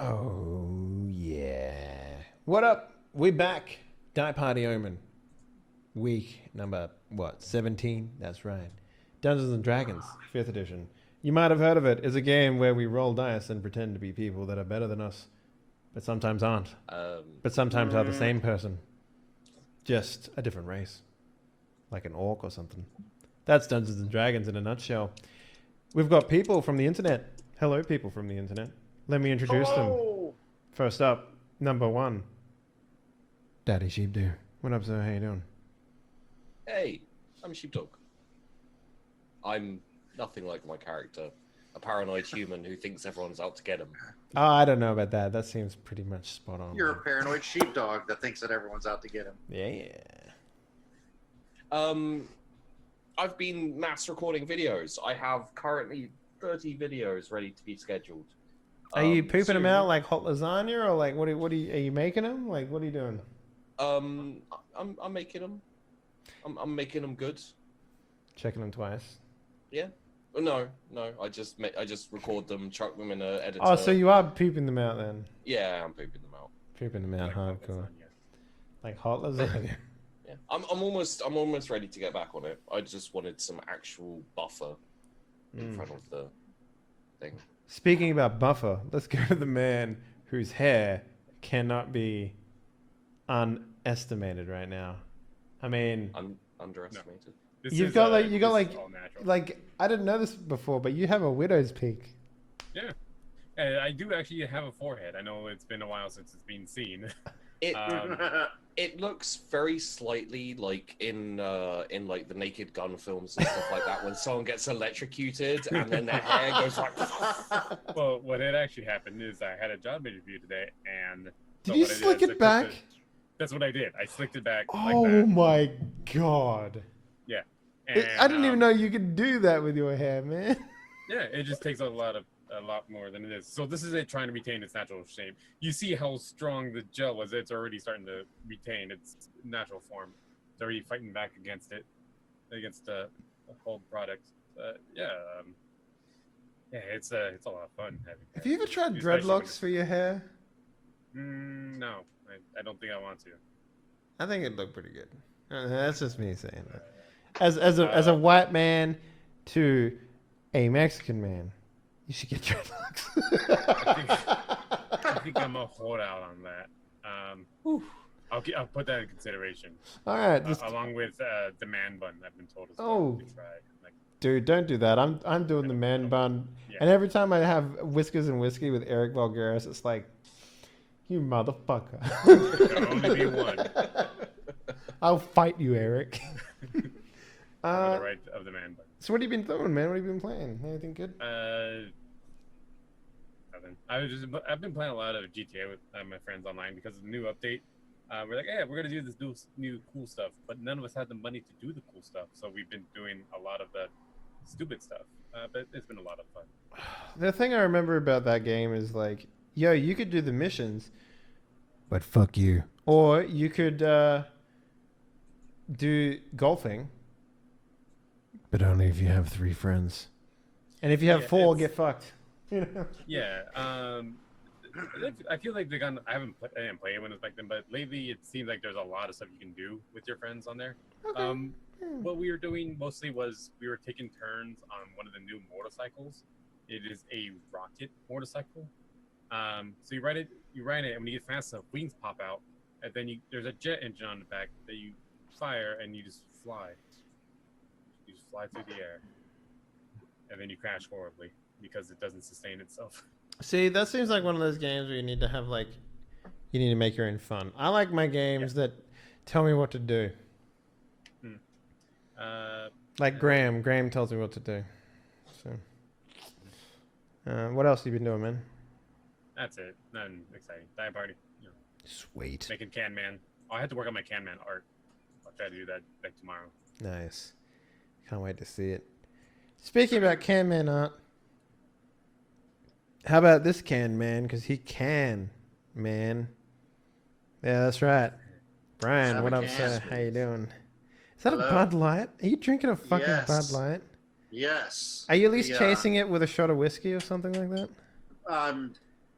Oh, yeah. What up? We back. Die Party Omen. Week number, 17? That's right. Dungeons and Dragons, 5th edition. You might have heard of it. It's a game where we roll dice and pretend to be people that are better than us, but sometimes aren't. But sometimes are the same person. Just a different race. Like an orc or something. That's Dungeons and Dragons in a nutshell. We've got people from the internet. Hello, people from the internet. Let me introduce them. First up, number 1. Daddy Sheepdog. What up, sir? How you doing? Hey, I'm Sheepdog. I'm nothing like my character. A paranoid human who thinks everyone's out to get him. Oh, I don't know about that. That seems pretty much spot on. You're a paranoid sheepdog that thinks that everyone's out to get him. Yeah. I've been mass recording videos. I have currently 30 videos ready to be scheduled. Are you pooping soon. them out like hot lasagna, or like what are you making them? Like what are you doing? I'm making them. I'm making them good. Checking them twice. Yeah. Oh, no. I just record them, chuck them in an editor. Oh, so you are pooping them out then? Yeah, I'm pooping them out. Pooping them out Like hardcore. lasagna. Like hot lasagna. Yeah, I'm almost ready to get back on it. I just wanted some actual buffer in front of the thing. Speaking about buffer, let's go to the man whose hair cannot be unestimated right now. I mean, Underestimated. This you've is, got this is like all natural. I didn't know this before, but you have a widow's peak. Yeah. I do actually have a forehead. I know it's been a while since it's been seen. It Um, it looks very slightly like in like the Naked Gun films and stuff like that when someone gets electrocuted and then their hair goes like. well, what had actually happened is I had a job interview today, and Did you what I slick is I it took back? that's what I did. I slicked it back Oh like that. my god! And, I didn't even know you could do that with your hair, man. Yeah, it just takes a lot more than it is. So this is it trying to retain its natural shape. You see how strong the gel is. It's already starting to retain its natural form. It's already fighting back against it, against the whole product. Yeah, it's a lot of fun having. Have you ever tried Especially when dreadlocks for your hair? No, I don't think I want to. I think it'd look pretty good. That's just me saying that. As a white man to a Mexican man, you should get dreadlocks. I think I'm a holdout on that. I'll put that in consideration. All right, Along with the man bun, I've been told as well Oh. to try. Like, dude, don't do that. I'm doing the man bun, Yeah. and every time I have whiskers and whiskey with Eric Vulgaris, it's like, you motherfucker. There'll only be one. I'll fight you, Eric. For the right of the man bun. So what have you been doing, man? What have you been playing? Anything good? Nothing. I've been playing a lot of GTA with my friends online because of the new update. We're like, hey, we're gonna do this new cool stuff, but none of us had the money to do the cool stuff, so we've been doing a lot of the stupid stuff. But it's been a lot of fun. The thing I remember about that game is like, yo, you could do the missions, but fuck you. Or you could do golfing, but only if you have 3 friends. And if you have Yeah, 4, it's- get fucked. You know? Yeah. I feel like I didn't play it when it was back then, but lately it seems like there's a lot of stuff you can do with your friends on there. Okay. What we were doing mostly was we were taking turns on one of the new motorcycles. It is a rocket motorcycle. So you ride it, and when you get fast enough, wings pop out, and then there's a jet engine on the back that you fire, and you just fly. You just fly through the air, and then you crash horribly because it doesn't sustain itself. See, that seems like one of those games where you need to have you need to make your own fun. I like my games that tell me what to do. Like Graham. Graham tells me what to do. So, what else have you been doing, man? That's it. Nothing exciting. Die Party. You know, Sweet. making Can Man. I had to work on my Can Man art. I'll try to do that like tomorrow. Nice. Can't wait to see it. Speaking about Can Man art, how about this Can Man? Because he can, man. Yeah, that's right. Brian, Have what a up, can. sir? How you doing? Is that Hello. a Bud Light? Are you drinking a fucking Yes. Bud Light? Yes. Are you at least The, chasing it with a shot of whiskey or something like that?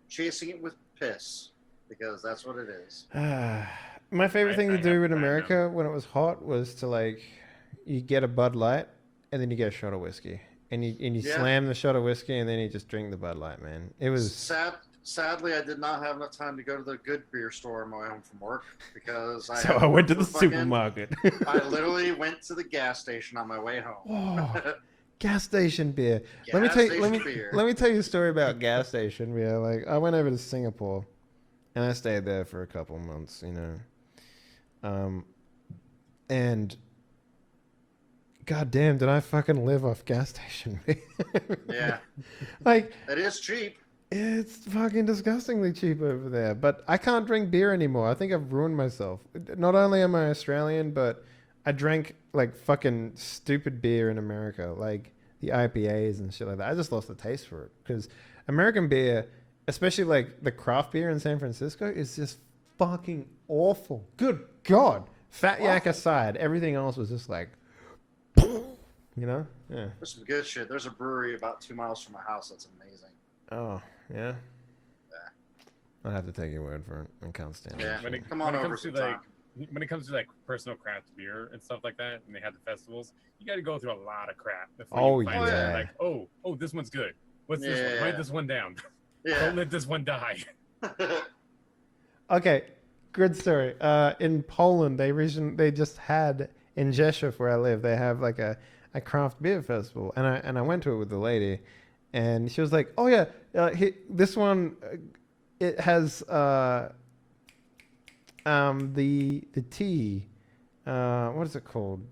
chasing it with piss because that's what it is. My favorite I- thing I to do have in platinum. America when it was hot was to like, you get a Bud Light and then you get a shot of whiskey, and you Yeah. slam the shot of whiskey and then you just drink the Bud Light, man. It was Sadly, I did not have enough time to go to the good beer store on my way home from work because I so had I went to work the for fucking- supermarket. I literally went to the gas station on my way home. Oh, gas station beer. Let me Gas tell you. station beer. Let me tell you a story about gas station beer. Like, I went over to Singapore, and I stayed there for a couple months. You know, and goddamn, did I fucking live off gas station beer? Yeah, Like, it is cheap. it's fucking disgustingly cheap over there. But I can't drink beer anymore. I think I've ruined myself. Not only am I Australian, but I drank like fucking stupid beer in America, like the IPAs and shit like that. I just lost the taste for it because American beer, especially like the craft beer in San Francisco, is just fucking awful. Good God. Fat Yak aside, everything else was just like, you know? Yeah. There's some good shit. There's a brewery about 2 miles from my house that's amazing. Oh, yeah? Yeah. I'll have to take your word for it. I can't stand Yeah. it. When it, Come on when it over comes to sometime. like when it comes to like personal craft beer and stuff like that, and they have the festivals, you got to go through a lot of crap before Oh, you find yeah. something like, oh, this one's good. What's this one? Yeah. Write this one down. Yeah. Don't let this one die. Okay, good story. In Poland, they just had in Rzeszów where I live. They have like a craft beer festival, and I went to it with the lady, and she was like, "Oh yeah, this one, it has the tea, what is it called?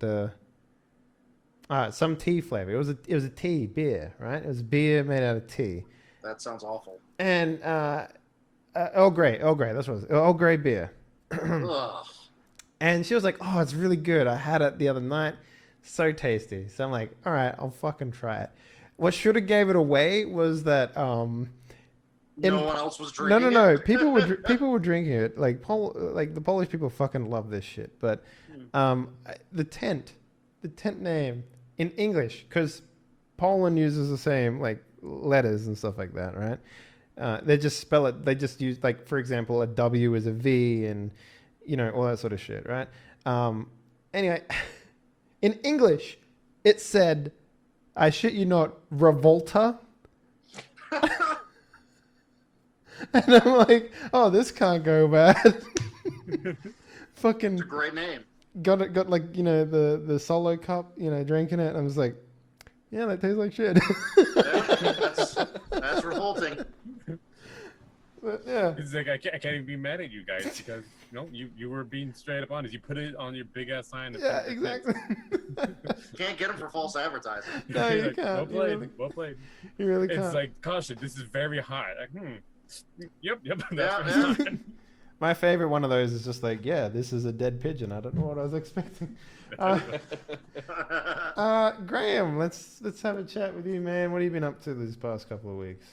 Some tea flavor. It was a tea beer, right? It was beer made out of tea." That sounds awful. And Earl Grey, that's what it was. Earl Grey beer. Ugh. And she was like, "Oh, it's really good. I had it the other night. So tasty." So I'm like, "All right, I'll fucking try it." What should have gave it away was that No one else was no, drinking. no. it? People were drinking it. Like the Polish people fucking love this shit. But the tent name in English, because Poland uses the same like letters and stuff like that, right? They just spell it. They just use, like, for example, a W is a V, and you know, all that sort of shit, right? Anyway, in English, it said, I shit you not, Revolta. And I'm like, oh, this can't go bad. Fucking It's a great name. got like, you know, the solo cup, you know, drinking it. And I was like, yeah, that tastes like shit. Yeah, that's revolting. But, yeah. It's like I can't even be mad at you guys because you were being straight up honest. You put it on your big ass sign. Yeah, exactly. Can't get them for false advertising. No, you Like, can't. well You played. really, Well played. you really It's can't. like, caution, this is very hot. Like, Yep. Yeah, That's yeah. fine. My favorite one of those is just like, yeah, this is a dead pigeon. I don't know what I was expecting. Graham, let's have a chat with you, man. What have you been up to these past couple of weeks?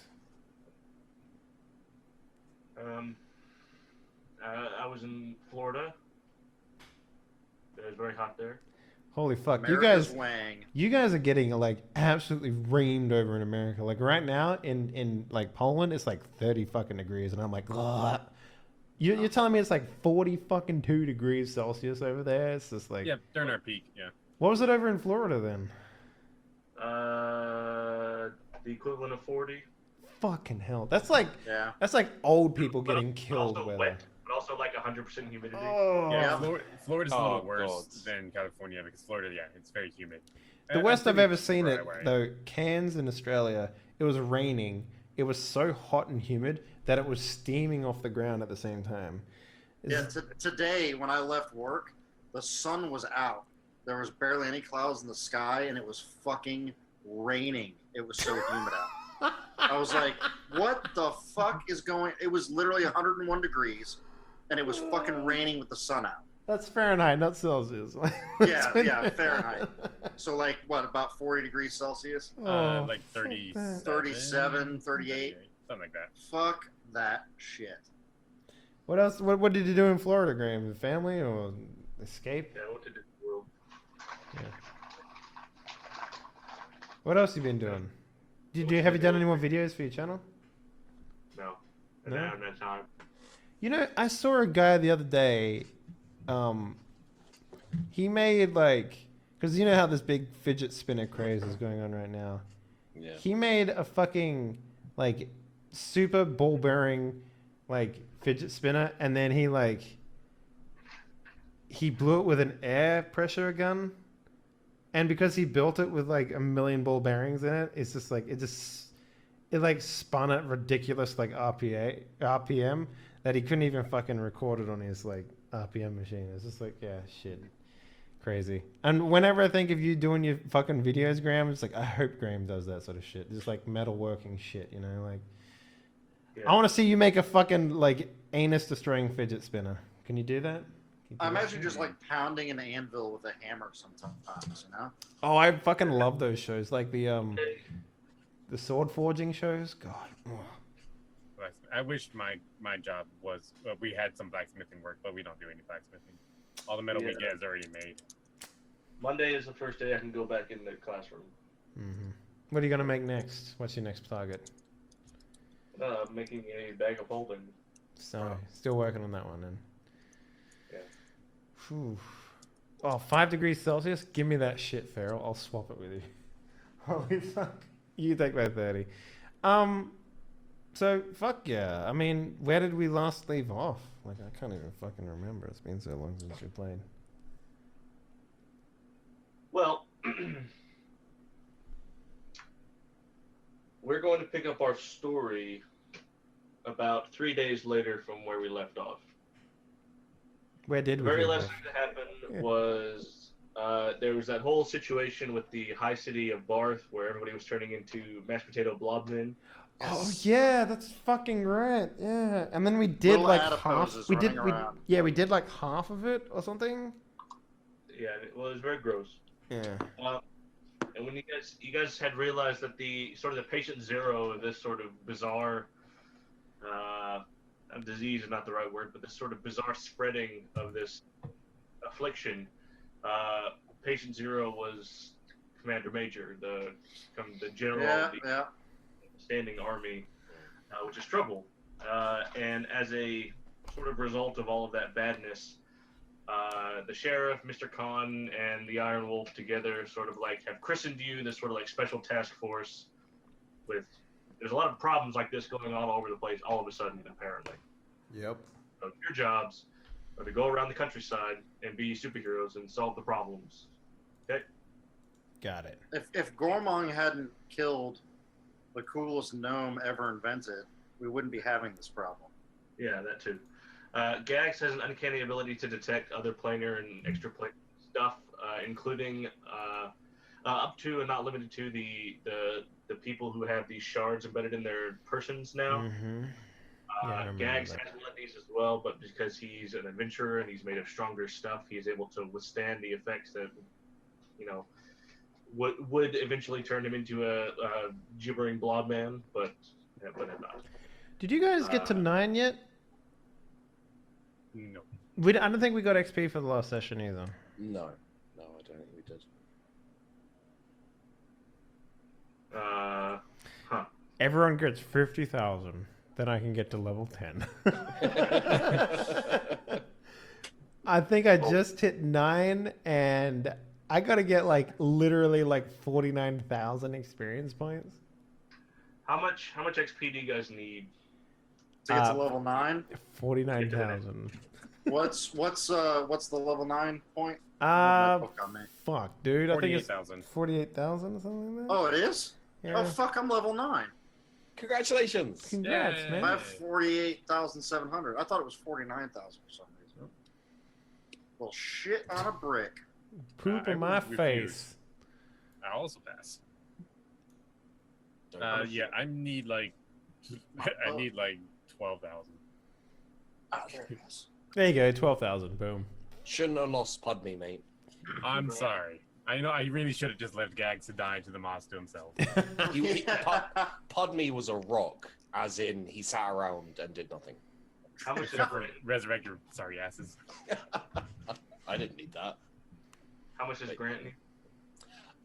I was in Florida. It was very hot there. Holy fuck, America's Wang. you guys are getting like absolutely reamed over in America. Like right now in like Poland, it's like 30 fucking degrees, and I'm like, ugh. You're telling me it's like 40 fucking 2 degrees Celsius over there? It's just like, Yeah, during our peak. Yeah. what was it over in Florida then? The equivalent of 40. Fucking hell, that's Yeah. like old people But getting but killed also weather. wet, but also like 100% humidity. Oh. Yeah, Yeah. Florida's a Oh, little worse God. than California because Florida, yeah, it's very humid. The And worst I've Sydney, ever seen where it, I am. though, Cairns in Australia, it was raining. It was so hot and humid that it was steaming off the ground at the same time. Yeah. Today, when I left work, the sun was out. There was barely any clouds in the sky, and it was fucking raining. It was so humid out. I was like, what the fuck is going? It was literally 101 degrees, and it was fucking raining with the sun out. That's Fahrenheit, not Celsius. Yeah, Fahrenheit. So, like, what, about 40 degrees Celsius? Oh, Like fuck 30, that. 37, 38. something like that. Fuck that shit. What else? What did you do in Florida, Graham? Family or escape? Yeah, what to do in the world? What else you been doing? Have you done any more videos for your channel? No. And No? now that time. You know, I saw a guy the other day. He made like, because you know how this big fidget spinner craze is going on right now. Yeah. He made a fucking like super ball bearing like fidget spinner, and then he blew it with an air pressure gun. And because he built it with like a million ball bearings in it, it's just like it like spun at ridiculous like RPM that he couldn't even fucking record it on his like RPM machine. It's just like, yeah, shit. Crazy. And whenever I think of you doing your fucking videos, Graham, it's like I hope Graham does that sort of shit. Just like metalworking shit, you know, like Yeah. I want to see you make a fucking like anus destroying fidget spinner. Can you do that? Can you do I that? imagine just like pounding an anvil with a hammer sometimes, you know? Oh, I fucking love those shows, like the sword forging shows. God. Ugh. I wish my job was we had some blacksmithing work, but we don't do any blacksmithing. All the metal we Yeah. get is already made. Monday is the first day I can go back in the classroom. Mhm. What are you gonna make next? What's your next target? Making a bag of holding. So, still working on that one then. Yeah. Whew. Oh, 5 degrees Celsius? Give me that shit, Farrell. I'll swap it with you. Holy fuck. You take my 30. So, fuck yeah. I mean, where did we last leave off? Like, I can't even fucking remember. It's been so long since we played. Well, we're going to pick up our story about 3 days later from where we left off. Where did The we very leave last off? thing that happened Yeah. was there was that whole situation with the high city of Barth where everybody was turning into mashed potato blobmen. Oh yeah, that's fucking right. Yeah, and then we did Little like adiposes half. We did. running We, around. yeah, we did like half of it or something. Yeah, well, it was very gross. Yeah. And when you guys had realized that the sort of the patient zero of this sort of bizarre disease is not the right word, but this sort of bizarre spreading of this affliction, patient zero was Commander Major, the general of the Yeah. standing army, which is trouble. And as a sort of result of all of that badness, the sheriff, Mr. Khan, and the Iron Wolf together sort of like have christened you this sort of like special task force with there's a lot of problems like this going on all over the place all of a sudden, apparently. Yep. So your jobs are to go around the countryside and be superheroes and solve the problems. Okay? Got it. If Gormong hadn't killed the coolest gnome ever invented, we wouldn't be having this problem. Yeah, that too. Gags has an uncanny ability to detect other planar and extraplanar stuff, including up to and not limited to the people who have these shards embedded in their persons now. Mm-hmm. Yeah, I remember Gags that. has one of these as well, but because he's an adventurer and he's made of stronger stuff, he's able to withstand the effects that, you know, would eventually turn him into a gibbering blob man, but have not. Did you guys get to 9 yet? No. I don't think we got XP for the last session either. No, I don't think we did. Everyone gets 50,000. Then I can get to level 10. I think I just hit 9 and I gotta get like literally like 49,000 experience points. How much XP do you guys need? To get to Uh, level 9, 49,000. what's the level 9 point? Uh, Book on me. fuck, dude. I think it's 48,000. 48,000 or something like that. Oh, it is? Yeah. Oh, fuck, I'm level 9. Congratulations! Congrats, Yay. man. I have 48,700. I thought it was 49,000 for some reason. Well, shit on a brick. Poop I in my refuse. face. I also pass. Don't Yeah, I need like I need like 12,000. Ah, there it is. There you go, 12,000. Boom. Shouldn't have lost Pudme, mate. I'm sorry. I know I really should have just left Gags to die to the moss to himself. Pudme was a rock, as in he sat around and did nothing. How much is Except for Grant? resurrect your sorry asses. I didn't need that. How much does Grant need?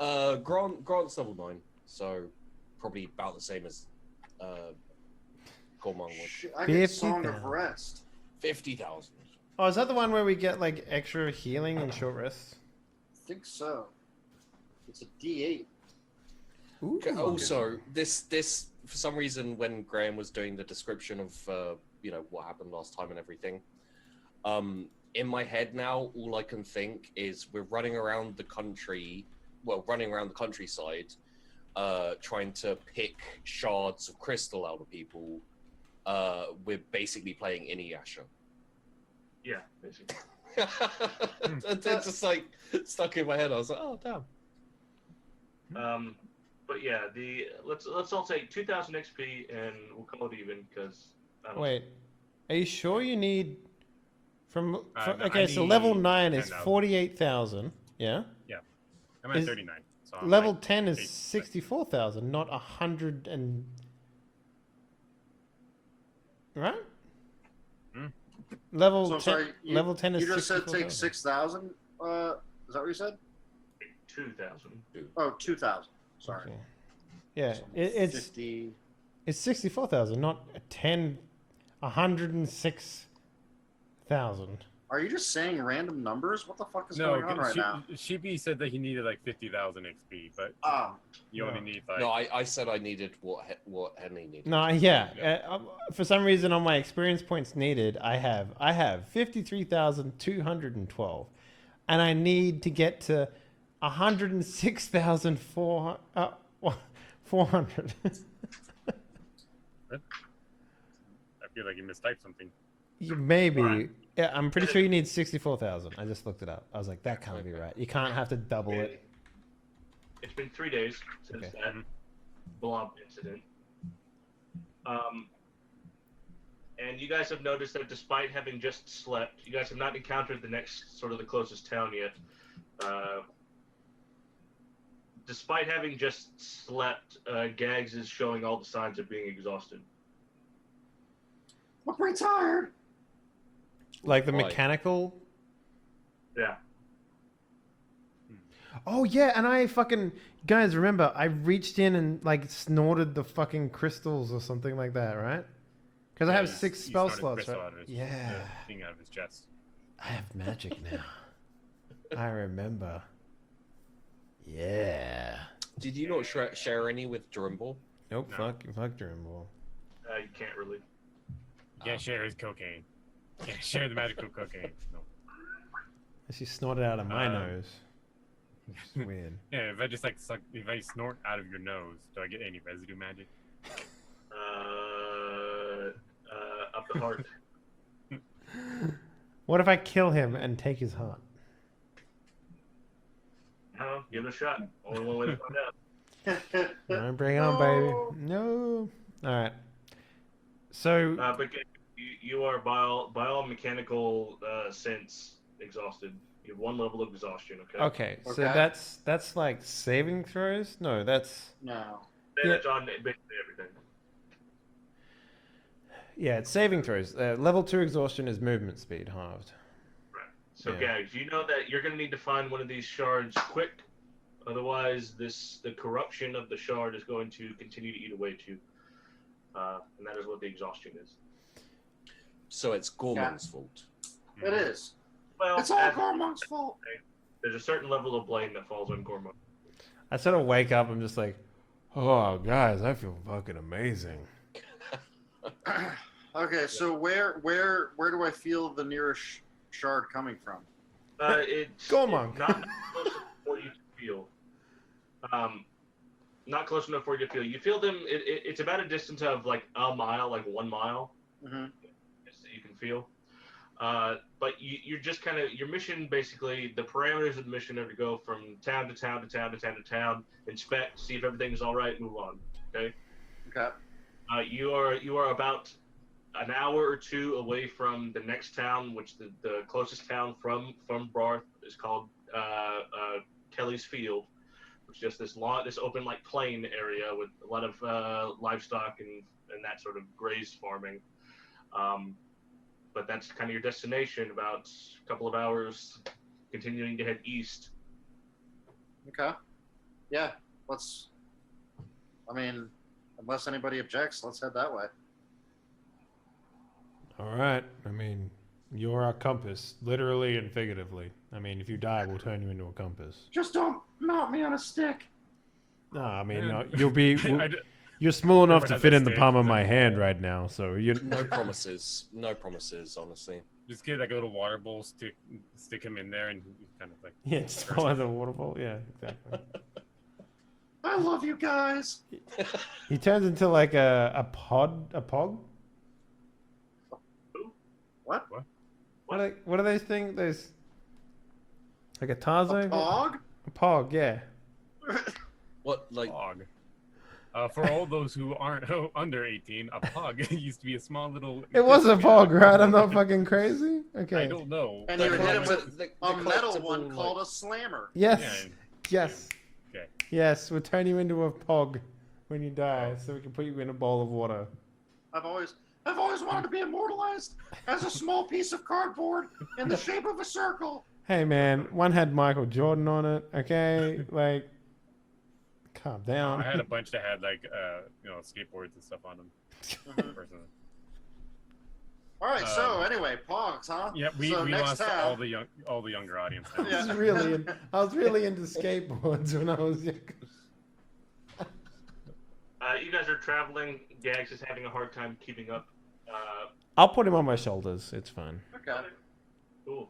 Grant's level 9, so probably about the same as Gormong would. I get Song 50,000. of Rest. 50,000. Oh, is that the one where we get like extra healing and short rests? I think so. It's a D8. Ooh. Also, this for some reason when Graham was doing the description of what happened last time and everything, in my head now all I can think is we're running around the countryside, trying to pick shards of crystal out of people. We're basically playing Inuyasha. Yeah, basically. It's just like stuck in my head. I was like, oh damn. But yeah, let's all take 2,000 XP and we'll call it even because. Wait, are you sure you need No, okay, I so level need 9 is 10,000. 48,000. Yeah. I'm at Is- 39. So I'm Level like 10 is 8%. 64,000, not 100 and right? Hmm. Level So 10 I'm sorry. level 10 is You just said take 64,000. 6,000. Is that what you said? 2,000. Oh, 2,000. Sorry. Okay. Yeah, So it's 50. it's 64,000, not 106,000. Are you just saying random numbers? What the fuck is No, going on right now? Sheepy said that he needed like 50,000 XP, but Ah, you only need like. No, I said I needed what Henley needed. No, yeah. For some reason, on my experience points needed, I have 53,212, and I need to get to 106,400. I feel like you mistyped something. Maybe. Right. Yeah, I'm pretty sure you need 64,000. I just looked it up. I was like, that can't be Okay. right. You can't have to double it. It's been 3 days since Okay. that blob incident. And you guys have noticed that despite having just slept, you guys have not encountered the closest town yet. Despite having just slept, Gags is showing all the signs of being exhausted. I'm pretty tired. Like the Why? mechanical. Yeah. Oh, yeah. And I fucking. Guys, remember, I reached in and like snorted the fucking crystals or something like that, right? Because I have Yeah, 6 he spell snorted slots, crystal right? out of his- Yeah. thing out of his chest. I have magic now. I remember. Yeah. Did you not share any with Drimble? Nope, No. fuck Dream Ball. You can't really. You can't share his cocaine. You can't share the magical cocaine. No. She snorted out of my Um, nose. It's weird. Yeah, if I just like suck, if I snort out of your nose, do I get any residue magic? Up the heart. What if I kill him and take his heart? Give it a shot. Only one way to find out. All right, bring it on, baby. No. All right. So, But you are by all mechanical sense exhausted. You have 1 level of exhaustion. Okay. okay. So Okay. that's like saving throws. No, that's No. Damage on basically everything. yeah, it's saving throws. Level 2 exhaustion is movement speed halved. Right. So, Yeah. Gags, you know that you're going to need to find one of these shards quick. Otherwise, the corruption of the shard is going to continue to eat away at you. And that is what the exhaustion is. So it's Gormong's fault. It is. Well, It's all as- Gormong's fault. there's a certain level of blame that falls on Gormon. I sort of wake up. I'm just like, oh, guys, I feel fucking amazing. Okay, so where do I feel the nearest shard coming from? It's Gormong. not close enough for you to feel. Not close enough for you to feel. You feel them. It's about a distance of like a mile, like 1 mile. Mm-hmm. That you can feel. But you're just kind of your mission. Basically, the parameters of the mission are to go from town to town to town to town to town, inspect, see if everything's all right, move on. Okay. Okay. You are about an hour or 2 away from the next town, which the closest town from Barth is called Kelly's Field, which is just this open like plain area with a lot of livestock and that sort of graze farming. But that's kind of your destination. About a couple of hours, continuing to head east. Okay. Yeah. Let's. I mean, unless anybody objects, let's head that way. All right. I mean, you're our compass, literally and figuratively. I mean, if you die, we'll turn you into a compass. Just don't mount me on a stick. No, I mean, Man. you'll be. I d- You're small enough Everyone to has fit a in the stick, palm of they're my hand small. right now, so you. No promises. No promises, honestly. Just get like a little water bowl, stick him in there, and you kind of like. Yeah, just follow the waterfall. Yeah, exactly. I love you guys. He turns into like a pog. What? What are those things? Those like a A Tarzan? dog? A pog, yeah. What, like, Pog. For all those who aren't under 18, a pog used to be a small little. It was a disc, pog, right? I'm not fucking crazy. Okay. I don't know. And the you hit him collect- with the a metal collectible, one like- called a slammer. Yes. Yeah. Yes. Okay. Yes. We'll turn you into a pog when you die, so we can put you in a bowl of water. I've always wanted to be immortalized as a small piece of cardboard in the shape of a circle. Hey man, one had Michael Jordan on it. Okay, like, calm down. I had a bunch that had like skateboards and stuff on them. Mhm. Personally. All right. So anyway, Pogs, huh? Yeah, we so next lost tab, all the younger audience. Now. Yeah. I was really into skateboards when I was younger. You guys are traveling. Gags is having a hard time keeping up. I'll put him on my shoulders. It's fine. Okay. Cool.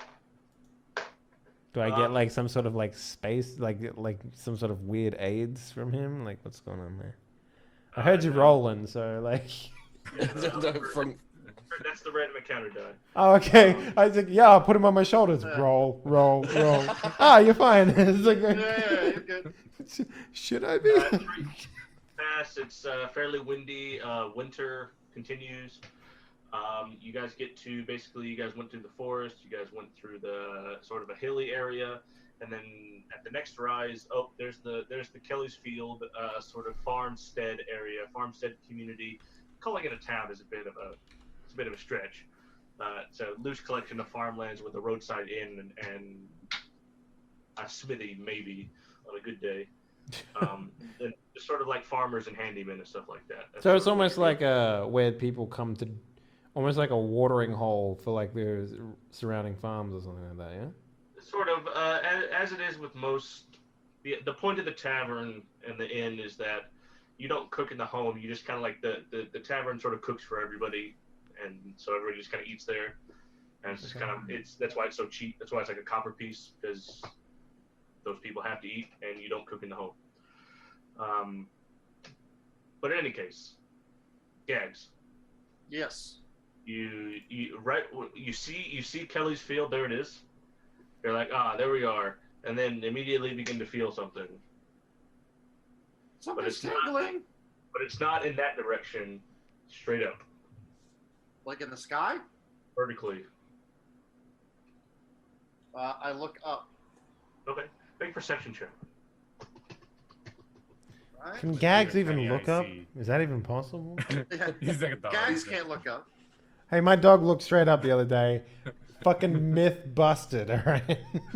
Do I get like some sort of like space, like some sort of weird aids from him? Like, what's going on there? I heard you no. rolling, so like. from That's the random encounter die. Oh, okay. I was like, yeah, I'll put him on my shoulders. Roll, roll, roll. Ah, you're fine. It's like, Yeah, you're good. should I be? Fast. It's fairly windy. Winter continues. You guys get to basically. You guys went through the forest. You guys went through the sort of a hilly area, and then at the next rise, there's the Kelly's Field sort of farmstead area, farmstead community. Calling it a town is a bit of a stretch. It's a loose collection of farmlands with a roadside inn and a smithy maybe on a good day. And just sort of like farmers and handymen and stuff like that. That's So it's sort of almost what like where people come to, almost like a watering hole for like their surrounding farms or something like that. Yeah. sort of as it is with most. The point of the tavern and the inn is that you don't cook in the home. You just kind of like the tavern sort of cooks for everybody, and so everybody just kind of eats there. And it's just kind of that's why it's so cheap. That's why it's like a copper piece, because those people have to eat, and you don't cook in the home. But in any case, Gags, Yes. you see Kelly's Field. There it is. You're like, there we are, and then immediately begin to feel something. Something's it's not- tingling. But it's not in that direction. Straight up, Like in the sky? vertically. I look up. Okay, make perception check. Right? Can Gags Yeah, even yeah, look I up? see. Is that even possible? Yeah. He's like a dog. Gags can't look up. Hey, my dog looked straight up the other day. Fucking myth busted, alright?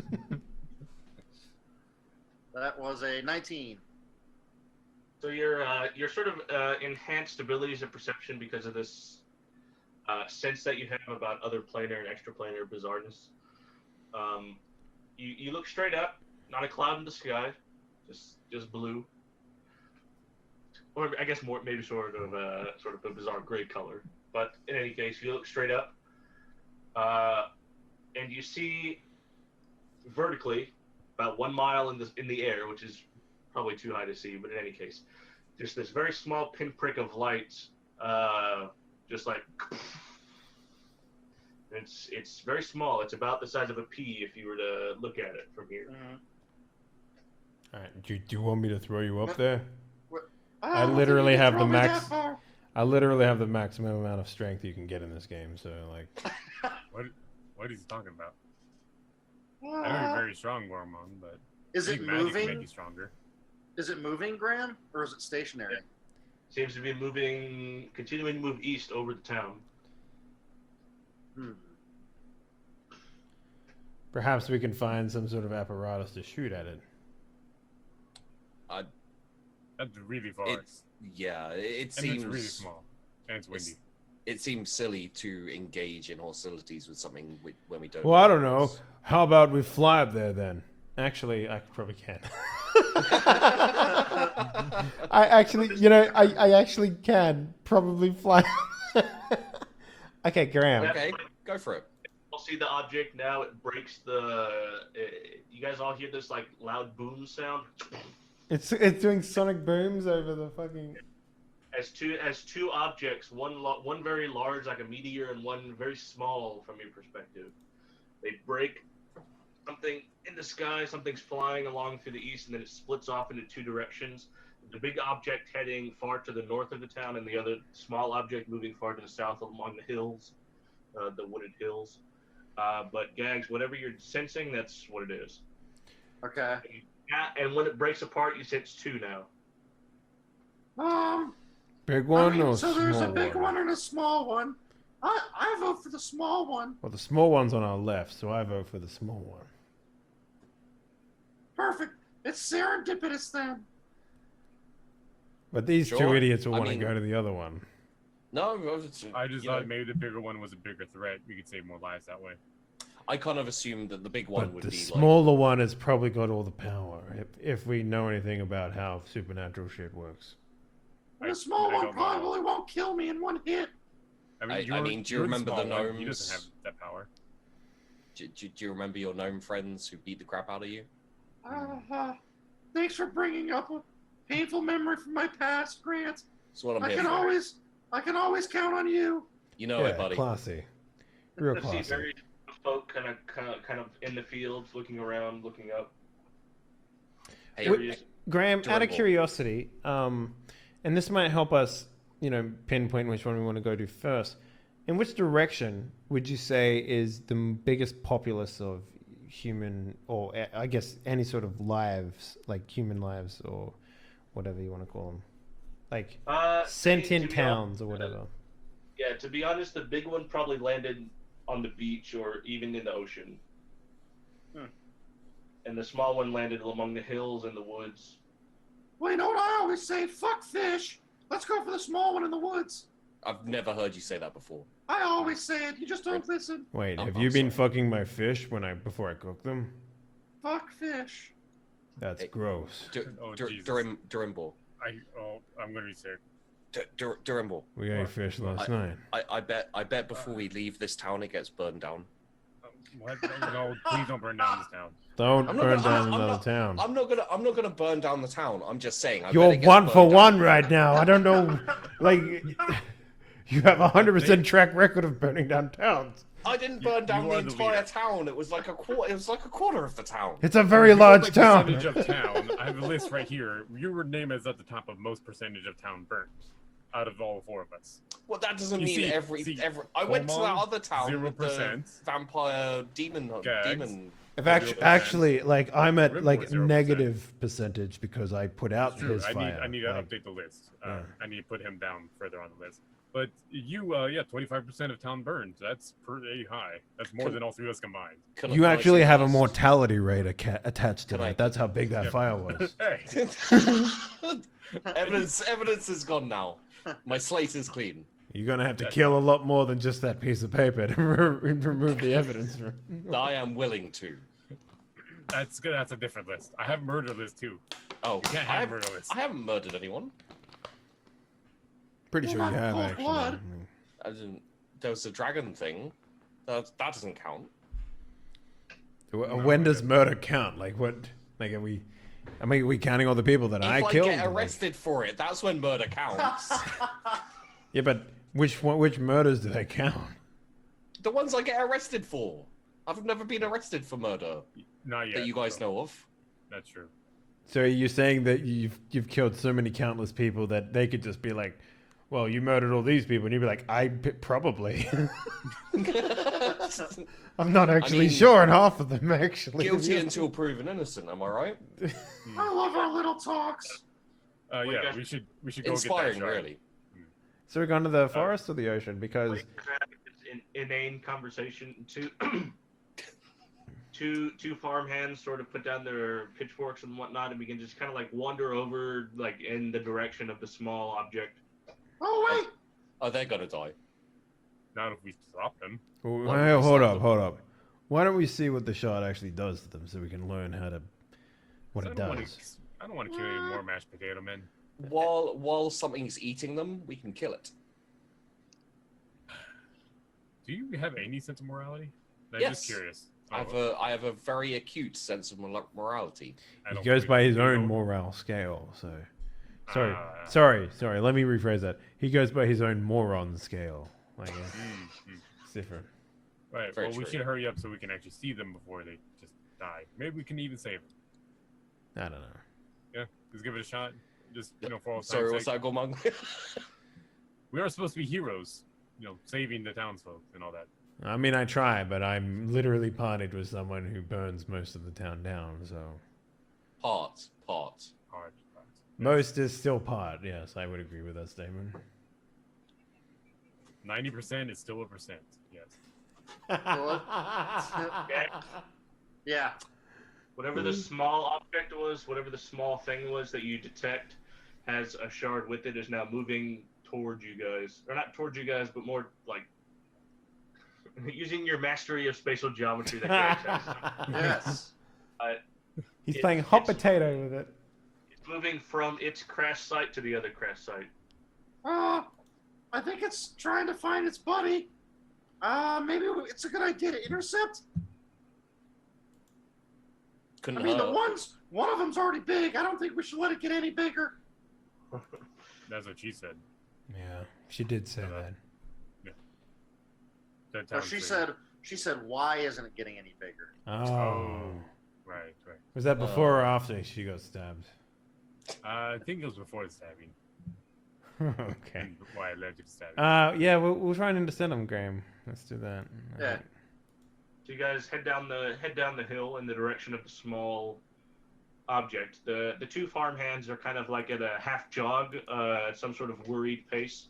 That was a 19. So your sort of enhanced abilities of perception because of this sense that you have about other planar and extraplanar bizarreness. You look straight up, not a cloud in the sky, just blue, or I guess more maybe sort of a bizarre gray color. But in any case, you look straight up, and you see vertically about 1 mile in the air, which is probably too high to see, but in any case, just this very small pinprick of light, just like it's very small. It's about the size of a pea if you were to look at it from here. Mhm. Alright, do you want me to throw you up there? I I don't literally think you can have throw the me max- that far. I literally have the maximum amount of strength you can get in this game, so like. What is he talking about? I know you're very strong, Gormon, but Is I it think magic can make moving? you stronger. Is it moving, Gran, or is it stationary? Seems to be continuing to move east over the town. Hmm. Perhaps we can find some sort of apparatus to shoot at it. That's really far. Yeah, it and seems it's really small. And it's windy. it seems silly to engage in hostilities with something when we don't. Well, I don't know. How about we fly up there then? Actually, I probably can. I actually, I actually can probably fly. Okay, Graham. Okay, go for it. I'll see the object now. It breaks the. You guys all hear this like loud boom sound. It's doing sonic booms over the fucking. As two objects, one very large like a meteor and one very small from your perspective. They break something in the sky. Something's flying along to the east, and then it splits off into two directions. The big object heading far to the north of the town, and the other small object moving far to the south along the hills, the wooded hills. But Gags, whatever you're sensing, that's what it is. Okay. Yeah, and when it breaks apart, you sense two now. Big one or so small there's a big one and a small one. I vote for the small one. Well, the small one's on our left, so I vote for the small one. Perfect. It's serendipitous then. But these two Sure. idiots will I want to mean- go to the other one. No, I just you thought know, maybe the bigger one was a bigger threat. We could save more lives that way. I kind of assumed that the big one But would the be like. smaller one has probably got all the power. If we know anything about how supernatural shit works. And the small I one don't know. probably won't kill me in one hit. I mean, do you you're remember the small one. He gnomes? doesn't have that power. Do you remember your gnome friends who beat the crap out of you? Thanks for bringing up a painful memory from my past, Grant. That's what I'm I here can for. always count on you. You know it, buddy. classy. Real You see classy. various folk kind of in the fields, looking around, looking up. Hey, Areas. Graham, out of Durable. curiosity, and this might help us, pinpoint which one we want to go to first. In which direction would you say is the biggest populace of human, or I guess any sort of lives, like human lives or whatever you want to call them, like sentient to be towns honest, or whatever? Yeah, to be honest, the big one probably landed on the beach or even in the ocean. And the small one landed among the hills and the woods. Well, you know what I always say? Fuck fish. Let's go for the small one in the woods. I've never heard you say that before. I always say it. You just don't listen. Wait, I'm- have I'm you been sorry. fucking my fish before I cook them? Fuck fish. That's Hey. gross. Oh, Jesus. Durimble. I'm gonna be sick. Durimble. We ate fish last night. I bet before we leave this town it gets burned down. What? No, please don't burn down this town. Don't I'm not burn gonna- down I'm another not- town. I'm not gonna burn down the town. I'm just saying. I bet You're it gets 1 for burned down. 1 right now. I don't know, like, you have a 100% track record of burning down towns. I didn't burn down you the are the entire leader. town. It was like a quarter. It was like a quarter of the town. It's a very You know, large like, town. Percentage of town. I have a list right here. Your name is at the top of most percentage of town burnt out of all four of us. Well, that doesn't You mean see- every. see, I went to that Omar, other town with the 0%. vampire demon. Gags. Demon. If 0%. actually, like, I'm at Rip like was 0%. negative percentage because I put out True. his I fire. need to Like, update the list. yeah. I need to put him down further on the list. But you, 25% of town burned. That's pretty high. That's more Can- than all three of us combined. Can I- You can I actually say have a this? mortality rate attached to Can I- that. That's how big that Yeah. fire was. Hey, Evidence is gone now. My slate is clean. You're gonna have to kill a lot more than just that piece of paper to remove the evidence. I am willing to. that's good. That's a different list. I have murder list too. Oh, You can't I, have have, murder list. I haven't murdered anyone. Pretty sure Well, you not have cold actually. blood. I didn't, there was a dragon thing. That doesn't count. When does murder count? Like what? Like are we? I mean, are we counting all the people that I If I killed? get Like- arrested for it, that's when murder counts. yeah, but which murders do they count? The ones I get arrested for. I've never been arrested for murder Not yet. that you guys so know of. That's true. So are you saying that you've killed so many countless people that they could just be like, well, you murdered all these people, and you'd be like, probably. I'm not actually mean, sure on half of them actually. Guilty until proven innocent. Am I right? I love our little talks. you Yeah, guys- we should go Inspiring, get that shot. really. So we're going to the forest or the ocean because It's an inane conversation. Two farmhands sort of put down their pitchforks and whatnot, and we can just kind of like wander over, like in the direction of the small object. Oh wait, Oh, they're gonna die. Not if we stop them. Well, Why hey, don't we hold stop up, them? hold up. Why don't we see what the shot actually does to them so we can learn how to what So it I don't wanna- does? I don't want to kill any more mashed potato men. While something's eating them, we can kill it. Do you have any sense of morality? I'm Yes. just curious. I have a very acute sense of morality. I He don't goes believe by you. his You own don't- morale scale, so. Sorry, Ah. sorry. Let me rephrase that. He goes by his own moron scale. Like, it's different. Right. Very Well, we true. should hurry up so we can actually see them before they just die. Maybe we can even save them. I don't know. Yeah. Let's give it a shot. Just for all Sorry, time's what's sake. that, Gormung? We are supposed to be heroes. Saving the townsfolk and all that. I mean, I try, but I'm literally partied with someone who burns most of the town down. So Part. Hard. most is still part. Yes, I would agree with that statement. 90% is still a percent. Yes. Yeah. Whatever the small object was, whatever the small thing was that you detect has a shard with it is now moving towards you guys. Or not towards you guys, but more like using your mastery of spatial geometry that Greg has. Yes. He's It- playing hot it's- potato with it. It's moving from its crash site to the other crash site. I think it's trying to find its buddy. Maybe it's a good idea to intercept. Couldn't I mean, hurt. one of them's already big. I don't think we should let it get any bigger. That's what she said. Yeah, she did say Uh, that. That No, town's she saving. said, why isn't it getting any bigger? Oh. Right. Was that before or after she got stabbed? I think it was before the stabbing. Okay. And why it led to the stabbing. Yeah, we'll try and intercept him, Graham. Let's do that. Yeah. So you guys head down the hill in the direction of the small object. The two farmhands are kind of like at a half jog, at some sort of worried pace.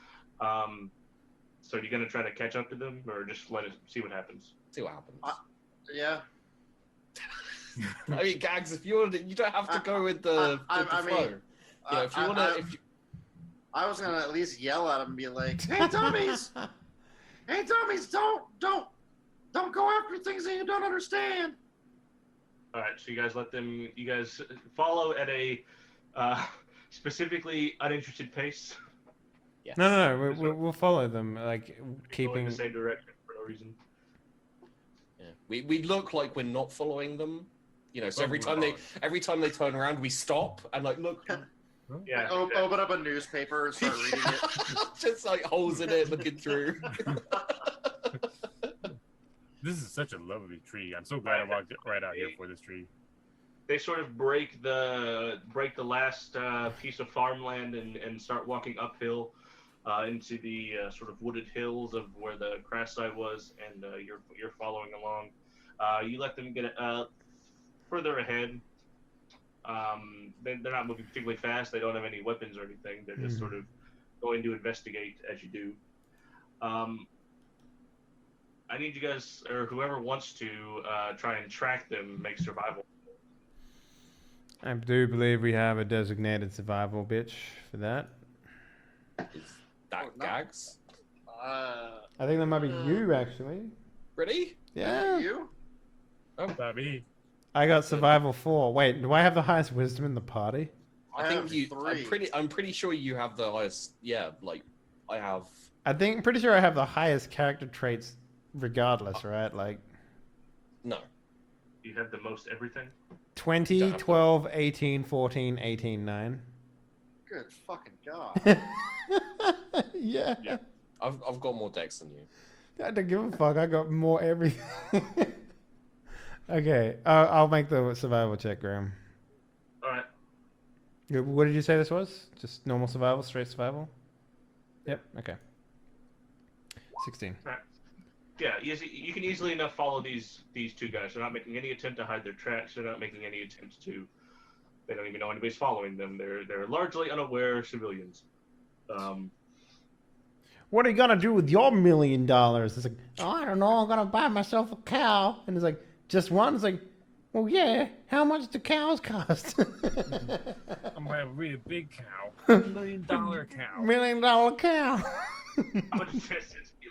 So you're gonna try to catch up to them, or just let it see what happens? See what happens. Yeah. I mean, Gags, if you want, you don't have to go with the, I with the mean, flow. You know, if you want to, if you, I was gonna at least yell at him and be like, "Hey, dummies! Hey, dummies! Don't go after things that you don't understand." All right, so you guys follow at a specifically uninterested pace. yes. No, we'll follow them. Like You're going keeping. the same direction for no reason. Yeah. We look like we're not following them. You know, so But every we're time they turn around, we stop and like look, Yeah. Open up a newspaper and start reading it. just like holes in it, looking through. This is such a lovely tree. I'm so glad I walked right out here for this tree. They sort of break the last piece of farmland and start walking uphill into the sort of wooded hills of where the crash site was, and you're following along. You let them get further ahead. They're not moving particularly fast. They don't have any weapons or anything. They're just sort of going to investigate as you do. I need you guys, or whoever wants to, try and track them, make survival. I do believe we have a designated survival bitch for that. Is that Oh, no. Gags? I think that might be you, actually. Ready? Yeah. You? That me. I got survival 4. Wait, do I have the highest wisdom in the party? I I think have you. 3. I'm pretty sure you have the highest. Yeah, like I have. I'm pretty sure I have the highest character traits regardless, right? Like No. You have the most everything. 20, Don't have to. 12, 18, 14, 18, 9. Good fucking god. Yeah. Yeah. I've got more decks than you. I don't give a fuck. I got more everything. Okay, I'll make the survival check, Graham. All right. What did you say this was? Just normal survival, straight survival? Yep, okay. 16. Yeah, you can easily enough follow these two guys. They're not making any attempt to hide their tracks. They're not making any attempts to. They don't even know anybody's following them. They're largely unaware civilians. What are you gonna do with your $1 million? It's like, oh, I don't know, I'm gonna buy myself a cow. And it's like, just one? It's like, well, yeah, how much do cows cost? I'm gonna have a really big cow. $1 million cow. $1 million cow. How much is this?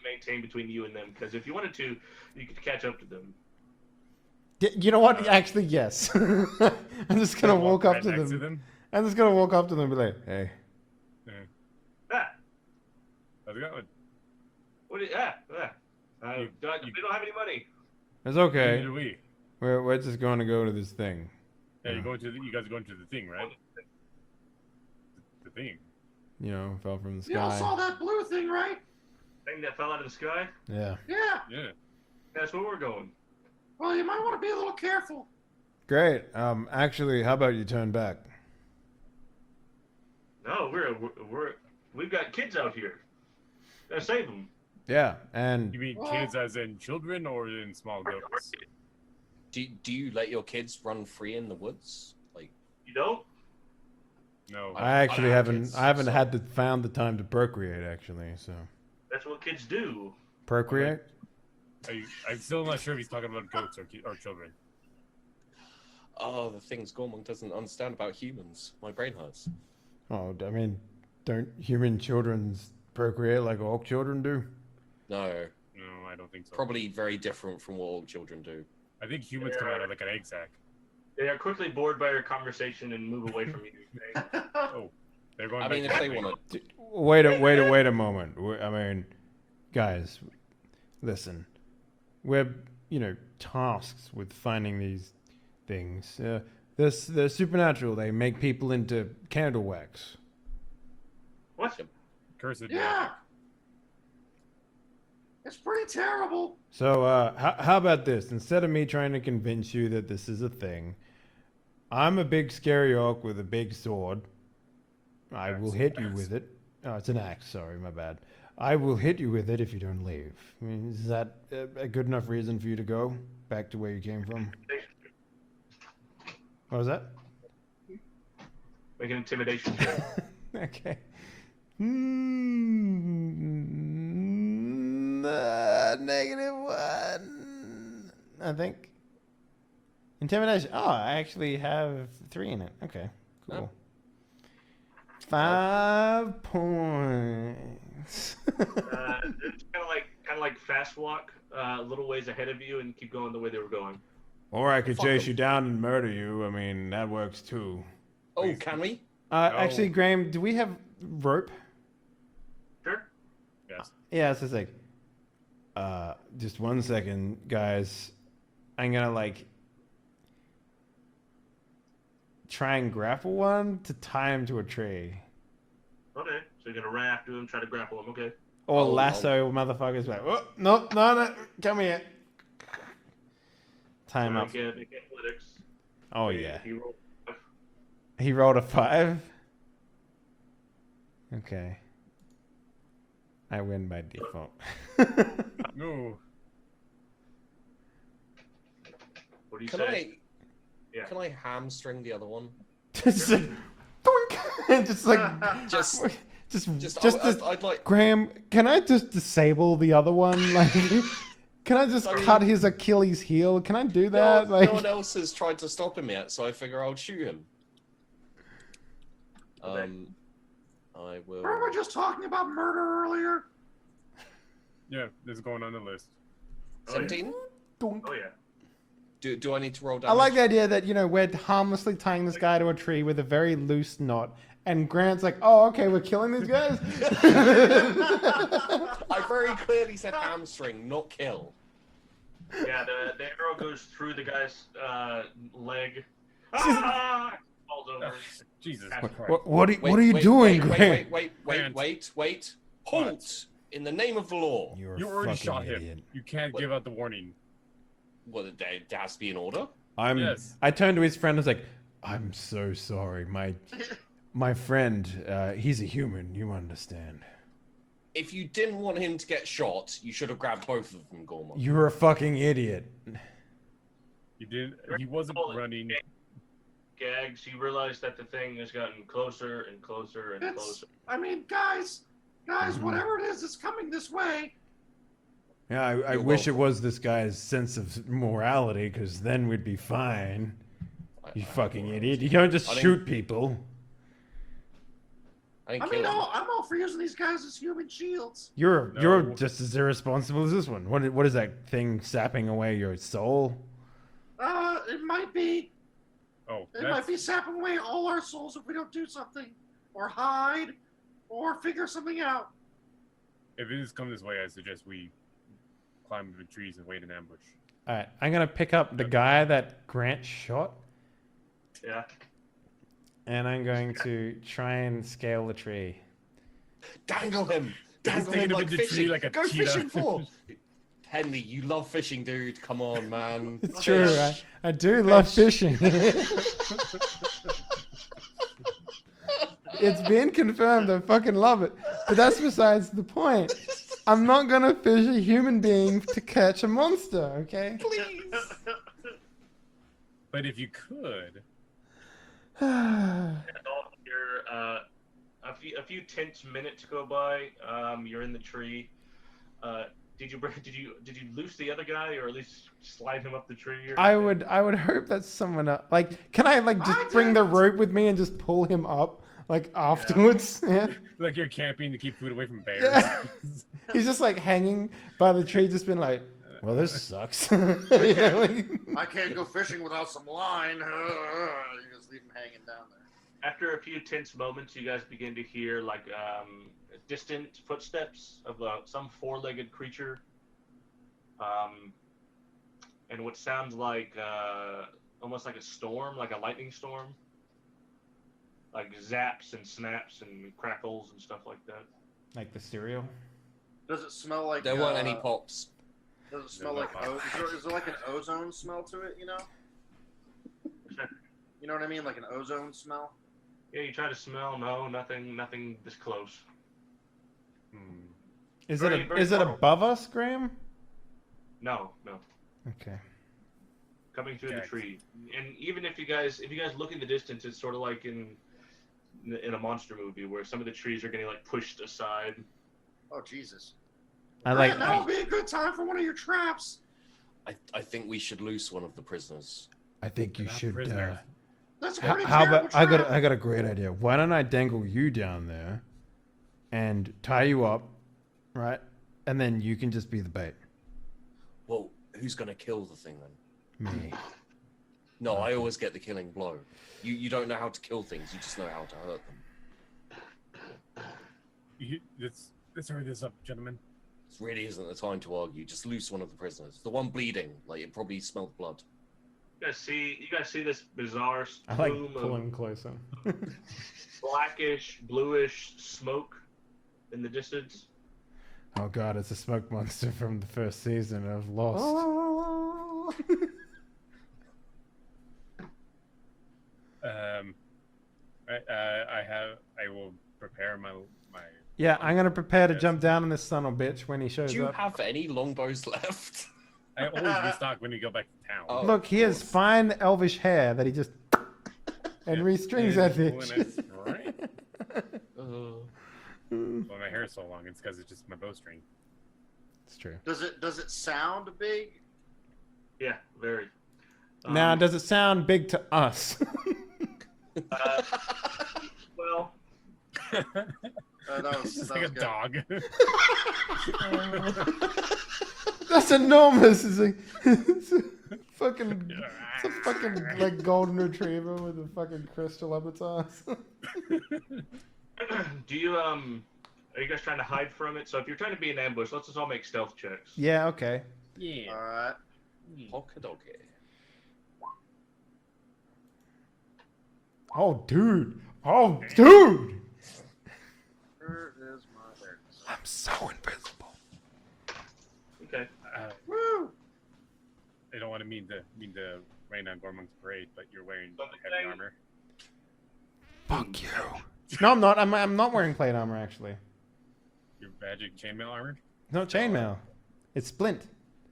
maintain between you and them. Because if you wanted to, you could catch up to them. You know what? Actually, yes. I'm just gonna walk up right to next them. I'm just gonna walk up to them and be like, "Hey, Ah, How's it going? what? We don't have any money. it's Neither okay. do we. We're just gonna go to this thing." Yeah, Yeah. you guys are going to the thing, right? The thing. You know, fell from the You all sky. saw that blue thing, right? Thing that fell out of the sky. Yeah. Yeah. Yeah. That's where we're going. Well, you might want to be a little careful. Great. Actually, how about you turn back? No, we've got kids out here. Gotta save them. Yeah, and You mean Well- kids as in children or in small goats? Do you let your kids run free in the woods? Like, You don't? No. I actually I have haven't. kids, I haven't so- had found the time to procreate. Actually, so That's what kids do. procreate. I'm still not sure if he's talking about goats or children. oh, the things Gormong doesn't understand about humans. My brain hurts. Oh, I mean, don't human children procreate like orc children do? No, No, I don't think so. probably very different from what all children do. I think humans come out of like an egg sac. They are quickly bored by your conversation and move away from you. Oh, they're going. I back mean, to if they the thing. want to. Wait a moment. I mean, guys, listen. We're tasked with finding these things. They're supernatural. They make people into candle wax. What? Cursed. Yeah. It's pretty terrible. So, how about this? Instead of me trying to convince you that this is a thing, I'm a big scary orc with a big sword. I will hit you with it. Oh, it's an axe. Sorry, my bad. I will hit you with it if you don't leave. I mean, is that a good enough reason for you to go back to where you came from? What was that? Make an intimidation check. Okay. -1. I think. Intimidation. Oh, I actually have 3 in it. Okay, cool. 5 points. It's kind of like fast walk a little ways ahead of you and keep going the way they were going. Or I could Fuck chase 'em. you down and murder you. I mean, that works too. Oh, can we? Actually, Graham, do we have rope? Sure. Yes. Yeah, it's just like, just 1 second, guys. I'm gonna try and grapple one to tie him to a tree, Okay. So you're gonna run after him, try to grapple him. Okay. or Oh, lasso motherfuckers. Like, oh, no, come here. Tie him up. Make athletics. Oh yeah, He rolled. he rolled a 5. Okay, I win by default. No. What do you Can say? Yeah. Can I hamstring the other one? just like, doink, just like, Just, I'd like. Graham, can I just disable the other one? Like, can I just I mean- cut his Achilles heel? Can I do that? No, like, no one else has tried to stop him yet, so I figure I'll shoot him. I will. Weren't we just talking about murder earlier? Yeah, this is going on the list. 17? doink. Oh yeah. Do I need to roll damage? I like the idea that we're harmlessly tying this guy to a tree with a very loose knot, and Grant's like, "Oh, okay, we're killing these guys." I very clearly said hamstring, not kill. Yeah. The arrow goes through the guy's leg. Ah! Falls over. Jesus What- Christ. what are you doing, Grant? Wait. Halt! In the name of the law. You're You a already fucking shot idiot. him. You can't What? give out the warning. Well, there has to be an order. Yes. I turned to his friend and was like, "I'm so sorry, my friend. He's a human. You understand." If you didn't want him to get shot, you should have grabbed both of them, Gorma. You're a fucking idiot. He did. He wasn't running. Gags. You realize that the thing has gotten closer and closer and It's, closer. I mean, guys, Mhm. whatever it is that's coming this way. Yeah, I You're wish it welcome. was this guy's sense of morality, because then we'd be fine. You fucking idiot. You don't just I think- shoot people. I didn't I kill mean, him. I'm all for using these guys as human shields. You're No. just as irresponsible as this one. What is that thing sapping away your soul? It might be. Oh, It might be sapping away all our souls if we don't do something, or hide, or figure something out. if it has come this way, I suggest we climb the trees and wait in ambush. All right, I'm gonna pick up the guy that Grant shot, Yeah. and I'm going to try and scale the tree. Dangle him! He's Dangle taking him him like into the tree fishing! like a Go cheetah. fishing for! Henley, you love fishing, dude. Come on, man. It's true. I do love fishing. It's been confirmed. I fucking love it. But that's besides the point. I'm not gonna fish a human being to catch a monster. Okay. Please! But if you could, You're a few tense minutes go by. You're in the tree. Did you loose the other guy, or at least slide him up the tree? Or I anything? would hope that someone like can I like just I bring the didn't. rope with me and just pull him up like afterwards? Yeah. like you're camping to keep food away from bears. Yeah. He's just like hanging by the tree, just been like, well, this sucks. You know, like- I can't go fishing without some line. You just leave him hanging down there. After a few tense moments, you guys begin to hear like distant footsteps of some four-legged creature, and what sounds like almost like a storm, like a lightning storm, like zaps and snaps and crackles and stuff like that. like the cereal. Does it smell like? There weren't any pops. Does it smell No, like? no. Is there like an ozone smell to it? You know. You know what I mean? Like an ozone smell. Yeah, you try to smell. No, nothing this close. Hmm. Is Very, it very is it subtle. above us, Graham? No. Okay. Coming through the Okay. tree, and even if you guys look in the distance, it's sort of like in a monster movie where some of the trees are getting like pushed aside. Oh Jesus! I like. That would be a good time for one of your traps. I think we should loose one of the prisoners. I think you Not should. prisoners. That's a How, pretty how terrible about I trap. got a great idea. Why don't I dangle you down there, and tie you up, right? And then you can just be the bait. Well, who's gonna kill the thing then? Me. No, I always get the killing blow. You don't know how to kill things. You just know how to hurt them. Let's hurry this up, gentlemen. This really isn't the time to argue. Just loose one of the prisoners. The one bleeding, like it probably smelled blood. You guys see this bizarre I like plume pulling of closer. blackish, bluish smoke in the distance. Oh god, it's a smoke monster from the first season of Lost. I will prepare my Yeah, I'm gonna prepare to Yes. jump down on this son of a bitch when he shows Do you up. have any longbows left? I always restock when we go back to town. Oh. Look, he has course. fine elvish hair that he just and Yeah. restrings Yeah, that just bitch. pulling it, right? Uh, Well, my hair is so long, it's because it's just my bowstring. It's true. Does it sound big? Yeah, very. Now, does it sound big to us? Well, That was, It's that like was a good. dog. That's enormous. It's a fucking, it's a fucking like golden retriever with a fucking crystal up its ass. do you are you guys trying to hide from it? So if you're trying to be in ambush, let's just all make stealth checks. Yeah. Okay. Yeah. All right. Okidoki. Oh, dude. Oh, dude. Where is my there? it is. I'm so invisible. Okay. Woo! I don't want to mean to rain on Gormonk's parade, but you're wearing Something heavy thing. armor. Fuck you. No, I'm not. I'm not wearing plate armor actually. Your magic chainmail armor. No chainmail. It's splint.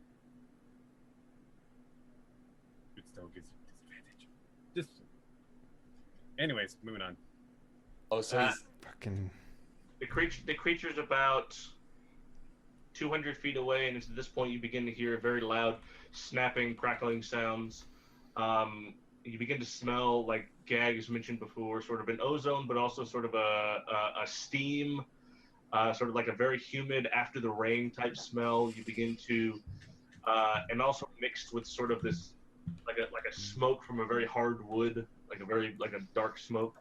It still gives you disadvantage. Just. Anyways, moving on. Oh, so Uh, he's- Fucking. The creature's about 200 feet away, and at this point you begin to hear very loud snapping, crackling sounds. you begin to smell, like Gag has mentioned before, sort of an ozone, but also sort of a steam, sort of like a very humid after the rain type smell. You begin to, and also mixed with sort of this, like a smoke from a very hard wood, like a dark smoke.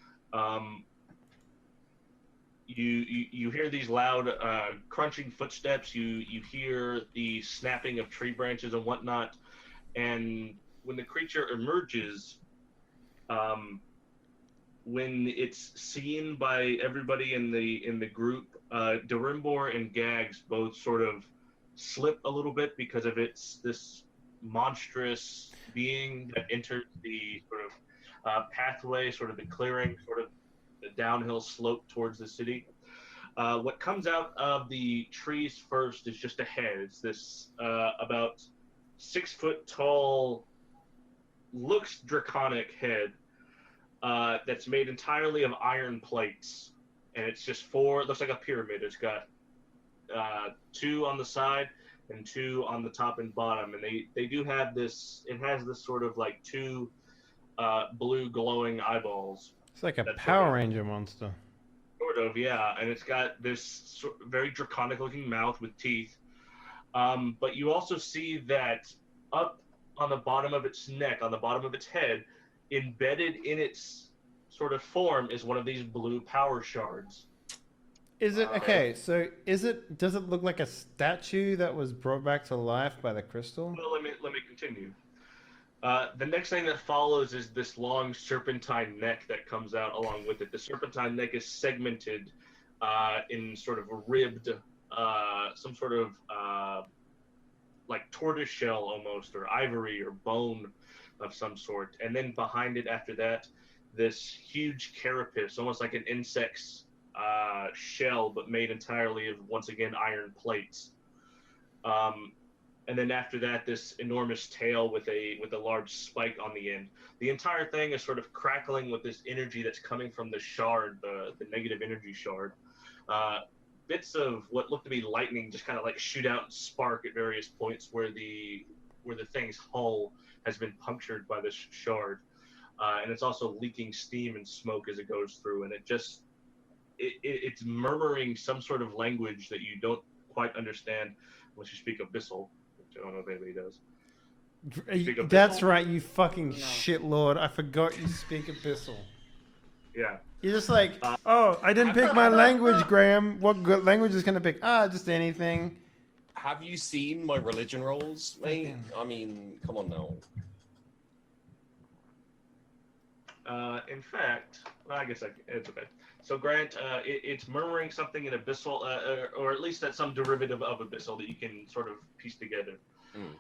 You hear these loud crunching footsteps. You hear the snapping of tree branches and whatnot. And when the creature emerges, when it's seen by everybody in the group, Durimbor and Gags both sort of slip a little bit because of this monstrous being that enters the sort of pathway, sort of the clearing, sort of the downhill slope towards the city. What comes out of the trees first is just a head. It's this about 6 foot tall, looks draconic head that's made entirely of iron plates, and it's just it looks like a pyramid. It's got 2 on the side and 2 on the top and bottom, and they do have this. It has this sort of like 2 blue glowing eyeballs. It's like a That's Power right. Ranger monster. Sort of, yeah, and it's got this very draconic-looking mouth with teeth. But you also see that up on the bottom of its neck, on the bottom of its head, embedded in its sort of form is one of these blue power shards. Is it okay? So does it look like a statue that was brought back to life by the crystal? Well, let me continue. The next thing that follows is this long serpentine neck that comes out along with it. The serpentine neck is segmented in sort of a ribbed, some sort of like tortoise shell almost, or ivory or bone of some sort. And then behind it after that, this huge carapace, almost like an insect's shell, but made entirely of, once again, iron plates. And then after that, this enormous tail with a large spike on the end. The entire thing is sort of crackling with this energy that's coming from the shard, the negative energy shard. Bits of what look to be lightning just kind of like shoot out and spark at various points where the thing's hull has been punctured by this shard. And it's also leaking steam and smoke as it goes through, and it's murmuring some sort of language that you don't quite understand unless you speak Abyssal. I don't know if anybody does. That's right, you fucking shitlord. I forgot you speak Abyssal. Yeah. You're just like, oh, I didn't pick my language, Graham. What language is gonna pick? Just anything. Have you seen my religion rolls, mate? I mean, come on now. In fact, well, I guess it's okay. So Grant, it's murmuring something in Abyssal, or at least that's some derivative of Abyssal that you can sort of piece together. Mm.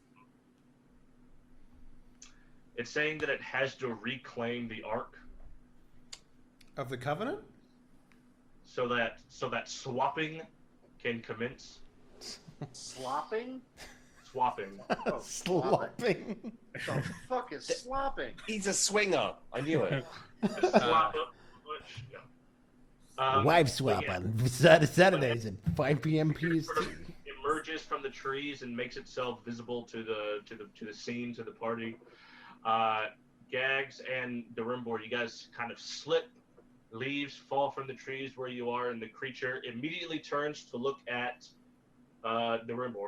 It's saying that it has to reclaim the Ark, Of the Covenant? so that swapping can commence. Slopping? Swapping. Oh, Slopping. What the fuck is slopping? He's a swinger. I knew it. Just swap up, which, yeah. Wife swap yeah. on Saturdays at 5 p.m. It sort of PST. emerges from the trees and makes itself visible to the scene, to the party. Gags and Durimbor, you guys kind of slip. Leaves fall from the trees where you are, and the creature immediately turns to look at Durimbor.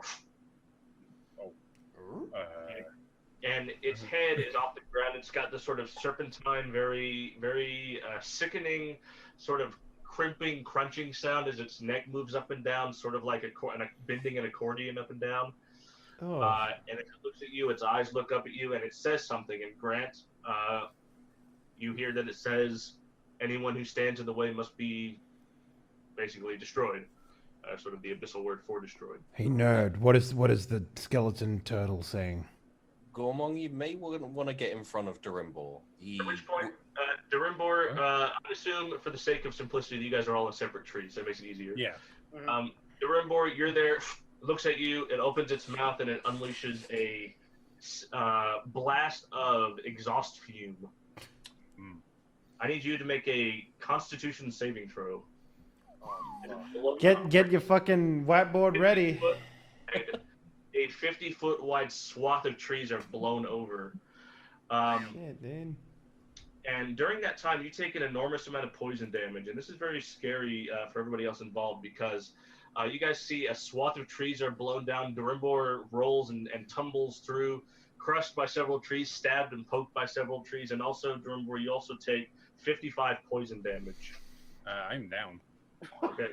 And its head is off the ground. It's got this sort of serpentine, very, very sickening, sort of crimping, crunching sound as its neck moves up and down, sort of like bending an accordion up and down. Oh. And it looks at you, its eyes look up at you, and it says something. And Grant, you hear that it says, anyone who stands in the way must be basically destroyed. Sort of the abyssal word for destroyed. Hey nerd, what is the skeleton turtle saying? Gormong, you may want to get in front of Durimbor. At which point, Durimbor, I assume for the sake of simplicity, you guys are all in separate trees, so it makes it easier. Yeah. Durimbor, you're there, looks at you, it opens its mouth, and it unleashes a blast of exhaust fume. Mm. I need you to make a Constitution saving throw. Get your fucking whiteboard ready. A 50-foot wide swath of trees are blown over. Shit, dude. And during that time, you take an enormous amount of poison damage, and this is very scary for everybody else involved because you guys see a swath of trees are blown down. Durimbor rolls and tumbles through, crushed by several trees, stabbed and poked by several trees, and also Durimbor, you also take 55 poison damage. I'm down. Okay.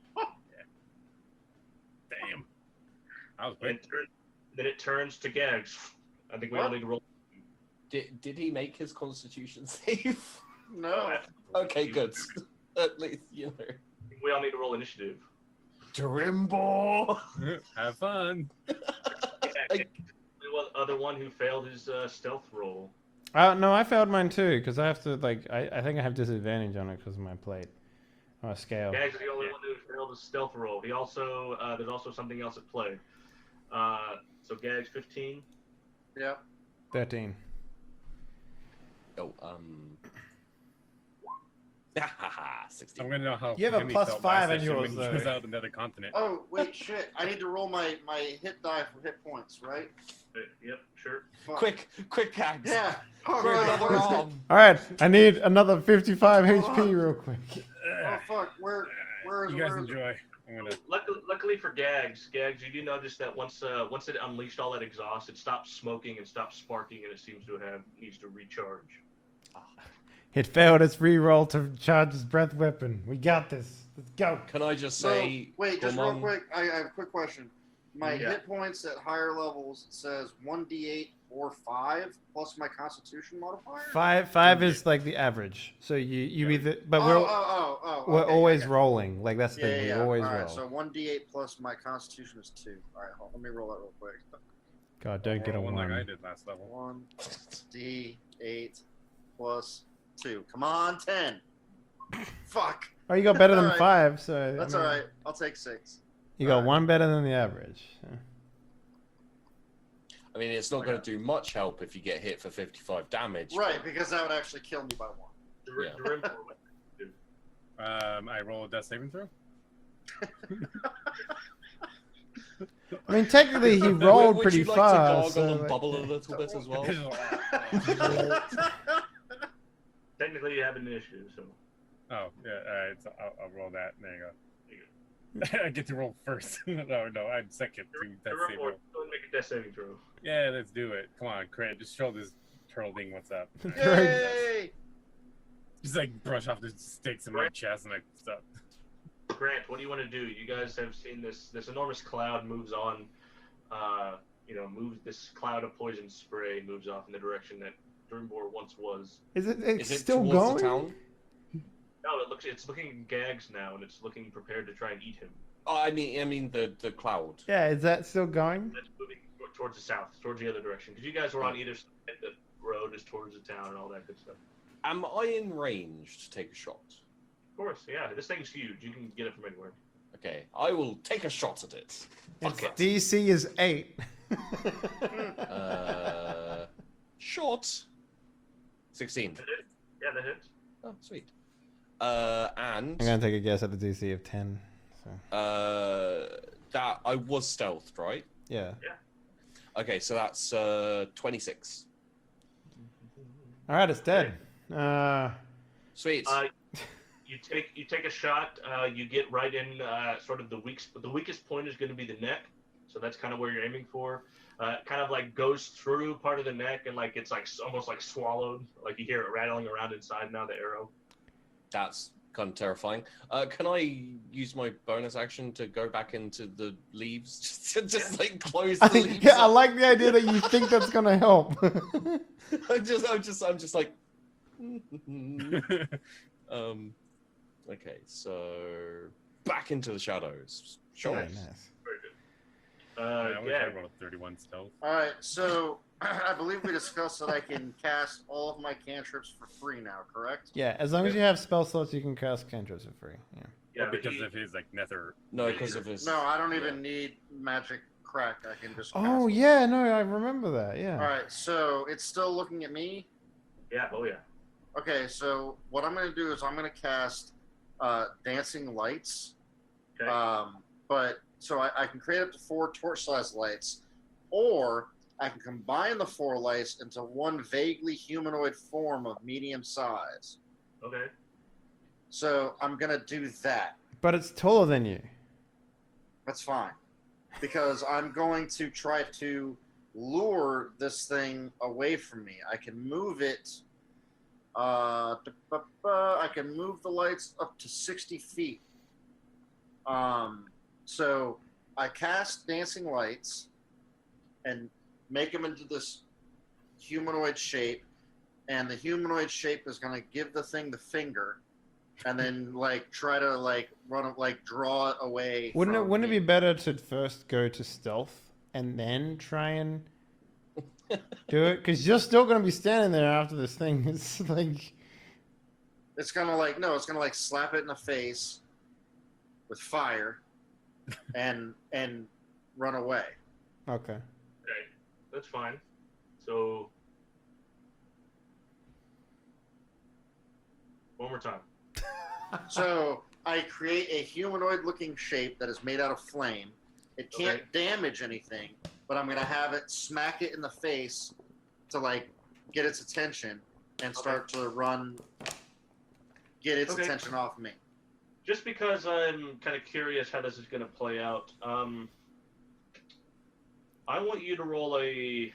Damn. I was And quick. then it turns to Gags. I think we all What? need to roll. Did he make his constitution save? No. Okay, good. At least, you know. We all need to roll initiative. Drimbo! Have fun. The other one who failed his stealth roll. No, I failed mine too because I have to like. I think I have disadvantage on it because of my plate. Oh, scale. Gags is the only one who failed his stealth roll. He also there's also something else at play. So Gags 15. Yep. 13. Oh, 16. I'm gonna know how. You have a Henry plus felt 5 last on session yours, when he though. was out another continent. Oh wait, shit! I need to roll my hit die for hit points, right? Yep, sure. Fuck. Quick, Gags. Yeah. Oh, For another no, arm. All right, I need another 55 HP real quick. oh fuck! Where is You guys where is enjoy. I'm gonna. Luckily for Gags, you do notice that once it unleashed all that exhaust, it stopped smoking and stopped sparking, and it seems to needs to recharge. It failed its reroll to charge its breath weapon. We got this. Let's go. Can I just So, say, wait, just real Gormon- quick. I have a quick question. My Yeah. hit points at higher levels says 1d8 or 5 plus my Constitution modifier. 5 is like the average. So you either, but Oh, we're we're always rolling. Like that's the Yeah, thing. yeah, We yeah. always All right, roll. so 1d8 plus my Constitution is 2. All right, let me roll that real quick. God, don't get a one 1. like I did last level. 1d8 plus 2. Come on, 10. Fuck. Oh, you got better than Alright. 5. So That's I mean, all right. I'll take 6. You got Alright. 1 better than the average. So. I mean, it's not going to do much help if you get hit for 55 damage. Right, but- because that would actually kill me by 1. Yeah. I roll a death saving throw. I mean, technically he Would rolled you pretty like fast. to gargle so, and like, bubble a little bit as well? Technically, you have initiative, so. Oh, yeah, all right, so I'll roll that. There you go. I get to roll first. no, I'm second. To death Remember, save go roll. ahead and make a death saving throw. Yeah, let's do it. Come on, Craig. Just show this turtle thing what's up. Yay! Just like brush off the sticks in my chest and like stuff. Grant, what do you want to do? You guys have seen this enormous cloud moves on. Moves this cloud of poison spray moves off in the direction that Durimbor once was. Is it Is it still towards going? the town? No, it's looking Gags now, and it's looking prepared to try and eat him. Oh, I mean the cloud. Yeah, is that still going? That's moving towards the south, towards the other direction. Because you guys were on either side. The road is towards the town and all that good stuff. Am I in range to take a shot? Of course, yeah. This thing's huge. You can get it from anywhere. Okay, I will take a shot at it. Fuck Its it. DC is 8. Shot. 16. That hits. Yeah, that hits. Oh, sweet. And I'm gonna take a guess at the DC of 10. So that I was stealthed, right? yeah. Okay, so that's 26. All right, it's dead. Sweet. You take a shot. You get right in sort of the weakest point is going to be the neck. So that's kind of where you're aiming for. Kind of like goes through part of the neck and like it's like almost like swallowed. Like you hear it rattling around inside now. The arrow. That's kind of terrifying. Can I use my bonus action to go back into the leaves? just like close the leaves. Yeah, I up? like the idea that you think that's gonna help. I'm just like. Okay, so back into the shadows. Sure. Nice. Very good. I wish Yeah. I rolled a 31 stealth. All right, so I believe we discussed that I can cast all of my cantrips for free now, correct? Yeah, as long as you have spell slots, you can cast cantrips for free. Yeah. Yeah, but because he- of his like nether. No, because of his. No, I don't even need magic crack. I can just. Oh cast yeah, no, I remember that. Yeah. All right, so it's still looking at me. yeah. Oh yeah. Okay, so what I'm gonna do is I'm gonna cast dancing lights. Okay. But so I can create up to 4 torch-sized lights, or I can combine the 4 lights into one vaguely humanoid form of medium size. Okay. So I'm gonna do that. But it's taller than you. That's fine. Because I'm going to try to lure this thing away from me. I can move it. I can move the lights up to 60 feet. So I cast dancing lights and make them into this humanoid shape, and the humanoid shape is going to give the thing the finger, and then like try to like run it, like draw it away. Wouldn't it be better to first go to stealth and then try and do it? Because you're still going to be standing there after this thing. It's like It's gonna like no, it's gonna like slap it in the face with fire, and run away. okay. Okay. That's fine. So one more time. So I create a humanoid-looking shape that is made out of flame. It can't damage anything, but I'm gonna have it smack it in the face to like get its attention and start to run. Get its attention off me. Just because I'm kind of curious how this is going to play out, I want you to roll a.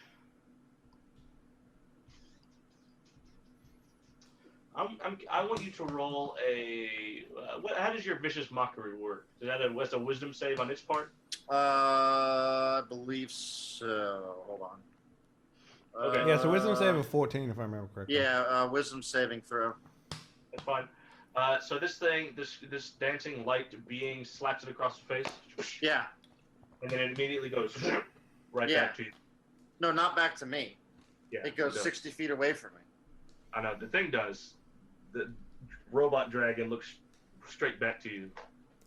I want you to roll a. How does your vicious mockery work? Is that a wisdom save on its part? I believe so. Hold on. Okay. Yeah, so wisdom save of 14 if I remember correctly. Yeah, wisdom saving throw. That's fine. So this thing, this dancing light being slaps it across the face. Yeah. And then it immediately goes right back to you. No, not back to me. Yeah, It goes does. 60 feet away from me. I know the thing does. The robot dragon looks straight back to you.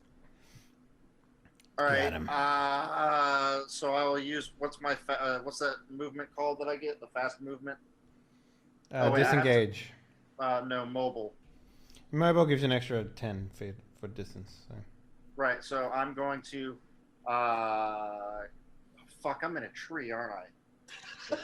All right. Got him. So I will use what's what's that movement called that I get? The fast movement? wait, I have to- Disengage. No, mobile. Mobile gives you an extra 10 feet for distance. So. Right. So I'm going to. Fuck! I'm in a tree, aren't I?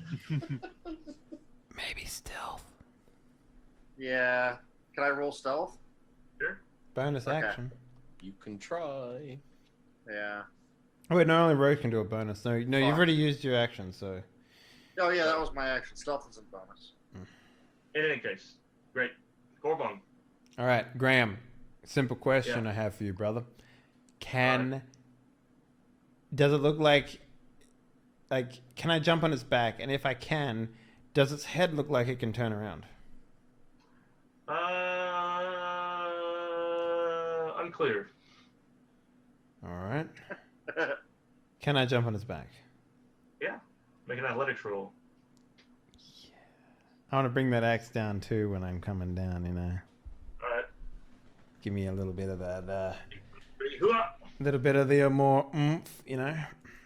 Maybe stealth. Yeah. Can I roll stealth? Sure. Bonus Okay. action. You can try. Yeah. Oh wait, no, only Rogue can do a bonus. No, you've Fuck. already used your action, so. Oh yeah, that was my action. Stealth is a bonus. In any case, great. Gorbon. All right, Graham. Simple question Yeah. I have for you, brother. Does it look like, can I jump on its back? And if I can, does its head look like it can turn around? Unclear. All right. Can I jump on its back? Make an athletics roll. I want to bring that axe down too when I'm coming down, you know. All right. Give me a little bit of that, Ready, hoo-ah! little bit of the more oomph, you know.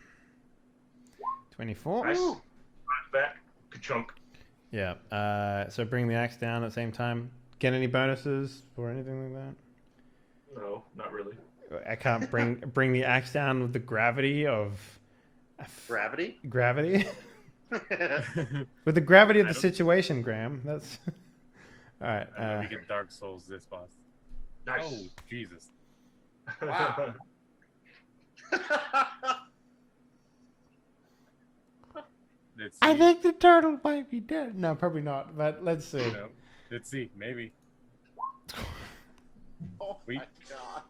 24. Nice. Back. Ka-chunk. Yeah. So bring the axe down at the same time. Get any bonuses or anything like No, not really. that? I can't bring the axe down with the gravity of Gravity. gravity. With the gravity of I the don't- situation, Graham. That's all right. I know we can Dark Souls this boss. Nice. Oh, Jesus. Wow. Let's see. I think the turtle might be dead. No, probably not. But let's see. No. Let's see. Maybe. Oh Wait. my god.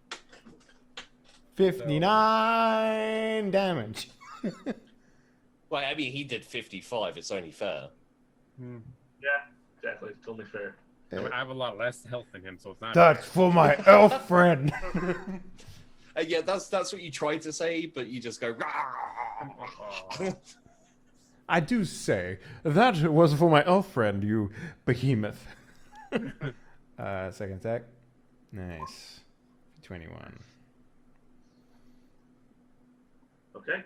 59 damage. Well, I mean, he did 55. It's only fair. Hmm. Yeah, exactly. It's only fair. I mean, I have a lot less health than him, so it's not. That's for my elf friend. Yeah, that's what you tried to say, but you just go. Aw. I do say that was for my elf friend, you behemoth. Second attack. Nice. 21. Okay.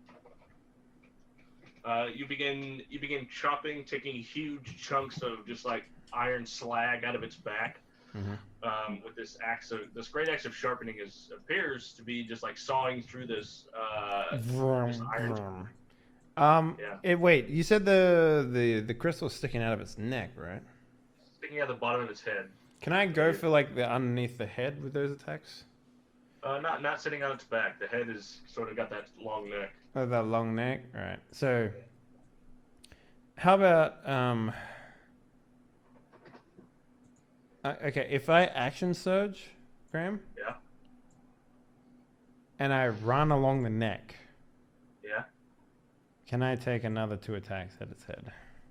You begin chopping, taking huge chunks of just like iron slag out of its back. Mhm. With this great axe of sharpening appears to be just like sawing through this Vroom, iron. vroom. Yeah. Wait, you said the crystal's sticking out of its neck, right? Sticking out the bottom of its head. Can I go for like the underneath the head with those attacks? Not sitting on its back. The head is sort of got that long neck. Oh, that long neck. All right. So, how about okay, if I action surge, Graham, Yeah. and I run along the neck, Yeah. can I take another 2 attacks at its head?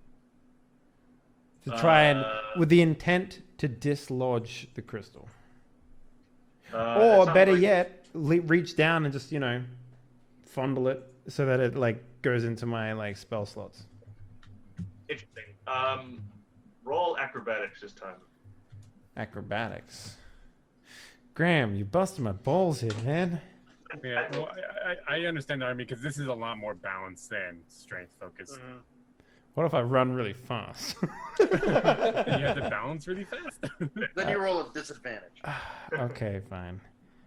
To try and with the intent to dislodge the crystal. That Or sounds better like- yet, reach down and just, fondle it so that it like goes into my like spell slots. Interesting. Roll acrobatics this time. Acrobatics. Graham, you busted my balls here, man. Yeah, well, I understand the army because this is a lot more balanced than strength focused. What if I run really fast? You have to balance really fast. Then you roll a disadvantage. Okay, fine.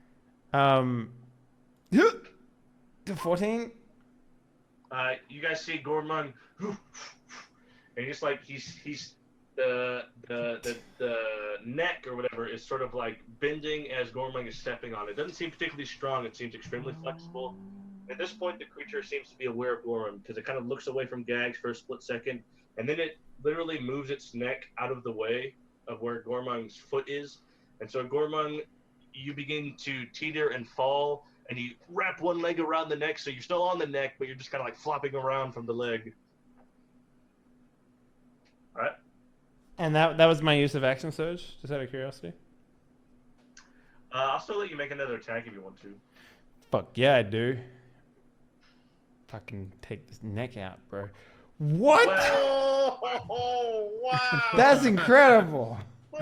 14? You guys see Gormung, and just like he's the neck or whatever is sort of like bending as Gormung is stepping on it. It doesn't seem particularly strong. It seems extremely flexible. At this point, the creature seems to be aware of Gormung because it kind of looks away from Gags for a split second, and then it literally moves its neck out of the way of where Gormung's foot is. And so Gormung, you begin to teeter and fall, and you wrap one leg around the neck, so you're still on the neck, but you're just kind of like flopping around from the leg. All right. And that was my use of action surge, just out of curiosity. I'll still let you make another attack if you want to. Fuck yeah, I do. Fucking take this neck out, bro. What? Oh, wow. That's incredible.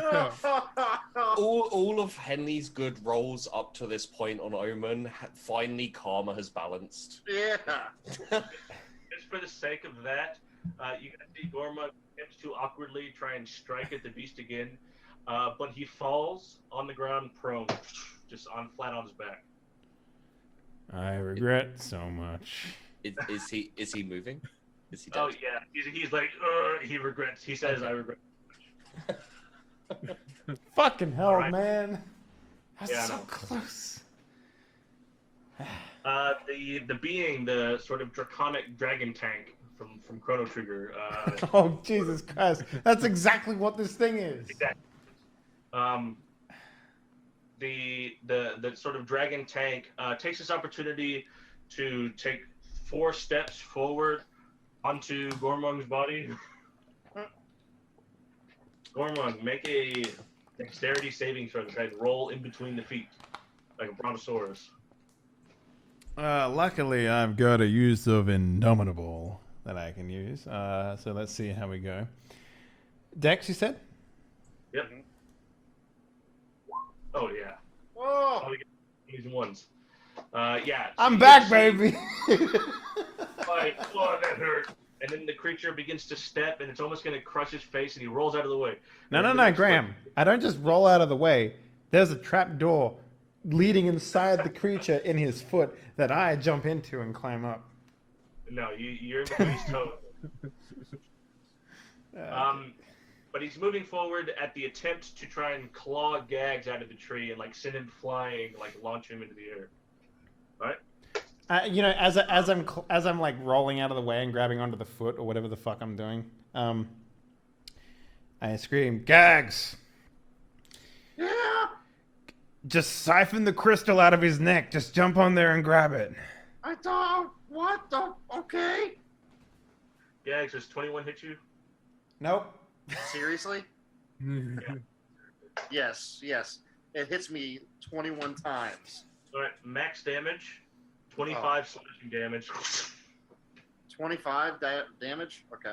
All of Henley's good rolls up to this point on Omen, finally Karma has balanced. Yeah. Just for the sake of that, you can see Gorma attempts to awkwardly try and strike at the beast again, but he falls on the ground prone, just flat on his back. I regret so much. Is he moving? Is he dead? Oh yeah, he's like, he regrets. He says, "I regret." Fucking hell, Alright. man. That's Yeah, I so know. close. The being, the sort of draconic dragon tank from Chrono Trigger. Oh, Jesus Christ. That's exactly what this thing is. Exactly. The sort of dragon tank takes this opportunity to take 4 steps forward onto Gormung's body. Gormung, make a dexterity saving throw to try and roll in between the feet like a brontosaurus. Luckily, I've got a use of Indomitable that I can use. So let's see how we go. Dex, you said? Yep. Oh yeah. Oh, These ones. Yeah. I'm you back, see- baby. Like, oh, that hurt. And then the creature begins to step, and it's almost going to crush his face, and he rolls out of the way. No, And no, the no, next Graham. I don't just roll out of the way. There's a trap door leading inside the creature in his foot that I jump into and climb up. No, you're in between his toes. But he's moving forward at the attempt to try and claw Gags out of the tree and like send him flying, like launch him into the air. Right? As I'm like rolling out of the way and grabbing onto the foot or whatever the fuck I'm doing, I scream, "Gags! yeah. Just siphon the crystal out of his neck. Just jump on there and grab it." I don't. What the? Okay. Gags, does 21 hit you? Nope. Seriously? Yes. Yes. It hits me 21 times. All right, max damage, 25 slashing damage. 25 damage. Okay.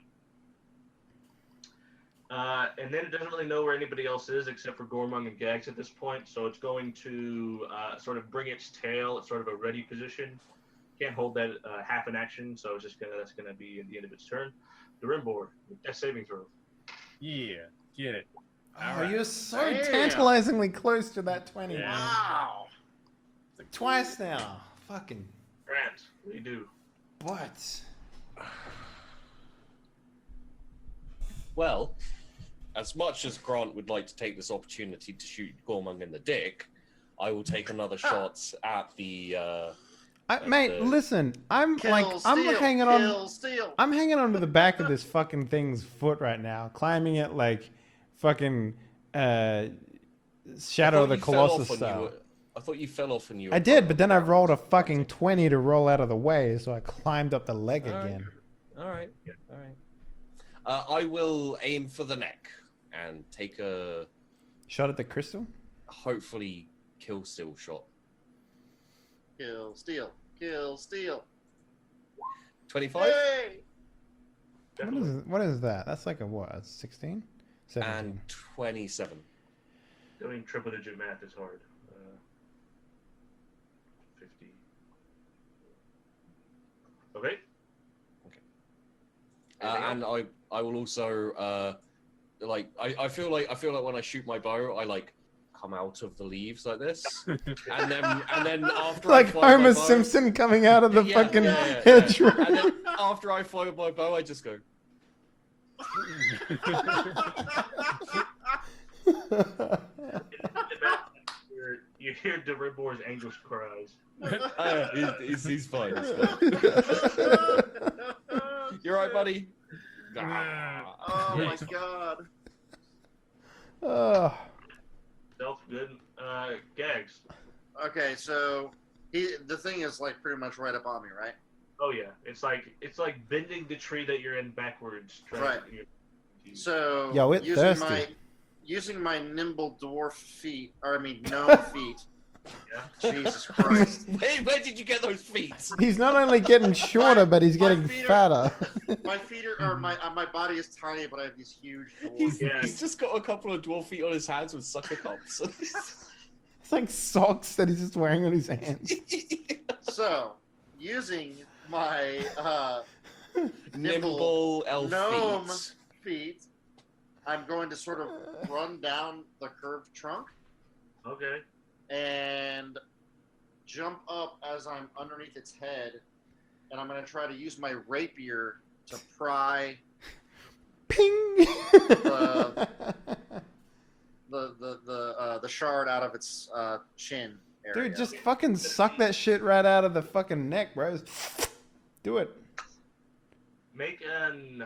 And then it doesn't really know where anybody else is except for Gormung and Gags at this point, so it's going to sort of bring its tail at sort of a ready position. Can't hold that half an action, so it's just that's gonna be at the end of its turn. The Rimboard, death saving throw. Yeah, get it. Oh, you're so Damn. tantalizingly close to that 20. Yeah. Wow. Twice now. Fucking Grant, what do you do? what? Well, as much as Grant would like to take this opportunity to shoot Gormung in the dick, I will take another shot at the. Mate, listen, I'm Kill, I'm steal, hanging kill, on. steal. I'm hanging on to the back of this fucking thing's foot right now, climbing it like fucking Shadow of the Colossus style. I thought you fell off and you. I did, but then I rolled a fucking 20 to roll out of the way, so I climbed up the leg All right. again. All right. All right. I will aim for the neck and take a Shot at the crystal? hopefully kill steal shot. Kill, steal, kill, steal. 25 Hey! What is that? That's like a what? A 16? 17. and 27. Doing triple digit math is hard. 50. Okay. And I will also like I feel like when I shoot my bow I like come out of the leaves like this and then after I Like fly my Homer bow- Simpson coming out of the Yeah, fucking yeah. hedgerow. and then after I fly my bow I just go You hear Deribor's anguish cries. he's fine. You're right, buddy. Oh my god. Oh. Self good. Gags. Okay, so the thing is like pretty much right up on me, right? Oh yeah, it's like bending the tree that you're in backwards. Right. So Yo, it thirsty. using my nimble dwarf feet, or I mean gnome feet. Yeah. Jesus Christ. Where did you get those feet? He's not only getting shorter, but he's my getting feet fatter. My feet are, or my body is tiny, but I have these huge dwarf. He's just got a couple of dwarf feet on his hands with sucker cups. It's like socks that he's just wearing on his hands. So, using my Nimble elf gnome feet. feet, I'm going to sort of run down the curved trunk Okay. and jump up as I'm underneath its head, and I'm going to try to use my rapier to pry Ping! the shard out of its chin area. Dude, just fucking suck that shit right out of the fucking neck, bro. Do it. Make an.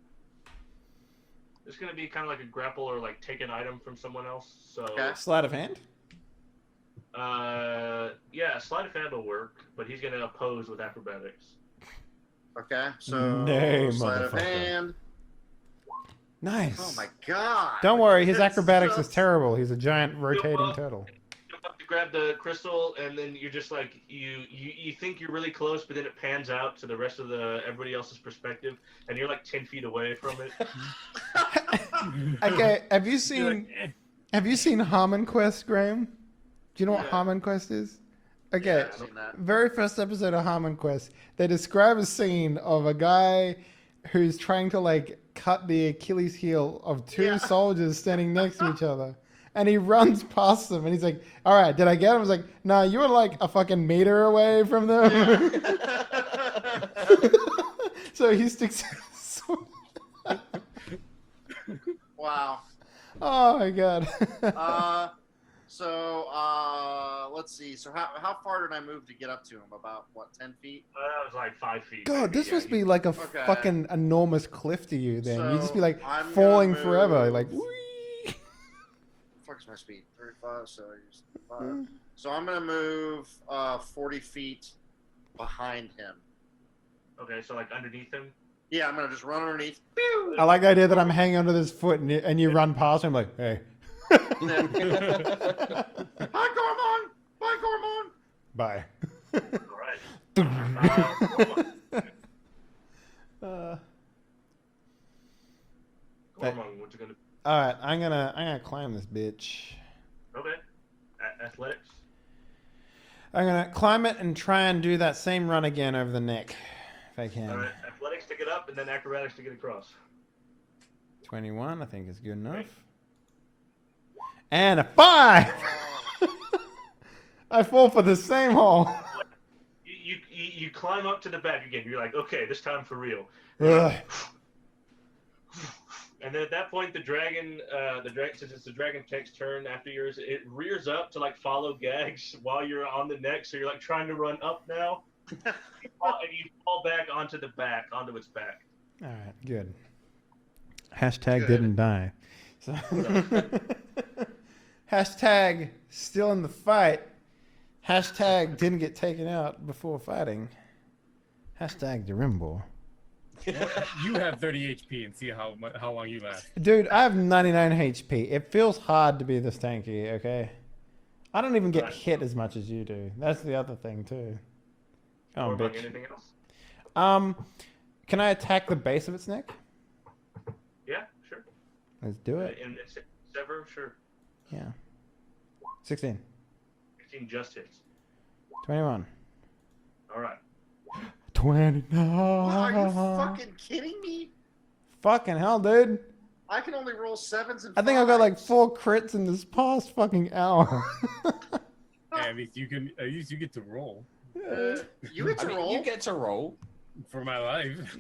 It's gonna be kind of like a grapple or like take an item from someone else. So. Okay. Sleight of hand? Yeah, sleight of hand will work, but he's gonna oppose with acrobatics. Okay, so Nay, sleight of motherfucker. hand. Nice. Oh my god! Don't worry, his It's acrobatics is just- terrible. He's a giant rotating turtle. You grab the crystal, and then you're just like you think you're really close, but then it pans out to the rest of everybody else's perspective, and you're like 10 feet away from it. Okay, have you You're seen like, Harmon Quest, Graham? Do you know what Yeah. Harmon Quest is? Okay, I've seen that. very first episode of Harmon Quest, they describe a scene of a guy who's trying to like cut the Achilles heel of two Yeah. soldiers standing next to each other. And he runs past them and he's like, all right, did I get him? I was like, no, you were like a fucking meter away from them. So he sticks his sword. Wow. Oh my god. Let's see. So how far did I move to get up to him? About what, 10 feet? That was like 5 feet. God, maybe. this must be like a Okay. fucking enormous cliff to you then. You just be So, like I'm falling gonna forever. move- Like, whee! Fuck's my speed? 35, so I use 5. So I'm gonna move 40 feet behind him. Okay, so like underneath him. Yeah, I'm gonna just run underneath. I like the idea that I'm hanging onto this foot and you run past him like, hey. And then, hi, Gormon! Bye, Gormon! Bye. All right. Gormung, what you gonna? All right, I'm gonna climb this bitch. Okay. Athletics. I'm gonna climb it and try and do that same run again over the neck, if I can. All right. Athletics to get up, and then acrobatics to get across. 21, I think is good enough. And a 5. I fall for the same hole. You climb up to the back again. You're like, okay, this time for real. Ugh. And then at that point, the dragon, since it's the dragon tech's turn after yours, it rears up to like follow Gags while you're on the neck. So you're like trying to run up now, and you fall back onto its back. All right, good. Hashtag Good. didn't die. So hashtag still in the fight. Hashtag didn't get taken out before fighting. Hashtag Durimbo. You have 30 HP and see how long you last. Dude, I have 99 HP. It feels hard to be this tanky, okay? I don't even get Right. hit as much as you do. That's the other thing, too. Come on, Or bitch. anything else? Can I attack the base of its neck? Yeah, sure. Let's do it. And sever, sure. Yeah. 16. 16 just hits. 21. All right. 29. Are you fucking kidding me? Fucking hell, dude. I can only roll 7s and I think I've got like 5s. 4 crits in this past fucking hour. At least you get to roll You get I to mean, roll. you get to roll for my life.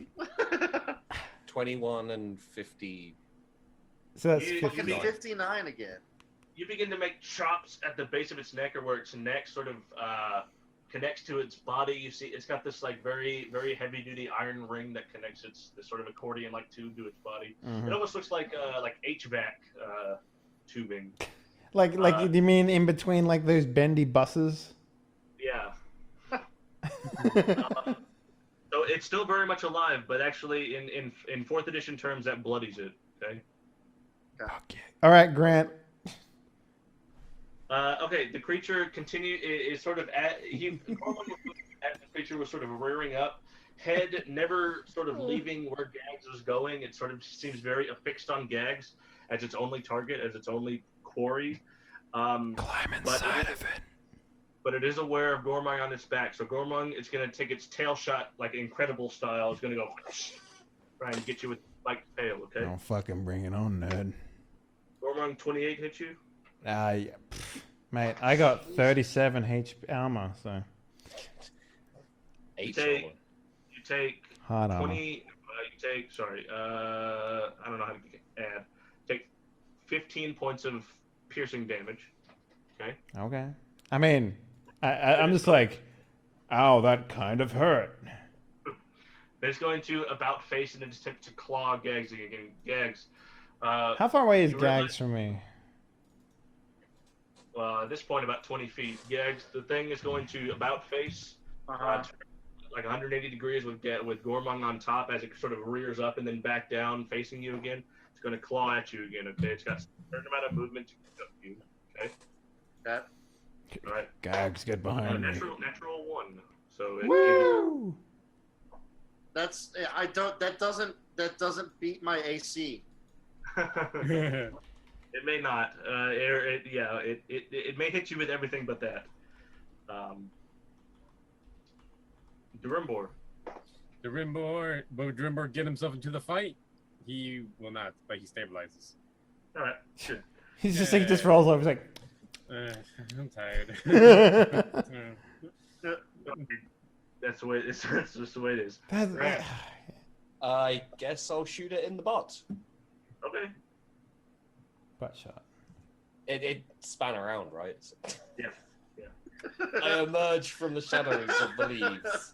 21 and 50. So that's You- 50. Fucking 59 again. You begin to make chops at the base of its neck, or where its neck sort of connects to its body. You see, it's got this like very, very heavy-duty iron ring that connects this sort of accordion-like tube to its body. It almost looks like HVAC tubing. Like, do you mean in between like those bendy buses? Yeah. So it's still very much alive, but actually, in fourth edition terms, that bloodies it. Okay. All right, Grant. Okay, the creature is sort of as the creature was sort of rearing up, head never sort of leaving where Gags was going. It sort of seems very affixed on Gags as its only target, as its only quarry. Climb inside of it. But it is aware of Gormung on its back, so Gormung is going to take its tail shot like Incredible style. It's going to go try and get you with like tail. Okay. Oh, fucking bring it on, nerd. Gormung 28 hit you. Yeah. Mate, I got 37 HP armor, so 8 take- roll. You take hard armor. 20. You take. Sorry. I don't know how to add. Take 15 points of piercing damage. Okay. I mean, I'm just like, ow, that kind of hurt. Then it's going to about face and then just attempt to claw Gags again. Gags. How far away is You realize- Gags from me? At this point, about 20 feet. Gags. The thing is going to about face. Uh-huh. Like 180 degrees with Gormung on top as it sort of rears up and then back down facing you again. It's going to claw at you again. Okay, it's got a certain amount of movement to get up to you. Okay. Okay. All right. Gags, get behind me. Natural 1. So it, Woo! That's that doesn't beat my AC. it may not. It may hit you with everything but that. Durimbor. Durimbor get himself into the fight. He will not, but he stabilizes. All right. Good. He's just like, just rolls over. He's like, I'm tired. That's the way. That's just the way it is. that's, I guess I'll shoot it in the butt. Okay. butt shot. It span around, right? Yeah. I emerge from the shadows of the leaves.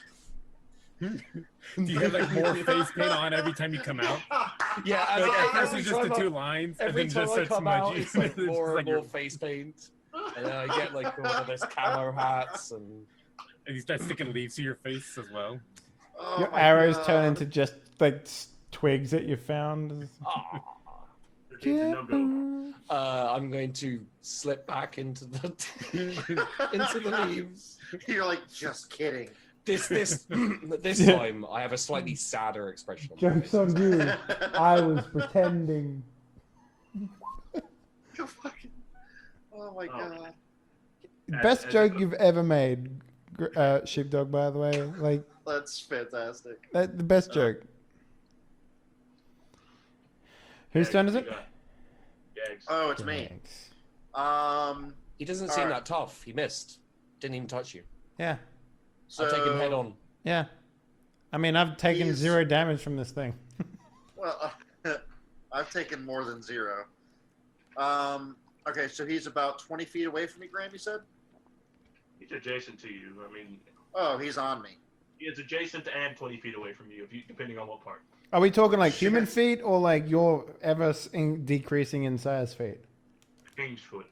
Do you have like more face paint on every time you come out? Yeah, Like, at first every it's just the time 2 lines, and every then time just I starts come out, smudging. it's like It's just more like and you're- more face paint. And then I get like one of those camo hats and and you start sticking leaves to your face as well. Oh Your my arrows God. turn into just like twigs that you found. It's a no-go. I'm going to slip back into the into the leaves. You're like, just kidding. This Yeah. time I have a slightly sadder expression. On my face. on you. I was pretending. You're fucking- Oh my Oh. God. Best as- joke you've ever made, Sheepdog. By the way, like That's fantastic. the best joke. Whose Gags, turn is you it? got Gags. Oh, it's me. Thanks. He doesn't All seem right. that tough. He missed. Didn't even touch you. Yeah. So, I take him head on. Yeah. I mean, I've taken He's- 0 damage from this thing. Well, I've taken more than 0. Okay, so he's about 20 feet away from me, Graham, you said? He's adjacent to you. I mean, Oh, he's on me. it's adjacent and 20 feet away from you, depending on what part. Are we talking like Shit. human feet or like your decreasing in size feet? King's foot.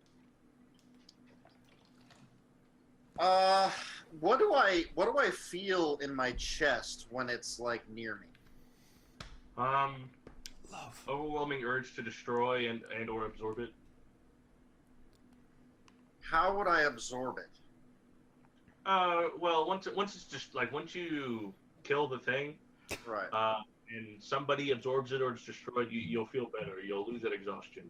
What do I feel in my chest when it's like near me? Love. Overwhelming urge to destroy and or absorb it. How would I absorb it? Well, once it's just like once you kill the thing, Right. and somebody absorbs it or it's destroyed, you'll feel better. You'll lose that exhaustion.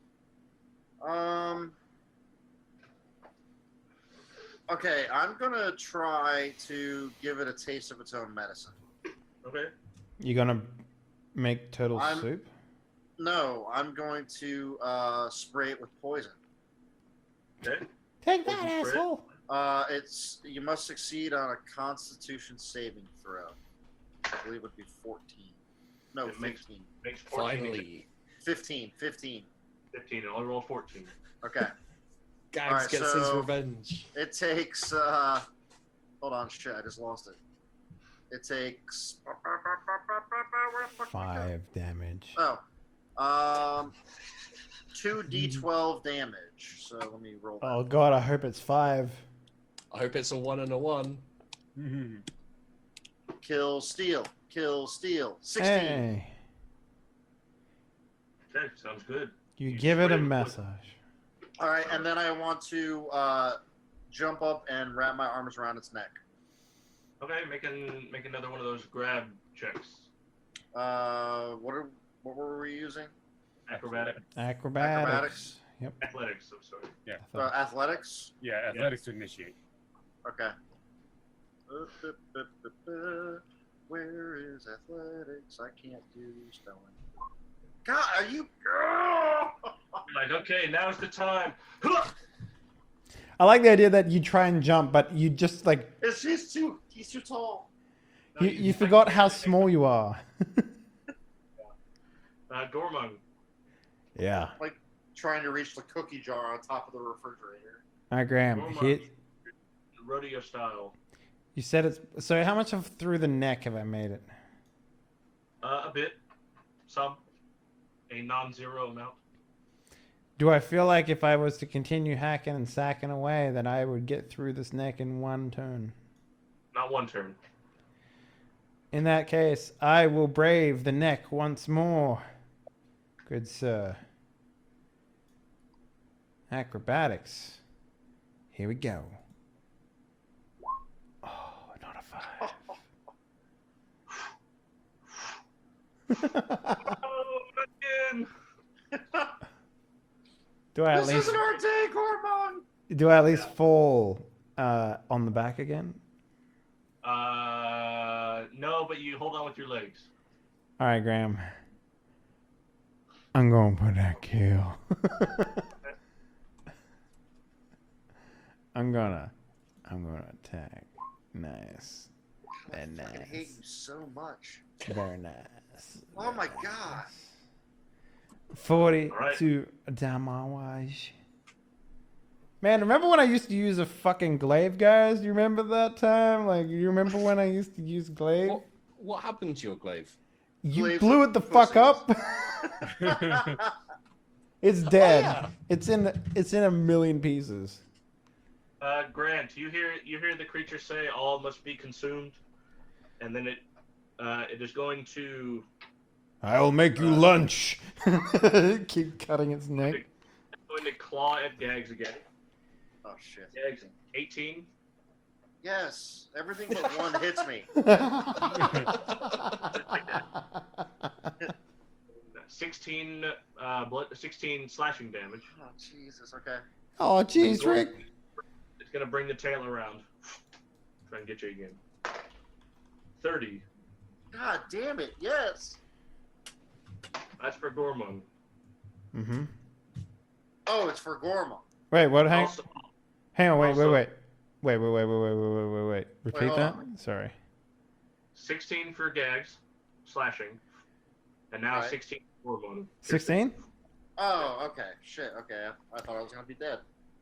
Okay, I'm gonna try to give it a taste of its own medicine. Okay. You gonna make turtle I'm- soup? No, I'm going to spray it with poison. Okay. Take that, asshole. It's you must succeed on a Constitution saving throw. I believe it would be 14. No, It makes- 15. Makes 14, Finally. 15. 15, and only roll 14. Okay. Gags Alright, gets his so- revenge. It takes. Hold on, shit! I just lost it. It takes. Where the fuck did it go? 5 damage. Oh. 2d12 damage. So let me roll that. Oh god, I hope it's 5. I hope it's a 1 and a 1. Kill, steal. Kill, steal. 16. Hey, Okay, sounds good. you You give it a spray it with- massage. All right, and then I want to jump up and wrap my arms around its neck. Okay, make another one of those grab checks. What were we using? Acrobatic, Acrobatics. Yep. athletics. I'm sorry. Yeah. Athletics. Yeah, athletics to initiate. Okay. Where is athletics? I can't do spelling. God, are you? Like, okay, now's the time. I like the idea that you try and jump, but you just like He's too tall. No, you forgot how small you are. Gormung. Yeah. Trying to reach the cookie jar on top of the refrigerator. All right, Graham. Gormung. Here, Rodeo style. you said it's so. How much of through the neck have I made it? A bit. Some. A non-zero amount. Do I feel like if I was to continue hacking and sacking away, that I would get through this neck in one turn? Not one turn. In that case, I will brave the neck once more. Good sir. Acrobatics. Here we go. Oh, not a 5. Oh, again. Do I at This least isn't our day, Gormon! do I at least fall on the back again? No, but you hold on with your legs. All right, Graham. I'm going for that kill. I'm gonna attack. Nice. I Very fucking hate nice. you so much. Very nice. Oh my god. 42 damage. Man, remember when I used to use a fucking glaive, guys? You remember that time? Like, you remember when I used to use glaive? What happened to your glaive? You Glaives blew are it the fuck pussies. up. It's dead. yeah. It's in a million pieces. Grant, you hear the creature say, "All must be consumed," and then it is going to I'll make you lunch. Keep cutting its neck. claw at Gags again. Oh shit. Gags, 18. Yes, everything but one hits me. 16 16 slashing damage. Oh Jesus. Okay. Oh, jeez, Rick. It's gonna bring the tail around. Try and get you again. 30. God damn it. Yes. That's for Gormung. Mm-hmm. Oh, it's for Gorma. Wait, what? Hang Also, on, wait. also- Wait. Repeat hold that. on. Sorry. 16 for gags, slashing, and now Right. 16 for motive. 16. Oh, okay. Shit. Okay. I thought I was gonna be dead.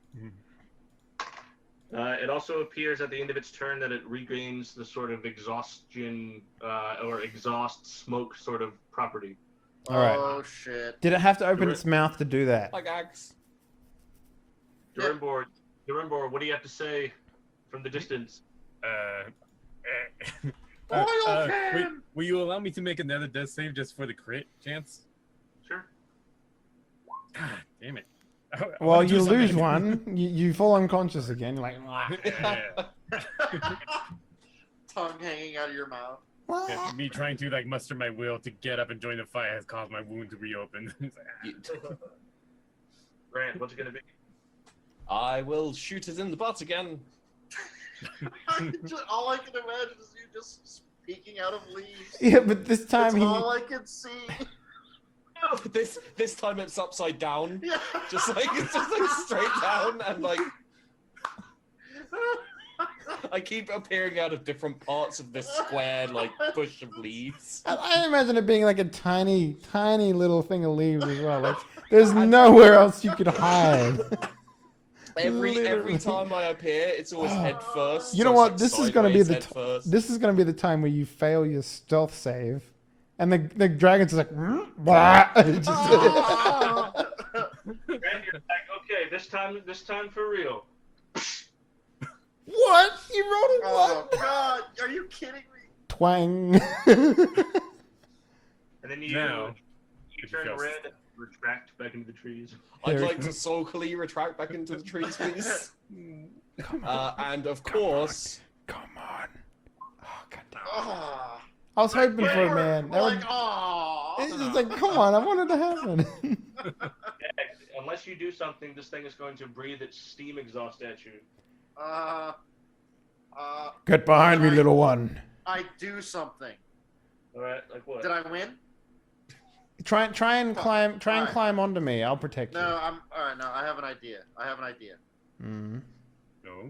It also appears at the end of its turn that it regains the sort of exhaustion or exhaust smoke sort of property. All right. Oh shit. Did it have to open its mouth to do that? Like Axe. Yeah. Durinbor, what do you have to say from the distance? Oil wait, can! will you allow me to make another death save just for the crit chance? Sure. God damn it. Well, you lose one. You fall unconscious again. You're like, Tongue hanging out of your mouth. Yeah, me trying to like muster my will to get up and join the fight has caused my wound to reopen. It's like, You- Grant, what's it going to be? I will shoot it in the butt again. All I can imagine is you just peeking out of leaves. yeah, but this time That's he. all I can see. This time it's upside down. Yeah. It's just like straight down and like I keep appearing out of different parts of this square like bush of leaves. I imagine it being like a tiny, tiny little thing of leaves as well. Like, there's nowhere else you could hide. Every Literally. time I appear, it's always head first. You know so what? it's This like is gonna be sideways the head first. this is gonna be the time where you fail your stealth save, and the dragon's just like, "Blah." It just- Oh. Grant, you're like, okay, this time for real. What? You rolled a Oh what? god, are you kidding me? Twang. And then you Now, turn Yes. red and retract back into the trees. I'd Here. like to sulkily retract back into the trees, please. And of course, Come on. Oh god damn. Oh. I was hoping for a man. That Like, would, oh. it's just like, come on, I wanted to happen. Yeah, unless you do something, this thing is going to breathe its steam exhaust at you. Get behind me, little one. I do something. All right, like what? Did I win? Try and climb. Try and Alright. climb onto me. I'll protect No, you. I'm all right. No, I have an idea. Mm. no.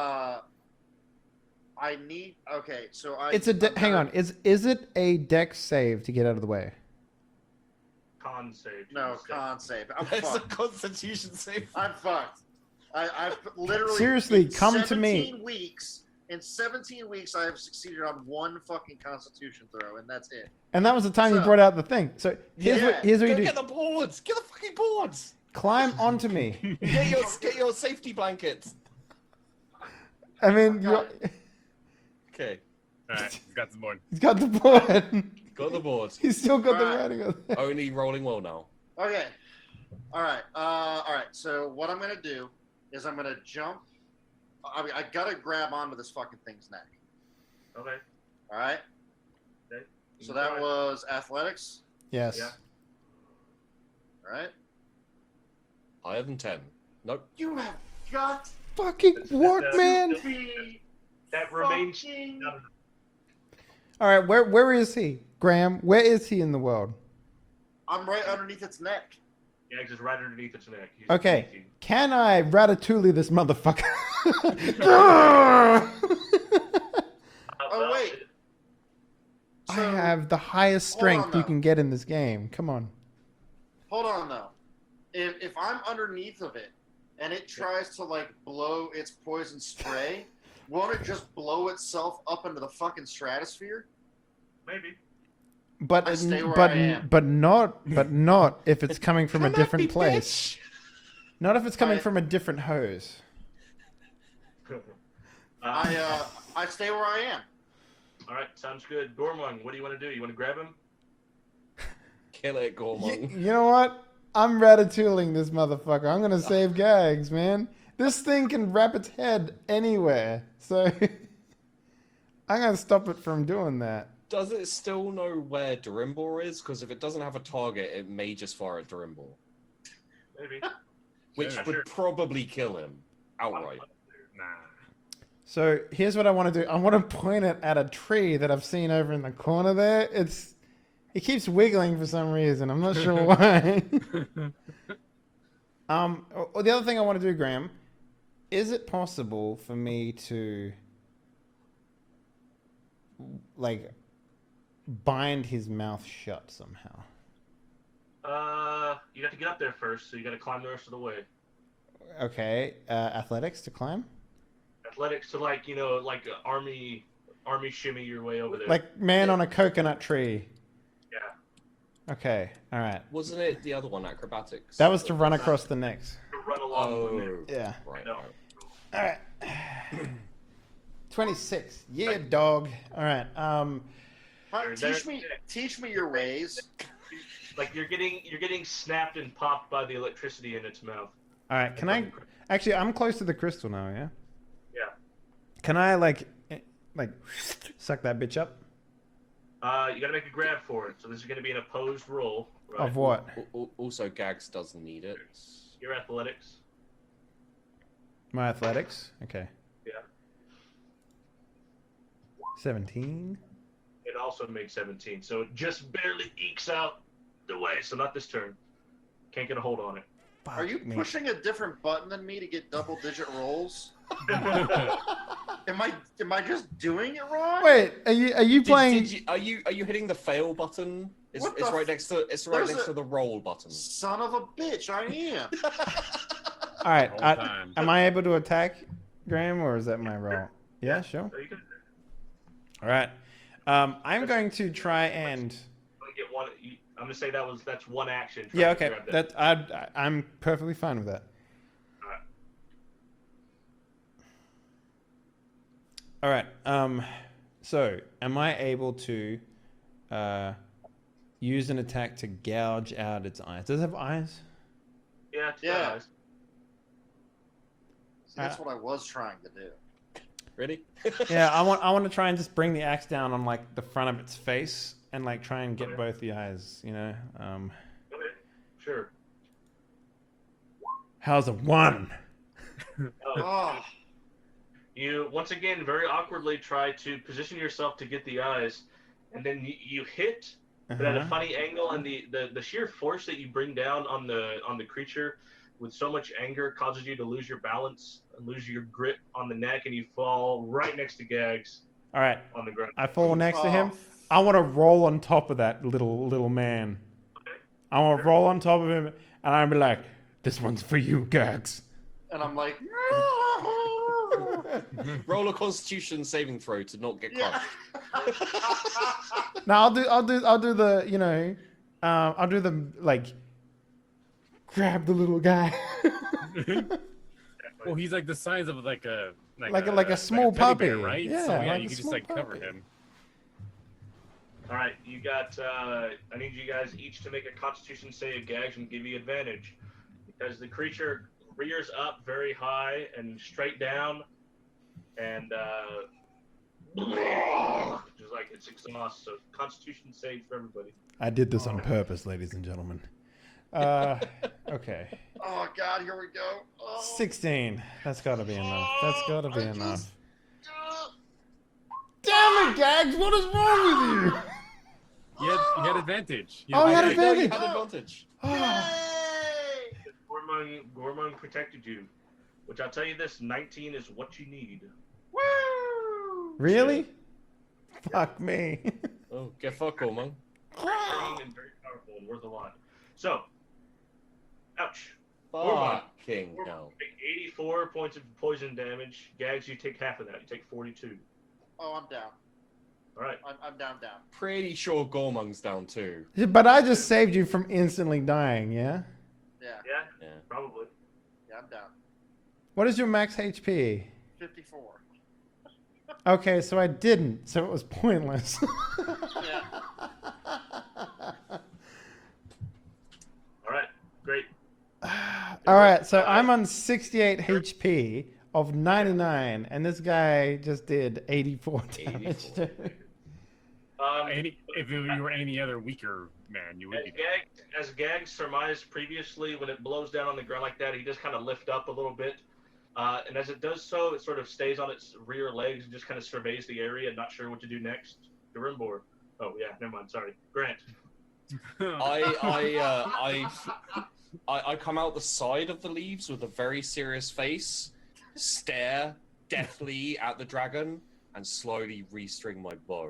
I need. Okay, so I. It's a. Hang on. Is it a dex save to get out of the way? Con save. No, Jesus. con save. I'm it's a fucked. constitution save. I'm fucked. I've literally. Seriously, in come to me. 17 weeks. In 17 weeks, I have succeeded on one fucking Constitution throw, and that's it. And that was the time you So- brought out the thing. So here's Yeah. what you Go do. get the boards. Get the fucking boards. Climb onto me. Get your safety blankets. I mean, Got Okay, Alright, he's got the board. he's got the board. got the boards. He's still got the Alright. writing on there. Only rolling well now. Okay. All right. All right. So what I'm gonna do is I'm gonna jump. I gotta grab onto this fucking thing's neck. Okay. All right. Okay. So that was athletics. Yes. Yeah. All right. Higher than 10. Nope. You have got Fucking what, That's- man? to be that remains. fucking- No, no, no. All right, where is he, Graham? Where is he in the world? I'm right underneath its neck. Gags is right underneath its neck. He's Okay. sneaky. Can I ratatouille this motherfucker? Oh, Well, wait. I So, have the highest hold strength on, you though. can get in this game. Come on. Hold on though. If I'm underneath of it and it tries to like blow its poison spray, won't it just blow itself up into the fucking stratosphere? Maybe. But I stay where but I am. but not if it's coming from a Come at different me, place. bitch. Not if it's coming I- from a different hose. I stay where I am. All right, sounds good. Gormung, what do you want to do? You want to grab him? Kill it, Gormong. You know what? I'm ratatouilling this motherfucker. I'm gonna save Gags, man. This thing can wrap its head anywhere, so I'm gonna stop it from doing that. Does it still know where Durimbor is? Because if it doesn't have a target, it may just fire at Durimbor, Maybe. which Yeah, would sure. probably kill him outright. Nah. So here's what I want to do. I want to point it at a tree that I've seen over in the corner there. It keeps wiggling for some reason. I'm not sure why. The other thing I want to do, Graham, is it possible for me to like bind his mouth shut somehow? You have to get up there first, so you got to climb the rest of the way. Okay, athletics to climb? Athletics to like army shimmy your way over there. Like man on a coconut tree. Yeah. Okay, all right. Wasn't it the other one, acrobatics? That was to run across the necks. To run along. Oh, Yeah. right. No. All right. 26. Yeah, dog. All right. Huh, teach me your ways. Like you're getting snapped and popped by the electricity in its mouth. All right. Can I actually? I'm close to the crystal now. Yeah. Yeah. Can I like suck that bitch up? You got to make a grab for it. So this is going to be an opposed roll. Right? Of what? Also, Gags doesn't need it. Your athletics. My athletics. Okay. Yeah. 17. It also makes 17, so it just barely ekes out the way. So not this turn. Can't get a hold on it. Are you Fuck me. pushing a different button than me to get double-digit rolls? Am I just doing it wrong? Wait, are you playing? Are you hitting the fail button? It's What it's the right next to There's the roll button. Son of a bitch, I am. All right. Whole time. Am I able to attack Graham, or is that my roll? Yeah, sure. So you can All right. I'm going to try and. only get one. I'm gonna say that's one action. Try Yeah. to Okay. grab I'm perfectly fine with that. All right. All right. So am I able to use an attack to gouge out its eyes? Does it have eyes? Yeah. It's Yeah. nice. See, that's what I was trying to do. Ready? Yeah. I want to try and just bring the axe down on like the front of its face and like try and get Okay. both the eyes. You know. Okay. Sure. How's a 1? Oh, You once again very awkwardly try to position yourself to get the eyes, and then you hit, but at a Uh-huh. funny angle, and the sheer force that you bring down on the creature with so much anger causes you to lose your balance and lose your grip on the neck, and you fall right next to Gags All right. on the ground. I fall next to him. Oh, I want to roll on top of that little man. Okay. I want to roll on top of him, and I'll be like, "This one's for you, Gags." and I'm like, Roll a Constitution saving throw to not get crushed. yeah. Now I'll do the I'll do the like grab the little guy Well, he's like the size of like a small teddy puppy, bear, right? yeah, So yeah, like a you can just small like cover puppy. him. All right, you got. I need you guys each to make a Constitution save, Gags, and give you advantage because the creature rears up very high and straight down, and just like it's exhausted. So Constitution save for everybody. I did this on purpose, ladies and gentlemen. Okay. Oh God, here we go. Oh. 16. That's got to be enough. That's got to be I enough. just- Damn it, Gags! What is wrong with you? You had advantage. You Oh, you had Okay, no, you advantage. had advantage. Yay! Gormon protected you, which I'll tell you this: 19 is what you need. Woo! Really? Fuck me. Oh, get fucked, Gormon. Strong and very powerful and worth a lot. So, ouch. Gormon. Fucking Gormon, hell. you take 84 points of poison damage. Gags, you take half of that. You take 42. Oh, I'm down. All right. I'm down. Pretty sure Gormon's down too. But I just saved you from instantly dying, yeah? Yeah, Yeah, Yeah. probably. yeah, I'm down. What is your max HP? 54. Okay, so I didn't, so it was pointless. Yeah. All right. Great. All right, so I'm on 68 HP of 99, and this guy just did 84 damage. 84. If you were any other weaker man, you would be. As Gag surmised previously, when it blows down on the ground like that, he just kind of lift up a little bit. And as it does so, it sort of stays on its rear legs and just kind of surveys the area, not sure what to do next. Garimbor. Oh, yeah, never mind. Sorry. Grant. I come out the side of the leaves with a very serious face, stare deathly at the dragon, and slowly restring my bow.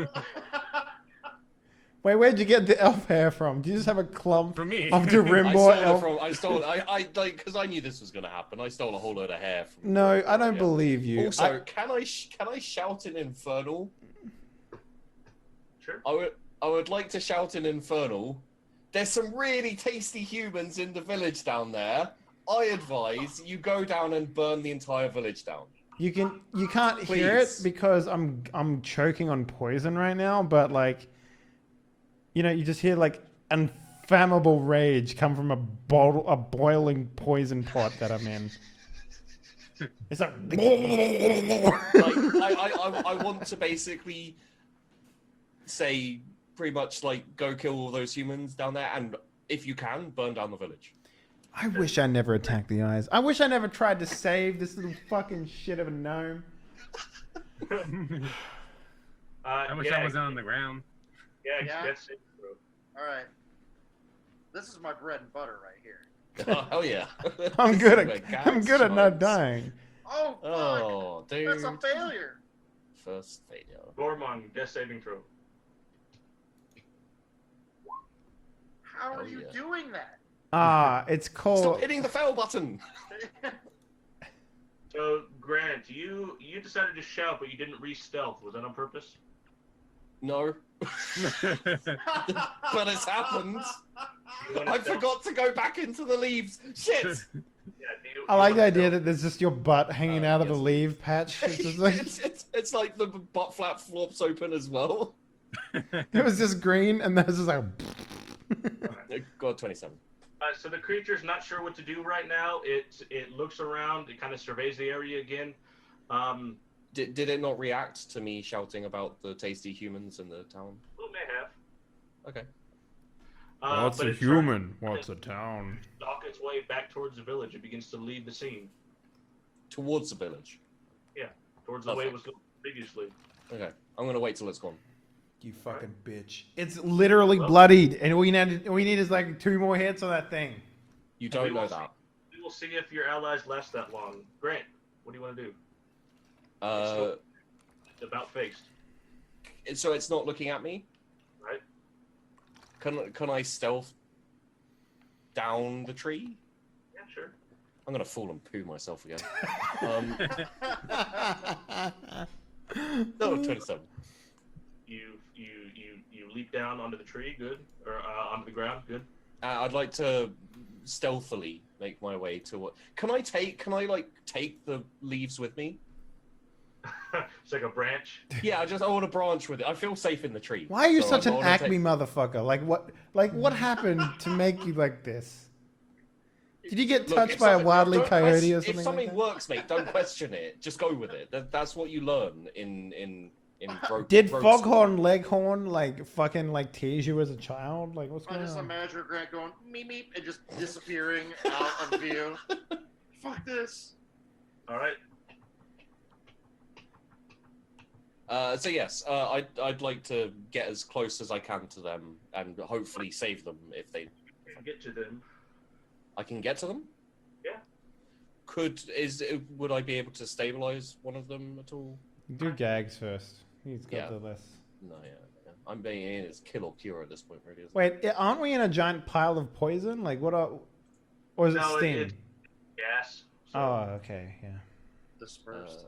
Wait, where'd you get the elf hair from? Do you just have a clump For me. of the I Rimbo stole it elf? from. Because I knew this was gonna happen. I stole a whole load of hair from. No, I don't Yeah. believe you. Also, can I shout in Infernal? Sure. I would like to shout in Infernal. There's some really tasty humans in the village down there. I advise you go down and burn the entire village down. you can't hear it Please. because I'm choking on poison right now, but like, you know, you just hear like inflammable rage come from a boiling poison pot that I'm in. It's like, I want to basically say pretty much like go kill all those humans down there, and if you can, burn down the village. I wish I never attacked the eyes. I wish I never tried to save this little fucking shit of a gnome. I wish I wasn't on the ground. Yeah. That's it, bro. All right. This is my bread and butter right here. Oh hell yeah! I'm This good is where at Gaz I'm good at not shines. dying. Oh, fuck. Oh, dude! That's a failure. First failure. Gormon, death saving throw. How are Oh, you yeah. doing that? Ah, it's Stop called. hitting the fail button. So, Grant, you decided to shout, but you didn't re-stealth. Was that on purpose? No, but it's happened. You wanna I stealth? forgot to go back into the leaves. Shit! Yeah, I like the idea that there's just your butt hanging out of the yes. leave patch. It's just like, it's like the butt flap flops open as well. it was just green, and then it's just like. God, 27. So the creature's not sure what to do right now. It looks around. It kind of surveys the area again. Did it not react to me shouting about the tasty humans in the town? Well, it may have. Okay. But it's trying What's a town? to stalk its way back towards the village. It begins to leave the scene Towards the village. towards the way it Perfect. was going previously. Okay. I'm gonna wait till it's gone. You fucking bitch. It's literally Well- bloodied, and we need is like 2 more hits on that thing. You don't know will that. We will see if your allies last that long. Grant, what do you want to do? It's about faced, So it's not looking at me. right? Can I stealth down the tree? Yeah, sure. I'm gonna fall and poo myself again. No, 27. You leap down onto the tree, good, or onto the ground, good. I'd like to stealthily make my way to what? Can I take the leaves with me? It's like a branch. Yeah, I want to branch with it. I feel safe in the tree. Why are you So such I an wanna acme take- motherfucker? What happened to make you like this? Did you get Look, touched if by a something- wildly don't coyote or question- something? If something like that? works, mate, don't question it. Just go with it. That's what you learn in rogue. Did rogue Foghorn Leghorn like fucking like tease you as a child? Like what's I going just on? imagine Grant going meep meep and just disappearing out of view. Fuck this. All right. So yes, I'd like to get as close as I can to them and hopefully save them if they. You can get to them. I can get to them. Yeah. Would I be able to stabilize one of them at all? Do gags first. He's got Yeah. the list. No, yeah. I'm being in it's kill or cure at this point, really. Isn't it? Wait, aren't we in a giant pile of poison? Like what are, or is it No, steam? it's gas. So Oh, okay, yeah. Dispersed.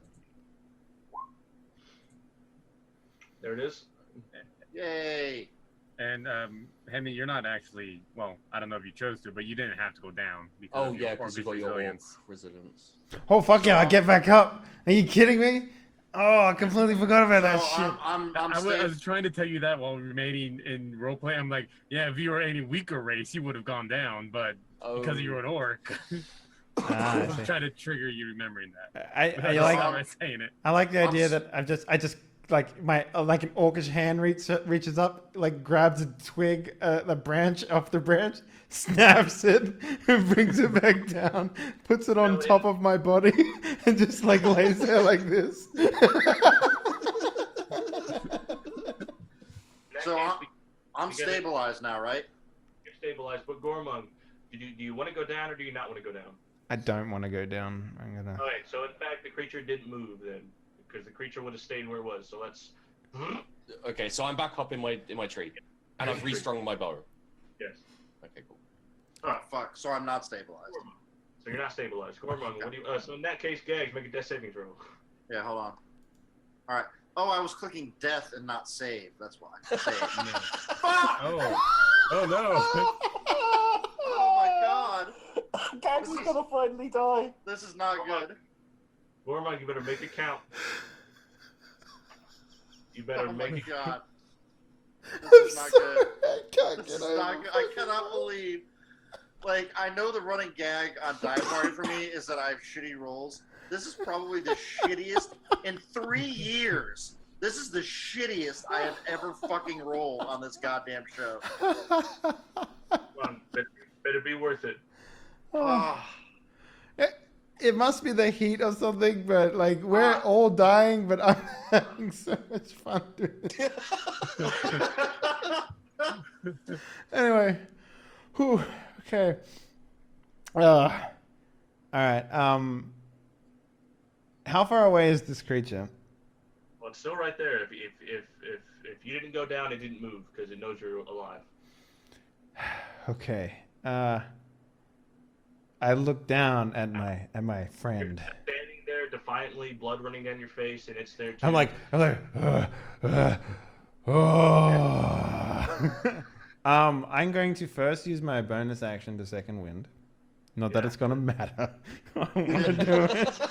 there it is. Yay. And Henry, you're not actually. Well, I don't know if you chose to, but you didn't have to go down. Because Oh of your yeah, because you got Orbis your orc resilience. resilience. Oh fuck yeah! I get back up. Are you kidding me? Oh, I completely forgot about that So shit. I'm I staying- was trying to tell you that while remaining in roleplay. I'm like, yeah, if you were any weaker race, you would have gone down, but Oh, because you were an orc, Ah, I I'm see. trying to trigger you remembering that. I But that's like not by saying it. I like the I'm idea s- that I just like my like an orcish hand reaches up, like grabs a twig, the branch off the branch, snaps it, and brings it back down, puts it on No, top of my body, and just like lays there like this. In that So case, I'm we gotta- stabilized now, right? you're stabilized. But Gormon, do you want to go down or do you not want to go down? I don't want to go down. I'm gonna. Okay, so in fact, the creature didn't move then, because the creature would have stayed where it was. So let's. Okay, so I'm back up in my tree, and I've restrung my bow. Yes. Okay, cool. Oh, fuck. So I'm not stabilized. So you're not stabilized. Gormung, what do you? So in that case, Gags, make a death saving throw. Yeah, hold on. All right. Oh, I was clicking death and not save. That's why. Save. Fuck! Oh no! Oh my god. Gags is gonna finally die. This is not good. Gormung, you better make it count. You better Oh my make it. god. This I'm is not sorry, good. I can't This get is over not good. I cannot believe. Like, I know the running gag on Die Party for me is that I have shitty rolls. This is probably the shittiest in 3 years. This is the shittiest I have ever fucking rolled on this goddamn show. Come on, better be worth it. Ah. It must be the heat or something, but like we're all dying, but I'm having so much fun doing it. Anyway, whew, okay. All right. How far away is this creature? Well, it's still right there. If you didn't go down, it didn't move because it knows you're alive. Okay. I look down at my friend. You're standing there defiantly, blood running down your face, and it's there too. I'm like, oh. I'm going to first use my bonus action to second wind. Not that Yeah. it's gonna matter. I want to do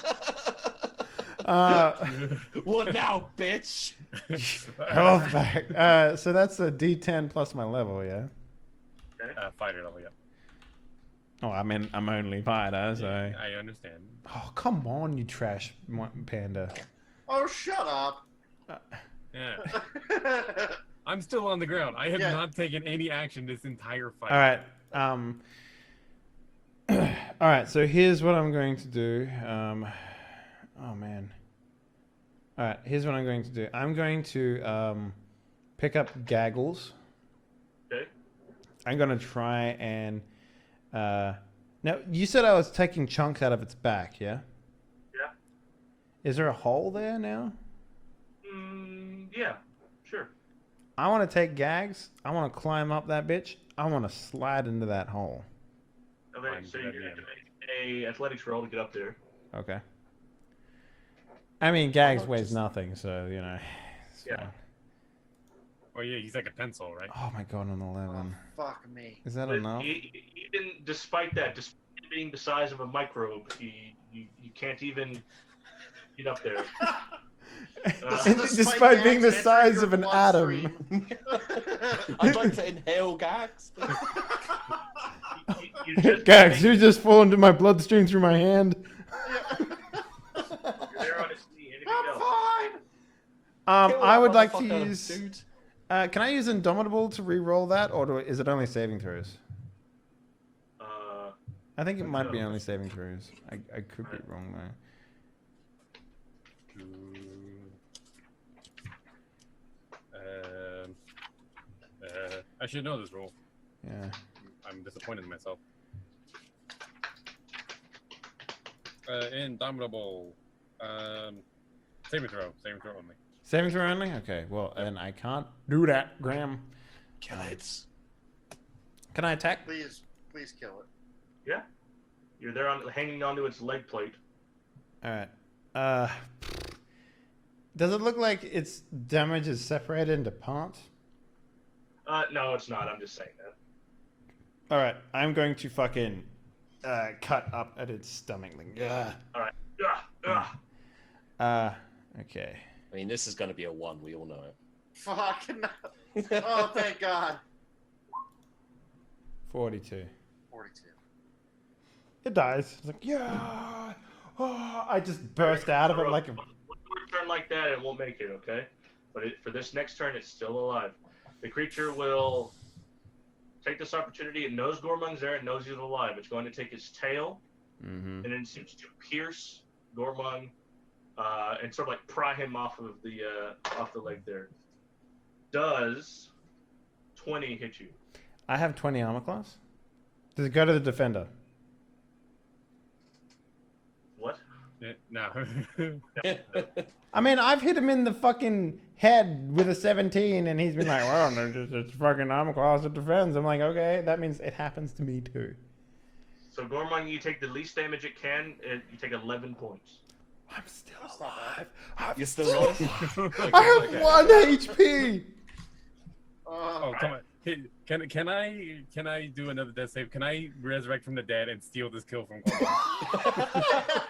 it. What now, bitch? Health back. So that's a D10 plus my level, yeah. Fighter level, yeah. Oh, I mean, I'm only fighter, so. I understand. Oh, come on, you trash panda. Oh, shut up. Yeah. I'm still on the ground. I have Yeah. not taken any action this entire fight. All right. All right. So here's what I'm going to do. Oh man. All right. Here's what I'm going to do. I'm going to pick up Gaggles. Okay. I'm gonna try and. Now you said I was taking chunks out of its back, yeah? Yeah. Is there a hole there now? Yeah. Sure. I want to take Gags. I want to climb up that bitch. I want to slide into that hole. Okay. Fine, So good you're idea. going to make a athletics roll to get up there. Okay. I mean, Gags weighs nothing, so you know. It's Yeah. fine. Oh yeah, he's like a pencil, right? Oh my god, an 11. Fuck me. Is that But enough? even despite that, despite it being the size of a microbe, you can't even get up there. Despite being the Gags size entering of an your atom. bloodstream. I'd like to inhale Gags. You just Gags, you just fall into my bloodstream through my hand. You're there on its knee. Anything I'm else? fine. Kill I that would like to motherfucker, use. dude. Can I use Indomitable to re-roll that, or is it only saving throws? I think it might be only saving throws. I could be wrong though. I should know this rule. Yeah. I'm disappointed in myself. Indomitable. Saving throw. Saving throw only. Saving throw only? Okay. Well, then I can't do that, Graham. Kill it. Can I attack? Please kill it. Yeah. You're there hanging onto its leg plate. All right. Does it look like its damage is separated into parts? No, it's not. I'm just saying that. All right. I'm going to fucking cut up at its stomach. Like, yeah. All right. Okay. I mean, this is going to be a 1. We all know it. Fucking. Oh, thank God. 42. 42. It dies. It's like, yeah. Oh, I just burst out of it like a. One turn like that, it won't make it, okay? But for this next turn, it's still alive. The creature will take this opportunity. It knows Gormung's there. It knows he's alive. It's going to take its tail, Mm-hmm. and it seems to pierce Gormung and sort of like pry him off of the leg there. Does 20 hit you? I have 20 armor class. Does it go to the defender? No. I mean, I've hit him in the fucking head with a 17, and he's been like, "Well, it's fucking armor class of defense." I'm like, "Okay, that means it happens to me too." So Gormung, you take the least damage it can, and you take 11 points. I'm still That's not bad. alive. You're still alive? I have 1 HP. Oh, come on. Hey, can I do another death save? Can I resurrect from the dead and steal this kill from Gormung?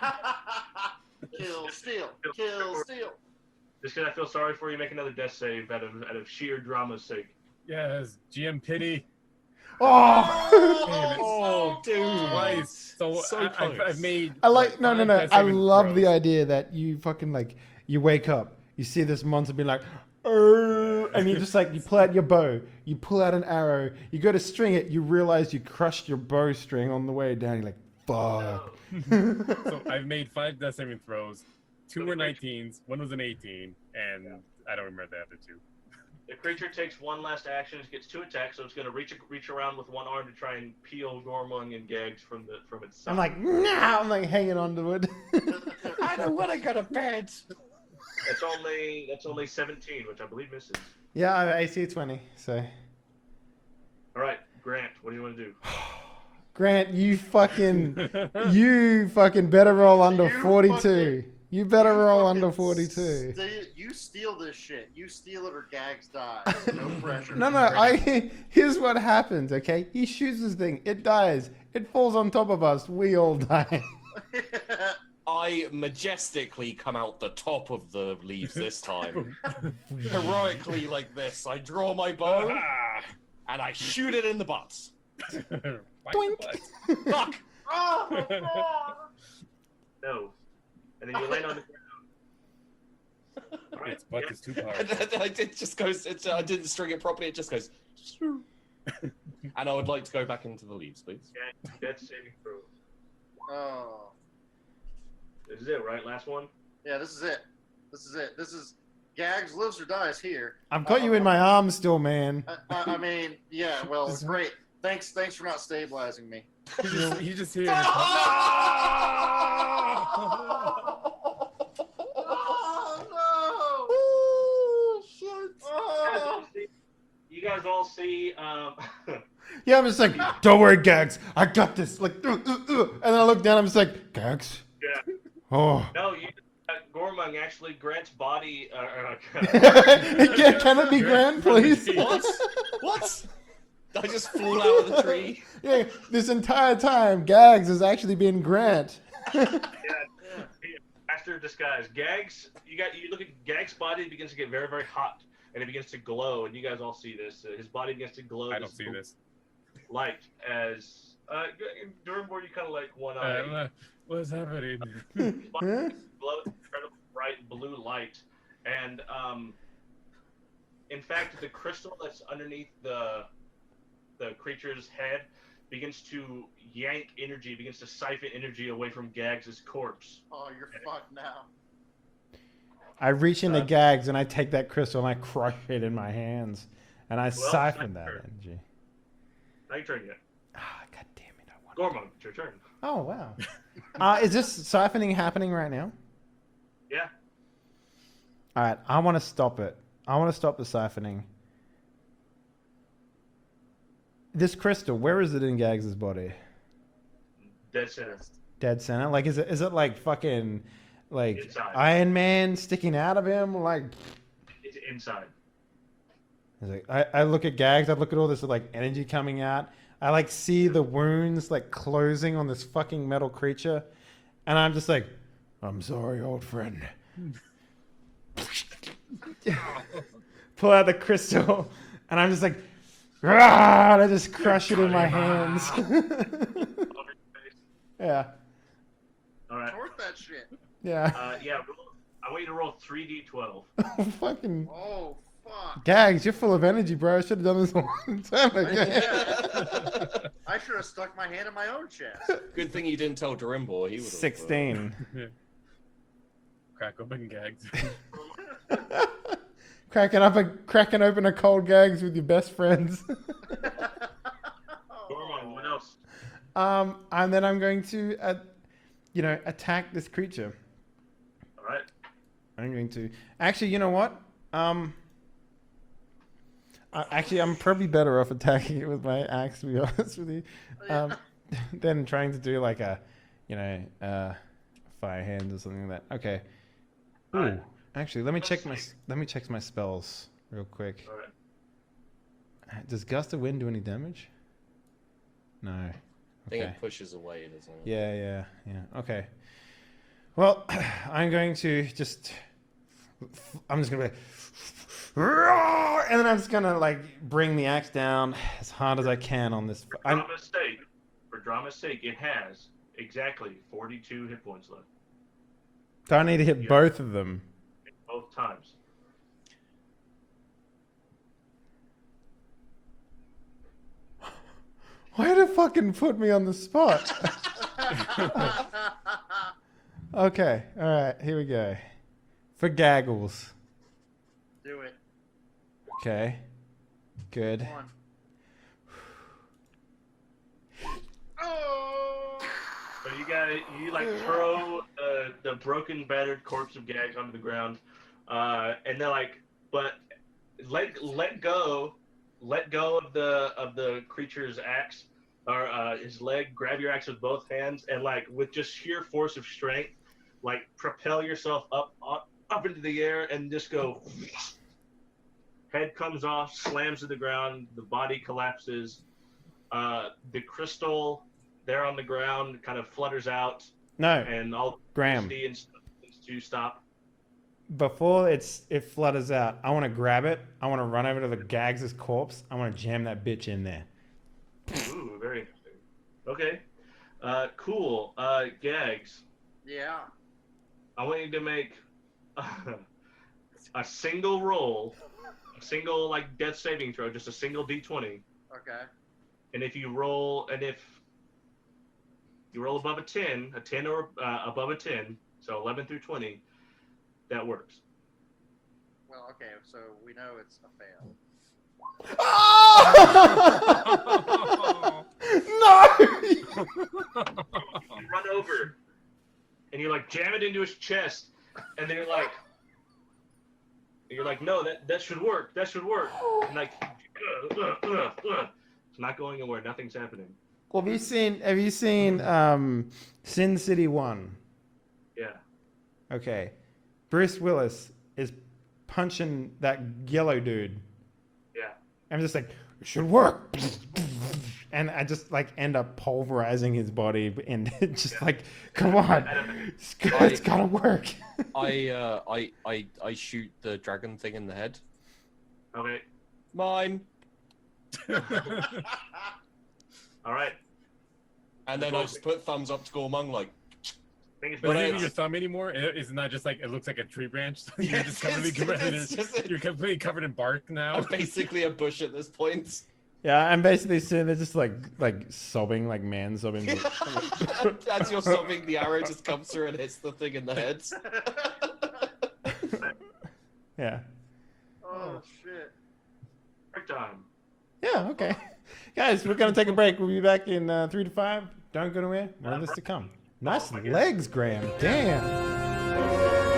Kill, steal, kill, steal. Just because I feel sorry for you, make another death save out of sheer drama's sake. Yes, GM pity. Oh. Oh, dude. Twice. So, So I've close. made. I like no. 5 death I saving love the throws. idea that you fucking like you wake up, you see this monster being like, "Arr," and you just like you pull out your bow, you pull out an arrow, you go to string it, you realize you crushed your bowstring on the way down. You're like, "Fuck." So I've made 5 death saving throws. 2 were 19s, 1 was an 18, and I don't remember the other 2. The creature takes one last action, it gets 2 attacks, so it's going to reach around with one arm to try and peel Gormung and Gags from its side. I'm like, nah. I'm like hanging onto it. I don't want to go to bed. That's only 17, which I believe misses. Yeah, I AC 20. So, All right, Grant, what do you want to do? Grant, you fucking better roll under You 42. You better roll fucking under 42. You steal this shit. You steal it or Gags die. No pressure. No. Here's what happens. Okay, he shoots this thing. It dies. It falls on top of us. We all die. I majestically come out the top of the leaves this time. Heroically like this. I draw my bow and I shoot it in the butt. Doink. Fuck! Oh, No. And then you land on the ground. All right, Its butt yeah. is too powerful. It just goes. I didn't string it properly. It just goes. And I would like to go back into the leaves, please. Death saving throw. oh. This is it, right? Last one? Yeah, this is it. This is Gags lives or dies here. I've got you in my arms still, man. I mean, yeah, well, great. Thanks for not stabilizing me. He's just here. Oh, no! Shit. Oh. You guys all see, Yeah, I'm just like, don't worry, Gags. I got this. Like, and then I look down. I'm just like, Gags. Yeah. Oh. no, Gormung actually Grant's body. Can it be Grant, please? What? What? I just fall out of the tree. Yeah, this entire time, Gags has actually been Grant. Master disguise. Gags. You look at Gags' body. It begins to get very, very hot, and it begins to glow. And you guys all see this. His body begins to glow. I don't see this. Light as Durinbor, you kind of like one eye. What's happening? His body glows incredibly bright blue light, and in fact, the crystal that's underneath the creature's head begins to yank energy, begins to siphon energy away from Gags' corpse. Oh, you're fucked now. I reach into Gags and I take that crystal and I crush it in my hands. And I siphon that sure. energy. Not your turn yet. Ah, God damn it. I want... Gormung, it's your turn. Oh, wow. Is this siphoning happening right now? Yeah. All right, I want to stop it. I want to stop the siphoning. This crystal, where is it in Gags' body? Dead center. Dead center? Like, is it like fucking, like Inside. Iron Man sticking out of him? Like, It's inside. I look at Gags, I look at all this like energy coming out. I like see the wounds like closing on this fucking metal creature, and I'm just like, I'm sorry, old friend. Pull out the crystal, and I'm just like, "Rah!" and I just crush it in my hands. Yeah, All right. Torch that shit. yeah. I want you to roll 3d12. Fucking Oh, fuck. Gags, you're full of energy, bro. I should have done this a long time ago. Yeah. I should have stuck my hand in my own chest. Good thing you didn't tell Durimbo. He would have. 16. Crack open Gags. cracking open a cold Gags with your best friends. Gormung, what else? And then I'm going to, attack this creature. All right. I'm going to. Actually, you know what? Actually, I'm probably better off attacking it with my axe, to be honest with you, than trying to do like a, fire hands or something like that. Okay. Ooh. Alright. Actually, let me check my spells real quick. All right. Does Gust of Wind do any damage? No. I think Okay. it pushes away, doesn't it? Yeah. Okay. Well, I'm going to just. I'm just gonna be like, and then I'm just gonna like bring the axe down as hard as I can on this. For drama's sake, it has exactly 42 hit points left Do I need to hit Yeah. both of them? both times. Why did it fucking put me on the spot? Okay, all right, here we go. For gaggles. Do it. Okay, good. Come on. Oh! So you like throw the broken, battered corpse of Gags onto the ground, and they're like, but let go of the creature's axe or his leg. Grab your axe with both hands, and like with just sheer force of strength, like propel yourself up into the air, and just go. Head comes off, slams to the ground. The body collapses. The crystal there on the ground kind of flutters out, No, and all Graham. electricity and stuff needs to stop. Before it flutters out, I want to grab it. I want to run over to the Gags' corpse. I want to jam that bitch in there. Ooh, very interesting. Okay, cool. Gags, Yeah. I want you to make a single roll, a single like death saving throw, just a single d20. Okay. And if you roll above a 10 or above a 10, so 11 through 20, that works. Well, okay, so we know it's a fail. No! You run over, and you like jam it into his chest, and then you're like, no, that should work. That should work. And like, it's not going anywhere. Nothing's happening. Well, have you seen Sin City 1? Yeah. Okay. Bruce Willis is punching that yellow dude. Yeah. I'm just like, it should work. And I just like end up pulverizing his body and just like, come on. It's gotta work. I shoot the dragon thing in the head. Okay. Mine. All right. And then I just put thumbs up to Gormung like. Thing is, But But isn't it's- even your thumb anymore? Isn't that just like it looks like a tree branch? Yes, You're just completely it's completely covered in bark now. I'm basically a bush at this point. Yeah, I'm basically sitting there just like sobbing, like man sobbing. As you're sobbing, the arrow just comes through and hits the thing in the head. Yeah. Oh shit. break time. Yeah, okay. Guys, we're going to take a break. We'll be back in 3 to 5. Don't go anywhere. More of this to come. Nice legs, Graham. Damn.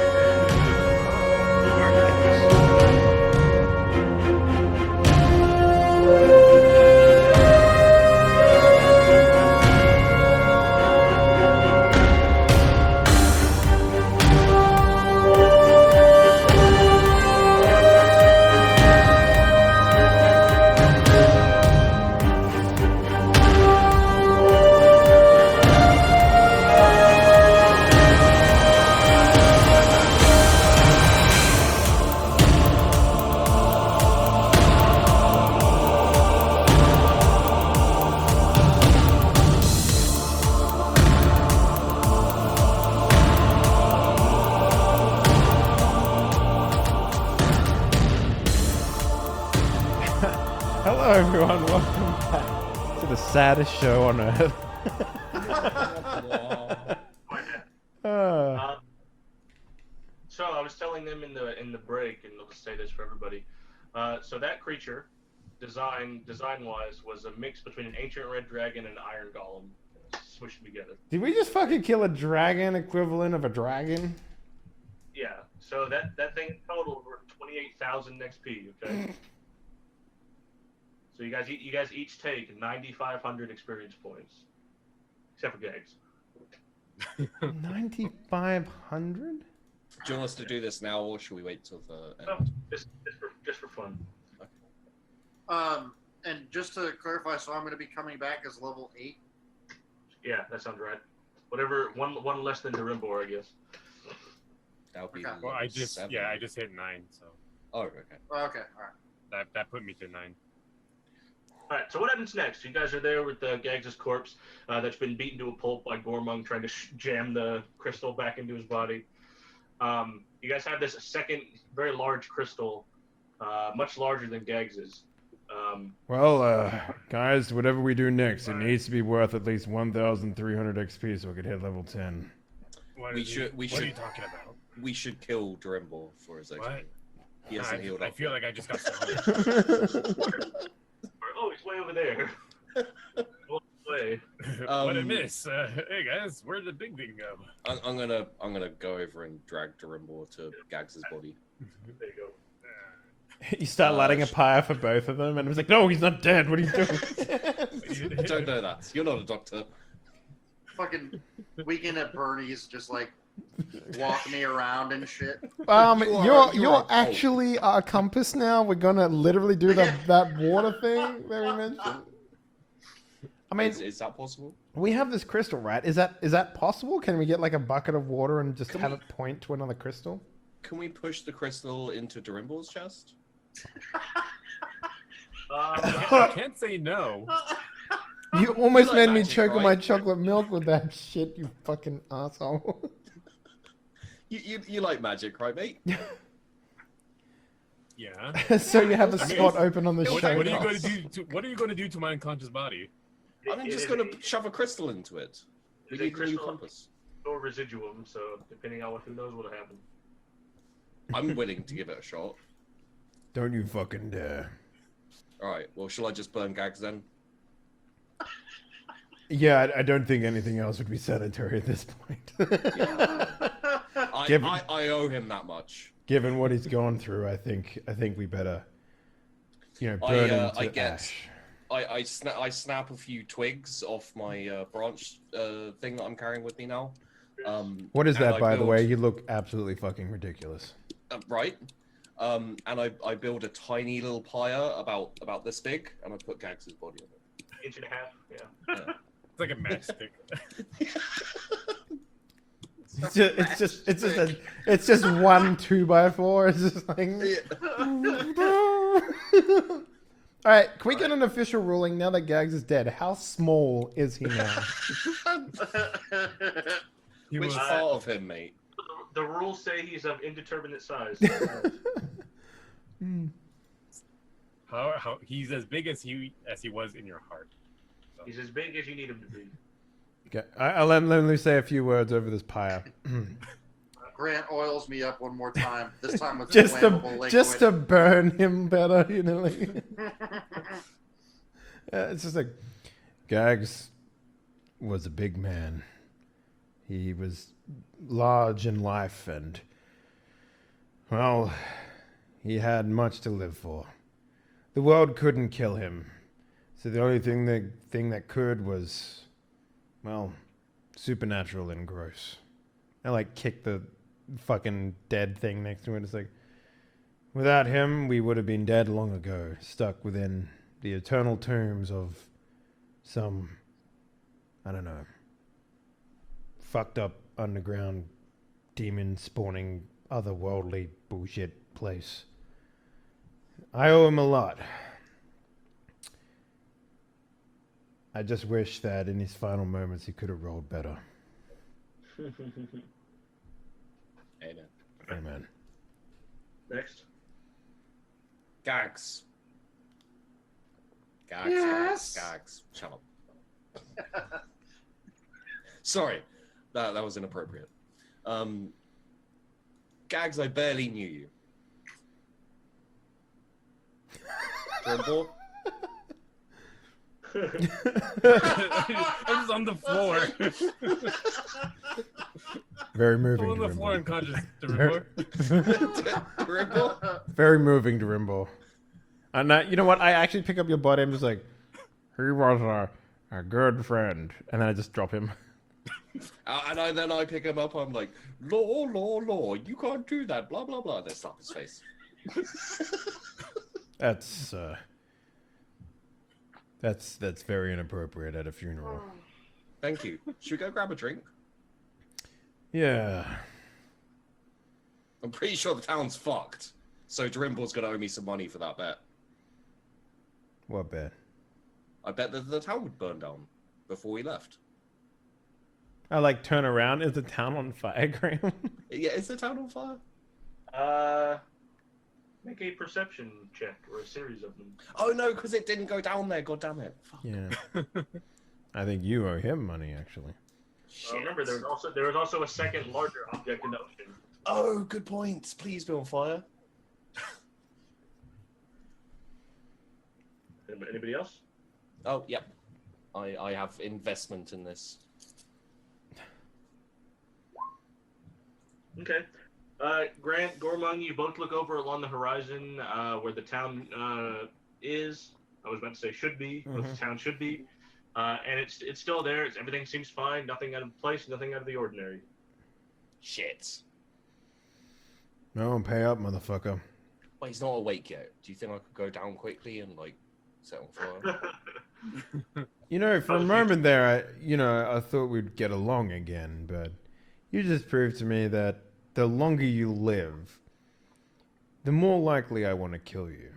Hello, everyone. Welcome back to the saddest show on earth. Uh, So I was telling them in the break, and I'll say this for everybody. So that creature, design wise, was a mix between an ancient red dragon and an iron golem. smushed them together. Did we just fucking kill a dragon equivalent of a dragon? Yeah. So that thing totaled were 28,000 XP. Okay. So you guys each take 9,500 experience points, except for Gags. 9,500? Do you want us to do this now, or should we wait till the No, end? just for fun. And just to clarify, so I'm going to be coming back as level 8. Yeah, that sounds right. Whatever, one less than Darimbor, I guess. That would be. Okay. Well, I just 7. I just hit 9, so Oh, okay. Okay, all right. that put me to 9. All right. So what happens next? You guys are there with Gags' corpse that's been beaten to a pulp by Gormung trying to jam the crystal back into his body. You guys have this second very large crystal, much larger than Gags's. Well, guys, whatever we do next, it needs to be worth at least 1,300 XP so we could hit level 10. What We is should- he- we what are should- you talking about? We should kill Darimbor for his What? XP. He hasn't healed I up. feel yet. like I just got started. Oh, he's way over there. Way. What a Um, miss! Hey guys, where'd the big thing go? I'm gonna go over and drag Darimbor to Gags's body. There you go. You start lighting a pyre for both of them, and it was like, no, he's not dead. What are you doing? I don't know that. You're not a doctor. Fucking weekend at Bernie's, just like walk me around and shit. You are- you're you are- actually our compass now. We're gonna literally do that water thing that we mentioned. I mean, Is that possible? we have this crystal, right? Is that possible? Can we get like a bucket of water and just Can have we- it point to another crystal? Can we push the crystal into Darimbor's chest? I can't say no. You almost like made me magic, choke on my right? chocolate milk with that shit, you fucking asshole. You like magic, right, mate? Yeah. So you have a I mean, spot open on the What, show. what are you going to do? What are you going to do to my unconscious body? I'm just gonna shove a crystal into it. We It's a need a new crystal compass. or residuum, so depending on who knows what'll happen. I'm willing to give it a shot. Don't you fucking dare. Alright, well, shall I just burn Gags then? Yeah, I don't think anything else would be sanitary at this point. Give- I owe him that much. Given what he's gone through, I think we better, burn him to I get- ash. I snap a few twigs off my branch thing that I'm carrying with me now. What is and that, I by the build- way? You look absolutely fucking ridiculous. Right. And I build a tiny little pyre about this big, and I put Gags's body on it. Inch and a half, yeah. Yeah. It's like a matchstick. It's just one 2x4. It's just like. All right, can we get an official ruling now that Gags is dead? How small is he now? He Which was, part of him, mate? The rules say he's of indeterminate size. how he's as big as he was in your heart. He's as big as you need him to be. Okay, I'll let me say a few words over this pyre. Grant oils me up one more time. This time with just flammable liquid. to burn him better, like. It's just like Gags was a big man. He was large in life, and well, he had much to live for. The world couldn't kill him, so the only thing that could was, well, supernatural and gross. I like kick the fucking dead thing next to it. It's like, without him, we would have been dead long ago, stuck within the eternal tombs of some, I don't know, fucked up underground demon spawning otherworldly bullshit place. I owe him a lot. I just wish that in his final moments he could have rolled better. Amen. Amen. Next. Gags. Gags. Yes. Gags. Shut up. Sorry, that was inappropriate. Gags, I barely knew you. Darimbor? I'm just on the floor. Very I'm moving, on the floor Darimbo. unconscious. Very, Dribble? very moving, Darimbo. And you know what? I actually pick up your body. I'm just like, he was a good friend, and then I just drop him. And then I pick him up. I'm like, law, you can't do that. Blah blah blah. They slap his face. That's very inappropriate at a funeral. Thank you. Should we go grab a drink? Yeah. I'm pretty sure the town's fucked. So Drimble's gonna owe me some money for that bet. What bet? I bet that the town would burn down before we left. I like turn around. Is the town on fire, Graham? Yeah, is the town on fire? Make a perception check or a series of them. Oh no, because it didn't go down there. God damn it. Fuck. Yeah. I think you owe him money, actually. Remember, there was also a second larger object in the ocean. Oh, good point. Please be on fire. Anybody else? Oh, yep. I have investment in this. Okay. Grant, Gormung, you both look over along the horizon where the town is. I was about to say should be, but the town should be. And it's still there. Everything seems fine. Nothing out of place. Nothing out of the ordinary. Shit. No, pay up, motherfucker. Wait, he's not awake yet. Do you think I could go down quickly and, like, set on fire? You know, for a moment there, I thought we'd get along again, but you just proved to me that the longer you live, the more likely I want to kill you.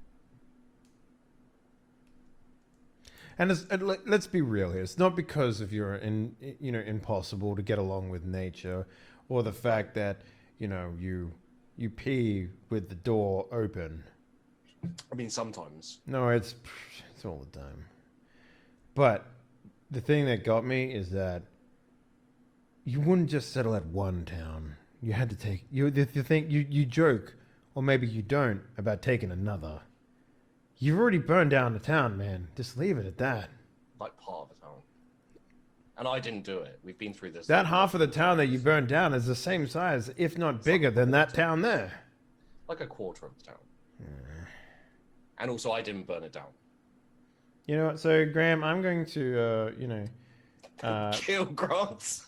And let's be real here. It's not because of your impossible to get along with nature, or the fact that you pee with the door open. I mean, sometimes. No, it's all the time. But the thing that got me is that you wouldn't just settle at one town. You had to take you joke, or maybe you don't, about taking another. You've already burned down the town, man. Just leave it at that. Like, part of the town. And I didn't do it. We've been through this. That half of the town that you burned down is the same size, if not bigger, than that town there. Like a quarter of the town. And also, I didn't burn it down. You know what? So, Graham, I'm going to, Kill Grant.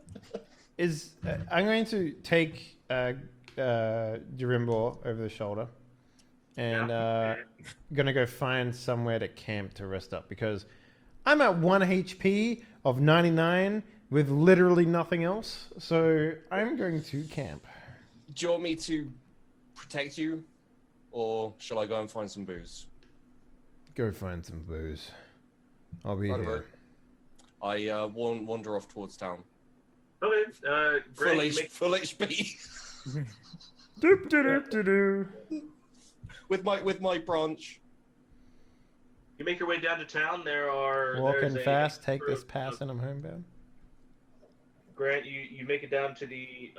I'm going to take Durimbo over the shoulder, and gonna go find somewhere to camp to rest up, because I'm at 1 HP of 99 with literally nothing else. So I'm going to camp. Do you want me to protect you? Or shall I go and find some booze? Go find some booze. I'll be Right, here. I wander off towards town. Okay. Grant, Full HP. Doop, doop, doop, doop. with my branch. you make your way down to town. There's Walking a fast, take number this pass, and I'm homebound. Grant, you make it down to the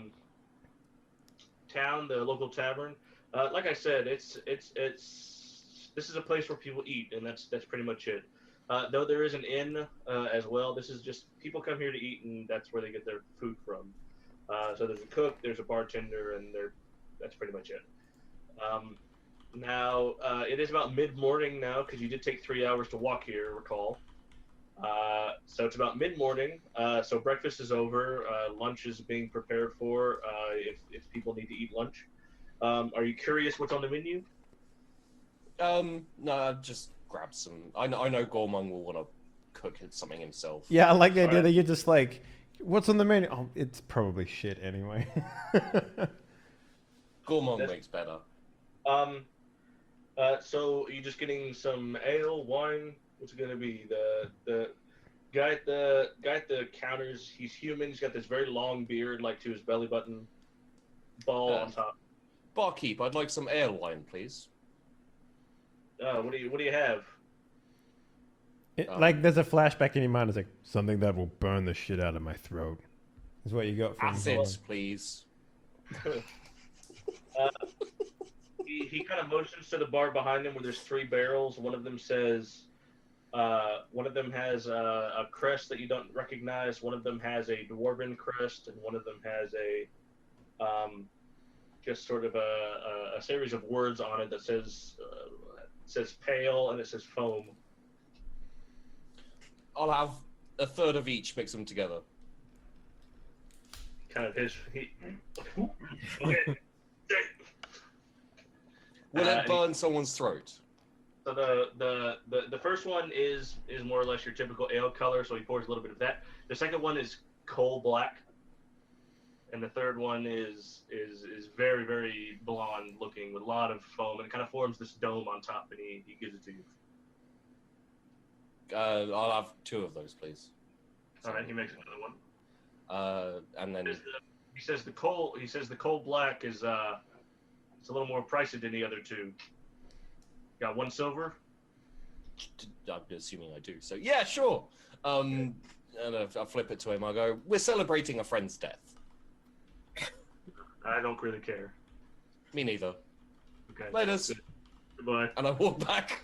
town, the local tavern. Like I said, this is a place where people eat, and that's pretty much it. Though there is an inn as well. This is just people come here to eat, and that's where they get their food from. So there's a cook, there's a bartender, and that's pretty much it. Now it is about mid-morning now, because you did take 3 hours to walk here, recall. So it's about mid-morning. So breakfast is over. Lunch is being prepared for if people need to eat lunch. Are you curious what's on the menu? No, just grab some. I know Gormung will want to cook something himself. Yeah, I like the idea Alright. that you're just like, what's on the menu? Oh, it's probably shit anyway. Gormung makes better. So you're just getting some ale, wine. What's it gonna be? The guy at the counters. He's human. He's got this very long beard, like to his belly button, ball on top. Barkeep, I'd like some ale wine, please. What do you have? Like, there's a flashback in your mind. It's like, something that will burn the shit out of my throat. Is what you got from Acid, please. He kind of motions to the bar behind him where there's 3 barrels. One of them says One of them has a crest that you don't recognize. One of them has a dwarven crest, and one of them has a just sort of a series of words on it that says pale and it says foam. I'll have a third of each, mix them together. Kind of okay. Will it burn someone's throat? So the first one is more or less your typical ale color, so he pours a little bit of that. The second one is coal black, and the third one is very, very blonde looking with a lot of foam, and it kind of forms this dome on top, and he gives it to you. I'll have 2 of those, please. All right, he makes another one. And then He says the coal black is it's a little more pricey than the other 2. Got 1 silver. I'm assuming I do. So yeah, sure. And I flip it to him. I go, "We're celebrating a friend's death." I don't really care. Me neither. Okay. Laters. Goodbye. And I walk back.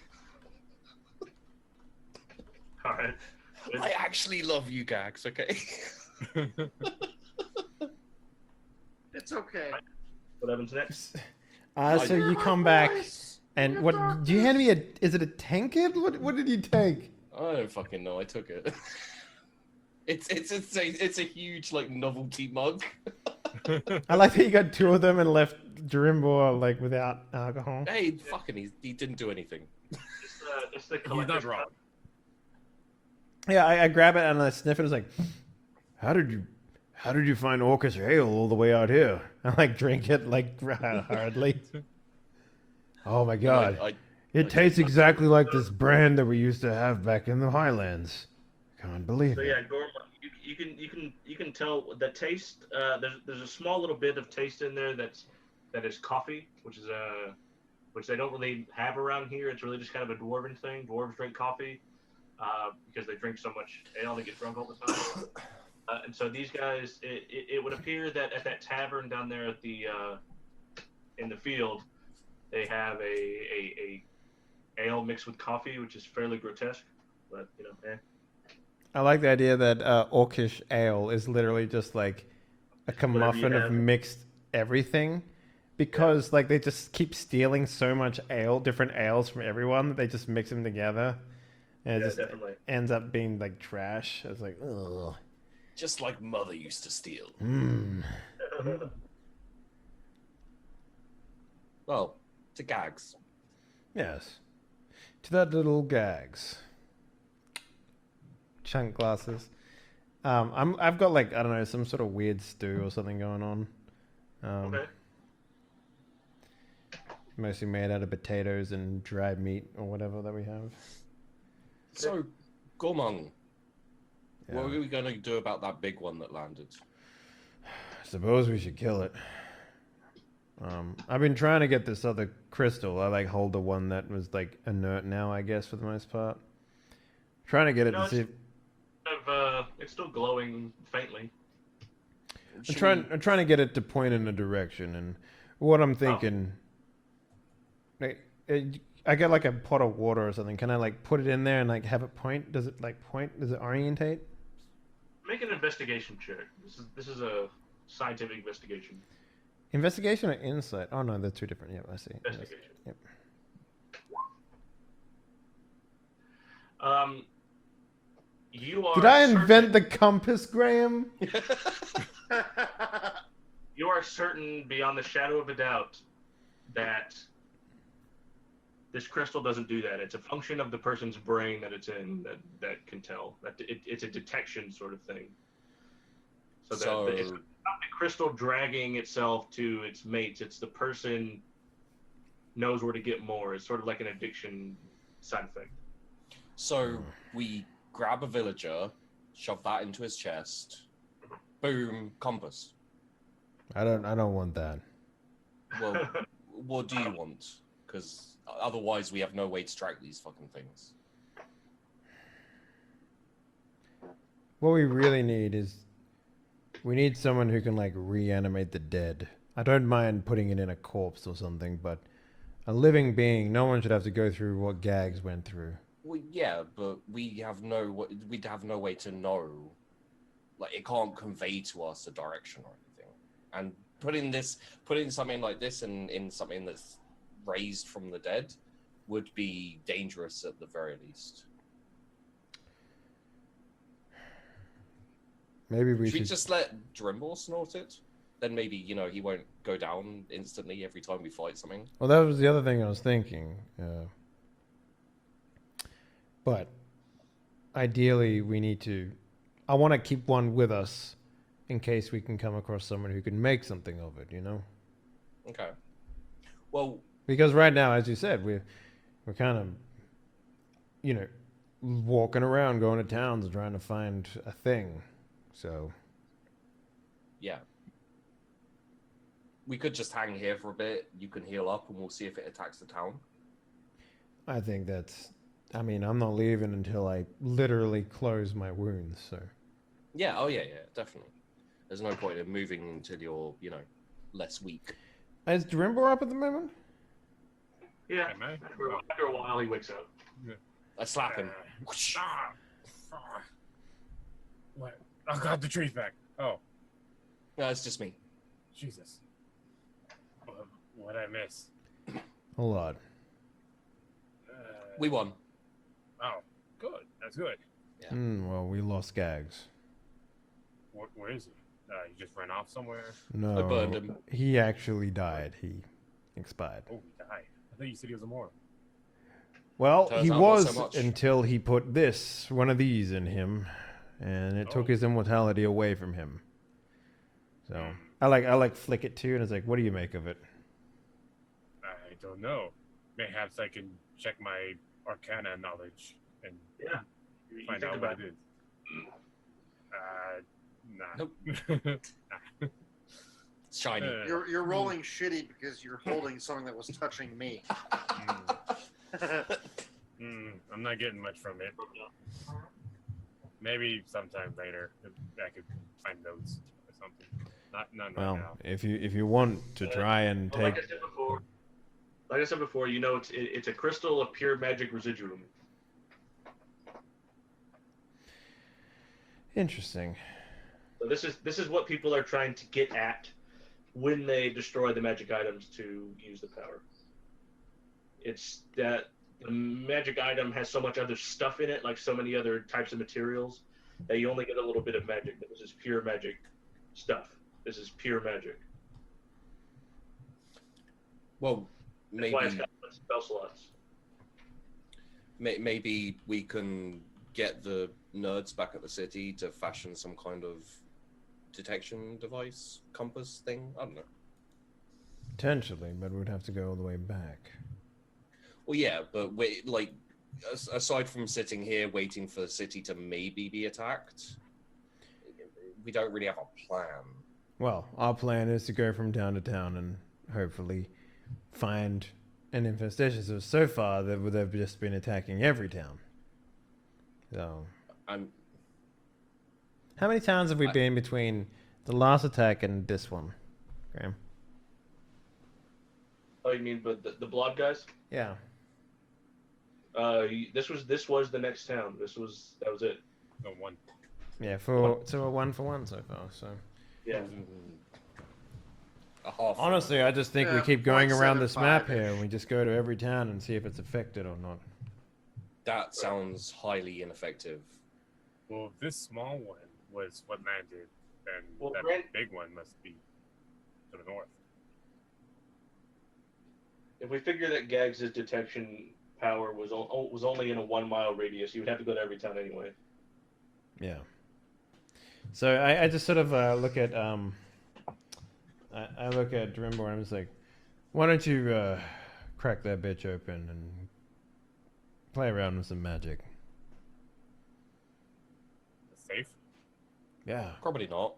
All right. I actually love you, Gags. Okay. It's okay. What happens next? So you come back, and what? Do you hand me a? Is it a tankard? What did you take? I don't fucking know. I took it. It's a huge like novelty mug. I like that you got 2 of them and left Drimbor like without alcohol. Hey, fucking, he didn't do anything. It's the He's not collector's wrong. cup. Yeah, I grab it and I sniff it. It's like, how did you find Orcus Ale all the way out here? I like drink it like hardly. Oh my god, it tastes exactly like this brand that we used to have back in the Highlands. Can't believe So it. yeah, Gorma, you can tell the taste. There's a small little bit of taste in there that is coffee, which they don't really have around here. It's really just kind of a dwarven thing. Dwarves drink coffee because they drink so much ale, they get drunk all the time. And so these guys, it would appear that at that tavern down there at the in the field, they have a ale mixed with coffee, which is fairly grotesque, but you know, I like the idea that Orcish Ale is literally just like a camuffin of have. mixed everything, because like they just keep stealing so much ale, different ales from everyone that they just mix them together, and it Yeah, just definitely. ends up being like trash. It's like, ugh. Just like Mother used to steal. Mm. Well, to Gags. Yes. To that little Gags. Chunk glasses. I've got like, I don't know, some sort of weird stew or something going on. Okay. Mostly made out of potatoes and dried meat or whatever that we have. So, Gormung, Yeah. what are we going to do about that big one that landed? Suppose we should kill it. I've been trying to get this other crystal. I like hold the one that was like inert now, I guess, for the most part. Trying to get it No, to see if... it's still glowing faintly. Should I'm trying to get it to point in a direction, and what I'm thinking, I get like a pot of water or something. Can I like put it in there and like have it point? Does it like point? Does it orientate? Make an investigation check. This is a scientific investigation. Investigation or insight? Oh no, they're 2 different. Yep, I see. Investigation. Yep. You are. Did I certain- invent the compass, Graham? You are certain, beyond the shadow of a doubt, that this crystal doesn't do that. It's a function of the person's brain that it's in that can tell. That it's a detection sort of thing. So that it's not the crystal dragging itself to its mates. It's the person knows where to get more. It's sort of like an addiction side effect. So we grab a villager, shove that into his chest, boom, compass. I don't want that. Well, what do you want? Because otherwise we have no way to track these fucking things. What we really need is, we need someone who can like reanimate the dead. I don't mind putting it in a corpse or something, but a living being, no one should have to go through what Gags went through. Well, yeah, but we'd have no way to know. Like, it can't convey to us a direction or anything. And putting something like this in something that's raised from the dead would be dangerous at the very least. Maybe we Should we should. just let Drimble snort it? Then maybe, he won't go down instantly every time we fight something. Well, that was the other thing I was thinking. But ideally, we need to. I want to keep one with us in case we can come across someone who can make something of it. Okay. Well, Because right now, as you said, we're kind of, walking around, going to towns, and trying to find a thing. So yeah. We could just hang here for a bit. You can heal up, and we'll see if it attacks the town. I think that's. I mean, I'm not leaving until I literally close my wounds. So Yeah. Oh, yeah, definitely. There's no point in moving until you're, less weak. is Drimbo up at the moment? Yeah. Am I? After a while, he wakes up. I slap him. What? I got the trees back. Oh, No, it's just me. Jesus. What I miss? A lot. We won. Oh, good. That's good. Yeah. Well, we lost Gags. Where is he? He just ran off somewhere. No, I burned him. he actually died. He expired. Oh, he died. I thought you said he was immortal. Well, Turns he out not was so much. until he put one of these in him, and it took Oh. his immortality away from him. So I like flick it too, and it's like, what do you make of it? I don't know. Perhaps I can check my Arcana knowledge and Yeah. You find think out about what it is. Nah. Nope. It's shiny. You're rolling shitty because you're holding something that was touching me. I'm not getting much from it. Maybe sometime later I could find notes or something. Not Well, right now. if you want to try and Well, take, like I said before, it's a crystal of pure magic residuum. interesting. So this is what people are trying to get at when they destroy the magic items to use the power. It's that the magic item has so much other stuff in it, like so many other types of materials, that you only get a little bit of magic. This is pure magic stuff. This is pure magic. Well, That's why it's maybe got spell slots. maybe we can get the nerds back at the city to fashion some kind of detection device, compass thing. I don't know. Potentially, but we'd have to go all the way back. Well, yeah, but aside from sitting here waiting for the city to maybe be attacked, we don't really have a plan. Well, our plan is to go from town to town and hopefully find an infestation. So far, they've just been attacking every town. So, I'm how many towns have we been between the last attack and this one, Graham? Oh, you mean but the blob guys? Yeah. This was the next town. That was it. No one. Yeah, so a 1 for 1 so far. So Yeah. a half. honestly, I just think we Yeah, keep going around this 0.75 map here, -ish. and we just go to every town and see if it's affected or not. That sounds highly ineffective. Well, if this small one was what landed, then Well, that Grant- big one must be to the north. If we figure that Gags' detection power was only in a 1 mile radius, you would have to go to every town anyway. Yeah. So I just sort of look at I look at Drimbo and I'm just like, why don't you crack that bitch open and play around with some magic? Safe? Yeah. Probably not.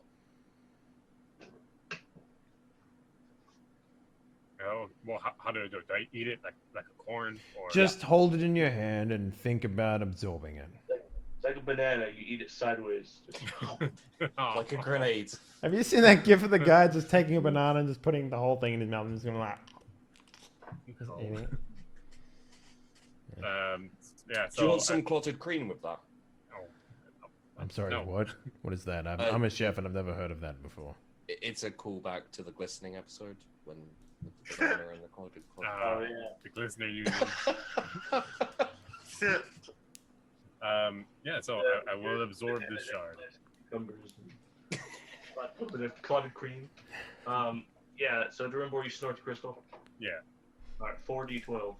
No. Well, how do I do it? Do I eat it like a corn? Or Just hold it in your hand and think about absorbing it. It's like a banana. You eat it sideways. Oh, Like a grenade. Have you seen that gif of the guy just taking a banana and just putting the whole thing in his mouth and just going like just eating it? Yeah. Do you So want some clotted cream with that? oh, I'm sorry, No. what? What is that? Uh, I'm a chef and I've never heard of that before. It's a callback to the glistening episode when with the banana and the clotted uh, yeah. the glistener union. Yeah. So I will absorb this shard. Cucumbers. A little bit of clotted cream. Yeah. So do you remember where you snort the crystal? Yeah. All right. 4d12.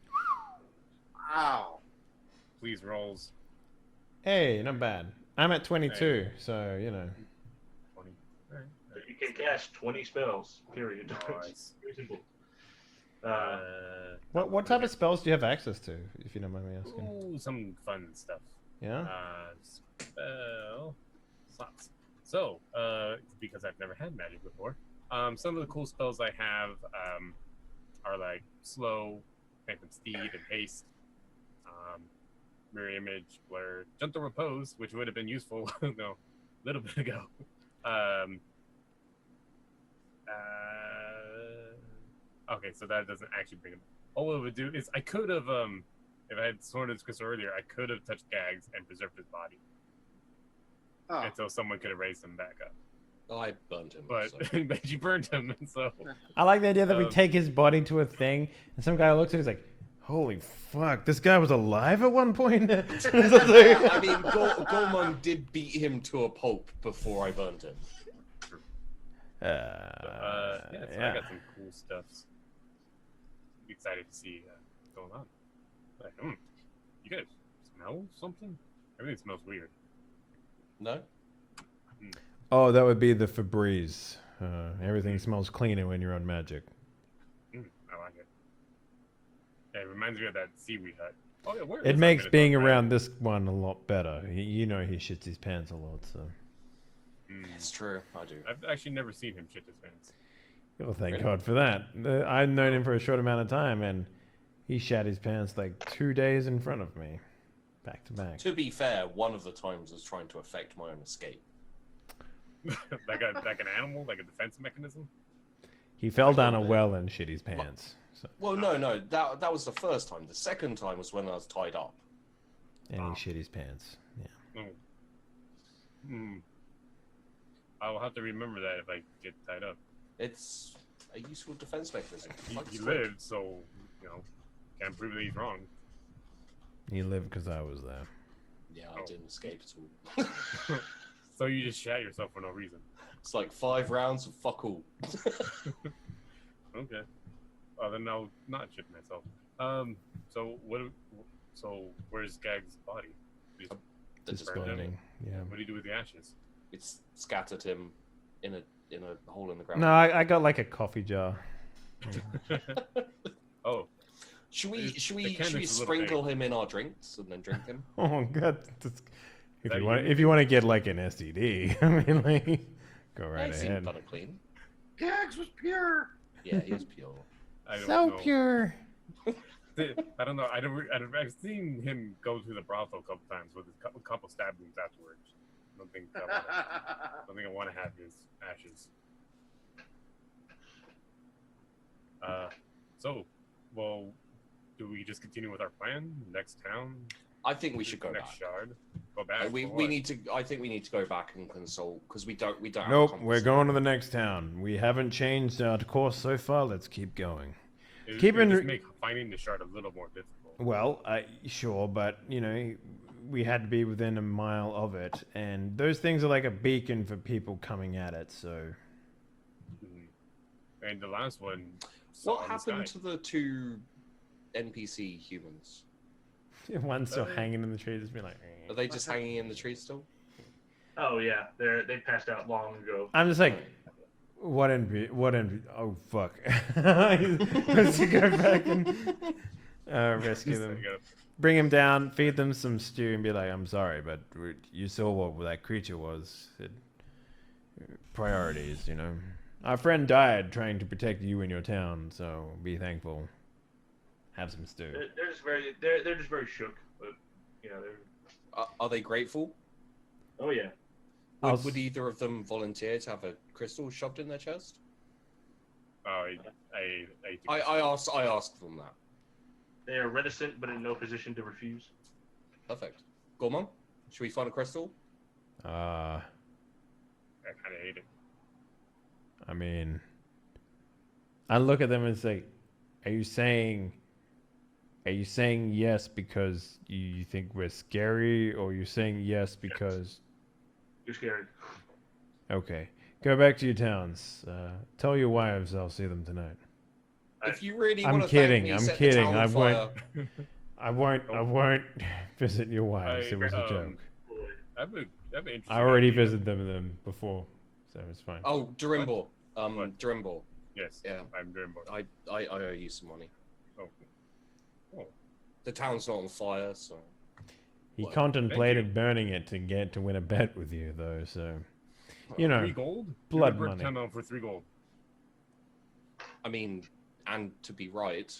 Ow. Please rolls. Hey, not bad. I'm at 22, so you know. 20. All right. You can cast 20 spells. Period. Nice. Very simple. What type of spells do you have access to, if you don't mind me asking? Ooh, some fun stuff. Yeah. Spell slots. So, because I've never had magic before, some of the cool spells I have are like slow, phantom steed, and haste. Mirror image, blur, gentle repose, which would have been useful no, a little bit ago. Okay, so that doesn't actually bring him. All it would do is I could have, if I had sworn his crystal earlier, I could have touched Gags and preserved his body Oh. until someone could have raised him back up. I burned him. But so. but you burned him, and so I like the idea that we Um, take his body to a thing, and some guy looks at it, he's like, "Holy fuck, this guy was alive at one point." I mean, Gormon did beat him to a pulp before I burned him. yeah, so I yeah. got some cool stuff. Excited to see what's going on. Like, you guys smell something? Everything smells weird. No? Oh, that would be the Febreze. Everything smells cleaner when you're on magic. I like it. Yeah, it reminds me of that seaweed hut. Oh yeah, where It is makes our being Minotaur around this one a lot better. You know he shits his pants a lot, so. friend? It's true, I do. I've actually never seen him shit his pants. Well, thank Really? God for that. I've known him for a short amount of time, and he shat his pants like 2 days in front of me, back to back. To be fair, one of the times was trying to affect my own escape. like an animal, like a defense mechanism. He fell down a well and shit his pants. So, Well, no, that was the first time. The second time was when I was tied up. and he shit his pants. Yeah. I'll have to remember that if I get tied up. It's a useful defense mechanism. He lived, so can't prove that he's wrong. He lived because I was there. Yeah, I Oh. didn't escape at all. So you just shat yourself for no reason. It's like 5 rounds of fuck all. Okay. Well, then I'll not shit myself. So what? So where's Gag's body? Just That Just just burned him. burning. Yeah. What do you do with the ashes? It's scattered him in a hole in the ground. No, I got like a coffee jar. Oh, Should we The should we cannon's should we a little sprinkle him in our drinks and then drink him? Oh God. If that you want, you? if you want to get like an STD, I mean, like, go right I've seen ahead. butter clean. Gags was pure. Yeah, he was pure. I don't So know. pure. I don't know. I've seen him go to the brothel a couple times with a couple stab wounds afterwards. I don't think I want to have his ashes. So, well, do we just continue with our plan? Next town? I think we should go Next back. shard? Go back? We for we what? need to. I think we need to go back and consult because we don't have a Nope, compass. we're going to the next town. We haven't changed our course so far. Let's keep going. It keep would in- just make finding the shard a little more difficult. Well, sure, but you know, we had to be within a mile of it, and those things are like a beacon for people coming at it. So, And the last one. saw What in the happened sky. to the 2 NPC humans? one's still hanging in the tree, just be like. Are they just hanging in the tree still? Oh yeah, they passed out long ago. I'm just like, what envy? Oh fuck! Let's go back and rescue them. You gotta- Bring him down, feed them some stew, and be like, "I'm sorry, but you saw what that creature was. Priorities, you know. Our friend died trying to protect you and your town, so be thankful. Have some stew." They're just they're just very shook, but you know they're. Are they grateful? Oh yeah. Would either of them volunteer to have a crystal shoved in their chest? Oh, I asked them that. They are reticent, but in no position to refuse. Perfect. Gormon, should we find a crystal? I kind of hate it. I mean, I look at them and say, "Are you saying yes because you think we're scary, or you're saying yes because You're scary. okay? Go back to your towns. Tell your wives I'll see them tonight. If you really I'm want to kidding, thank me, I'm set kidding, The town I on fire. I won't visit your wives. It was a joke. I have an interesting I already idea. visited them before, so it's fine. Oh, Durimbo. What? Durimbo. Yes. Yeah. I'm doing both. I owe you some money. Oh. The town's not on fire, so. He What? contemplated burning it to win a bet with you, though. So, you know, 3 gold? blood You would money. burn 10 for 3 gold. I mean, and to be right,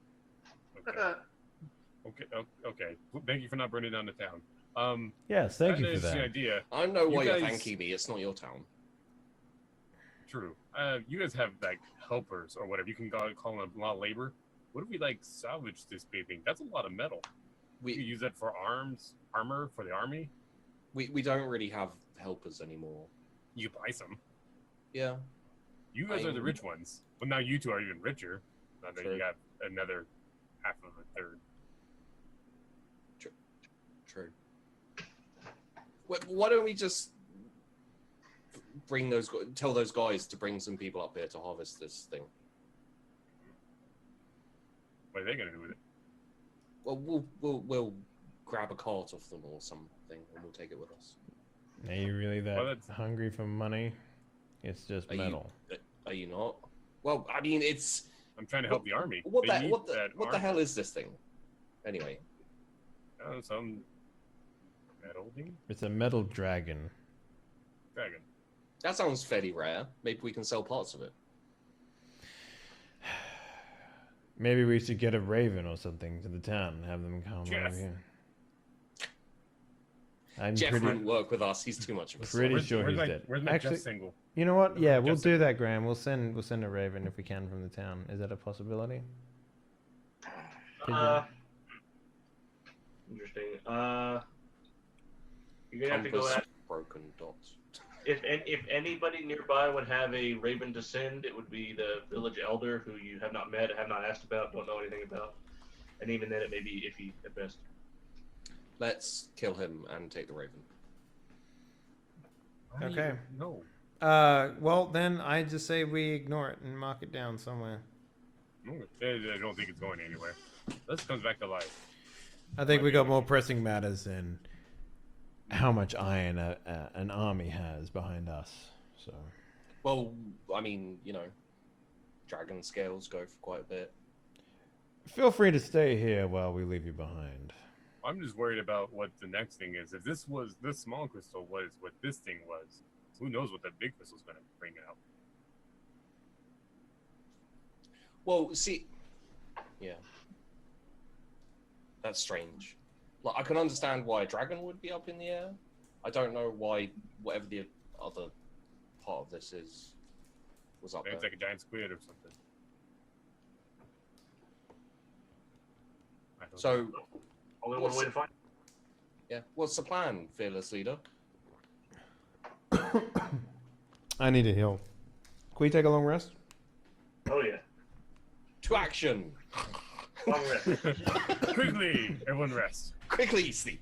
Okay. Okay. Well, thank you for not burning down the town. yes, thank you That for is an that. idea. I know why You you're guys- thanking me. It's not your town. True. You guys have like helpers or whatever. You can call them a lot of labor. What if we like salvage this big thing? That's a lot of metal. We could We use that for armor for the army. we don't really have helpers anymore. You could buy some. Yeah. You guys are the I- rich ones. Well, now you two are even richer. Now that True. you got another half of a third. True. Why don't we just tell those guys to bring some people up here to harvest this thing? What are they gonna do with it? Well, we'll grab a cart off them or something, and we'll take it with us. Are you really that Well, that's- hungry for money? It's just Are you- metal. Are you not? Well, I mean, it's I'm trying to help the army. what They the need what the that what the armor. hell is this thing? Anyway, Some metal thing? It's a metal dragon. Dragon. that sounds fairly rare. Maybe we can sell parts of it. Maybe we should get a raven or something to the town and have them come Jeff. over here. I'm Jeff pretty, won't work with us. He's too much of a Pretty slut. sure where's he's my, dead. Where's my Actually- Jeff single? You know what? Yeah, we'll Just- do that, Graham. We'll send a raven if we can from the town. Is that a possibility? Interesting. You're gonna have to go Compass at broken dots. if anybody nearby would have a raven to send, it would be the village elder who you have not met, have not asked about, don't know anything about, and even then it may be iffy at best. Let's kill him and take the raven. Okay. No. Well then I just say we ignore it and mark it down somewhere. I don't think it's going anywhere. This comes back to life. I think we got more pressing matters than how much iron an army has behind us. So Well, I mean, dragon scales go for quite a bit. feel free to stay here while we leave you behind. I'm just worried about what the next thing is. If this small crystal was what this thing was, who knows what that big crystal's going to bring out? Well, see, yeah, that's strange. Like, I can understand why a dragon would be up in the air. I don't know why whatever the other part of this was up Maybe there. it's like a giant squid or something. I don't know. So, Only What's one way it- to find. yeah, what's the plan, fearless leader? I need to heal. Can we take a long rest? Oh yeah. To action! Long rest. Quickly, everyone rest. Quickly, sleep.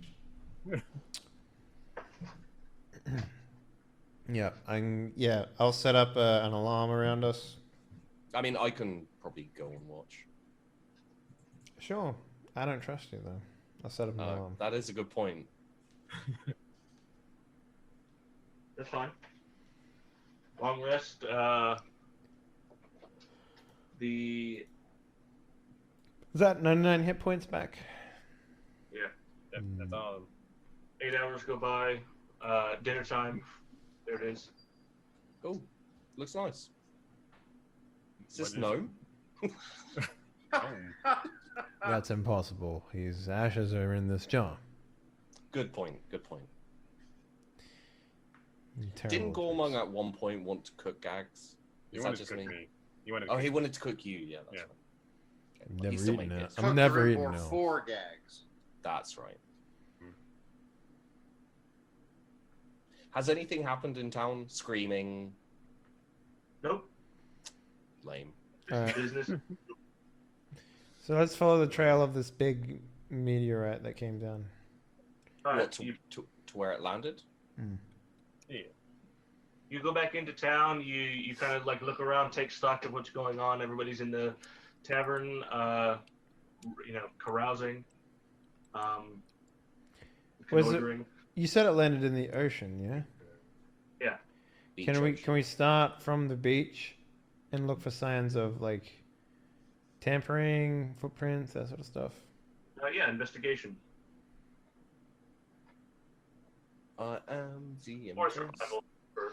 Yeah, I'll set up an alarm around us. I mean, I can probably go and watch. Sure. I don't trust you though. I'll set up an alarm. That is a good point. That's fine. Long rest. The Is that 99 hit points back? That's all. 8 hours go by. Dinner time. There it is. Oh, looks nice. Is this What is- gnome? Oh, That's impossible. His ashes are in this jar. Good point. Good point. Terrible. Didn't Gormung at one point want to cook gags? you Is wanted that to just cook me? me. You wanted to Oh, cook he wanted to cook you. Yeah, that's Yeah. right. I've You never still eaten make it. it. I'm Cooked never root eaten or no. 4 gags. That's right. Hmm. Has anything happened in town? Screaming, Nope. lame. Alright. Business. So let's follow the trail of this big meteorite that came down. All What, right, to where it landed? Yeah. you go back into town. You kind of like look around, take stock of what's going on. Everybody's in the tavern, carousing, Was it- connoitering. You said it landed in the ocean, yeah? Beach Can we ocean. start from the beach and look for signs of like tampering, footprints, that sort of stuff? Yeah, investigation I am the or emergency. survival.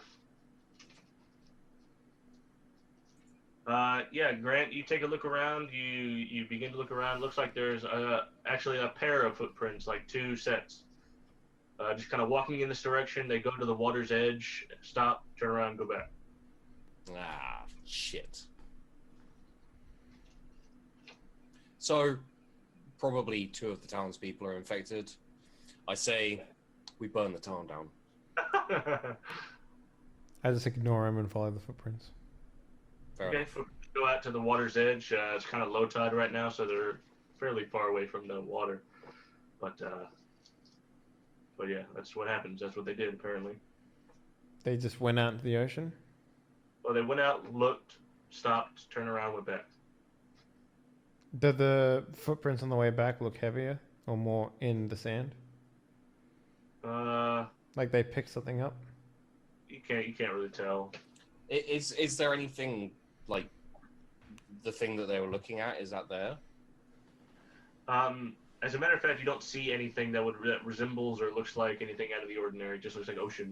Yeah, Grant, you take a look around. You begin to look around. Looks like there's actually a pair of footprints, like 2 sets. Just kind of walking in this direction. They go to the water's edge, stop, turn around, go back. Ah, shit. So, probably 2 of the townspeople are infected. I say we burn the town down. I just ignore him and follow the footprints. Fair Okay, enough. go out to the water's edge. It's kind of low tide right now, so they're fairly far away from the water. But yeah, that's what happens. That's what they did apparently. They just went out into the ocean? Well, they went out, looked, stopped, turned around, went back. Did the footprints on the way back look heavier or more in the sand? Like they picked something up? You can't really tell. Is there anything, like, the thing that they were looking at, is that there? As a matter of fact, you don't see anything that resembles or looks like anything out of the ordinary. It just looks like ocean.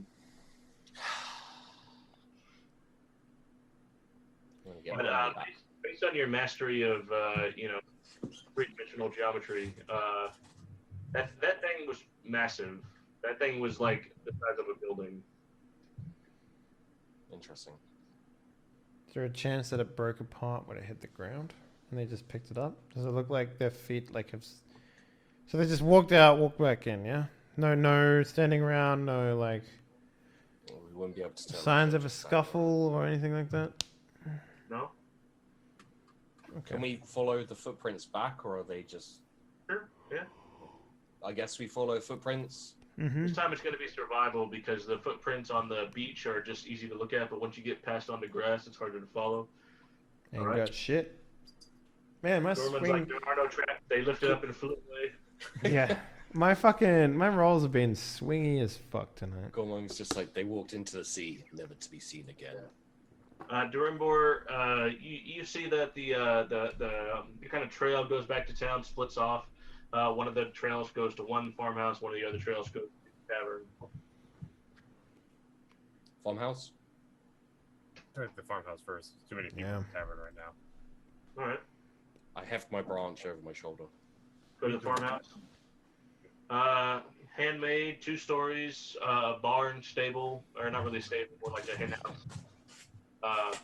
I'm gonna get But my money back. based on your mastery of three-dimensional geometry, that thing was massive. That thing was like the size of a building. Interesting. Is there a chance that it broke apart when it hit the ground and they just picked it up? Does it look like their feet like have? So they just walked out, walked back in, yeah? No standing around, no like Well, we wouldn't be able to tell. signs of a scuffle or anything like that. No? Okay. Can we follow the footprints back, or are they just? Sure. Yeah. I guess we follow footprints. Mm-hmm. This time it's going to be survival because the footprints on the beach are just easy to look at, but once you get past onto grass, it's harder to follow. Ain't Alright. got shit. Man, my Norman's swing. like, there are no traps. They lifted up and flew away. Yeah, my rolls have been swingy as fuck tonight. Gormong's just like they walked into the sea, never to be seen again. Durimbor, you see that the kind of trail goes back to town, splits off. One of the trails goes to one farmhouse, one of the other trails goes to the tavern. Farmhouse. Try the farmhouse first. Too many people Yeah. in the tavern right now. All right, I heft my branch over my shoulder. go to the farmhouse. Handmade, 2 stories, barn, stable, or not really stable, more like a hen house.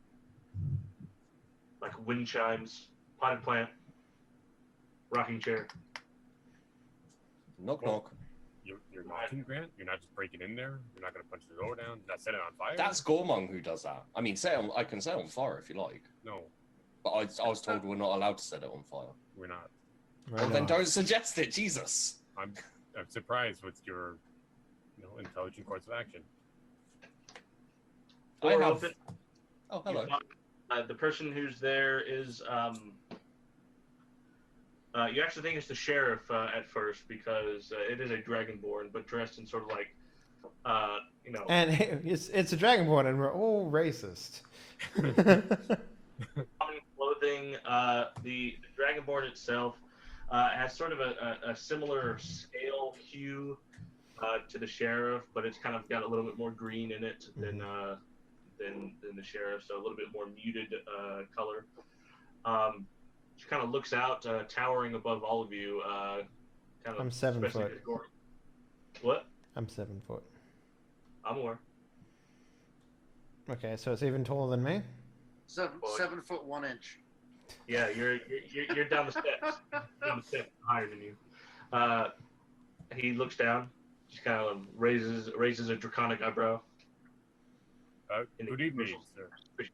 Like wind chimes, potted plant, rocking chair. Knock knock. You're knocking, Grant? You're not just breaking in there? You're not going to punch the door down? Not set it on fire? That's Gormong who does that. I mean, I can set it on fire if you like, No, but I was told we're not allowed to set it on fire. we're not. Right Well, then on. don't suggest it, Jesus. I'm surprised with your intelligent course of action. I Door have. open. Oh, hello. The person who's there is you actually think it's the sheriff at first because it is a dragonborn, but dressed in sort of like And it's a dragonborn, and we're all racist. common clothing. The dragonborn itself has sort of a similar scale hue to the sheriff, but it's kind of got a little bit more green in it than the sheriff, so a little bit more muted color. She kind of looks out, towering above all of you. Kind of I'm 7 especially foot. with Gordon. What? I'm 7 foot. I'm more. Okay, so it's even taller than me. 7 foot 1 inch. Yeah, you're down the steps. Down the steps, higher than you. He looks down, just kind of raises a draconic eyebrow. Good evening, sir.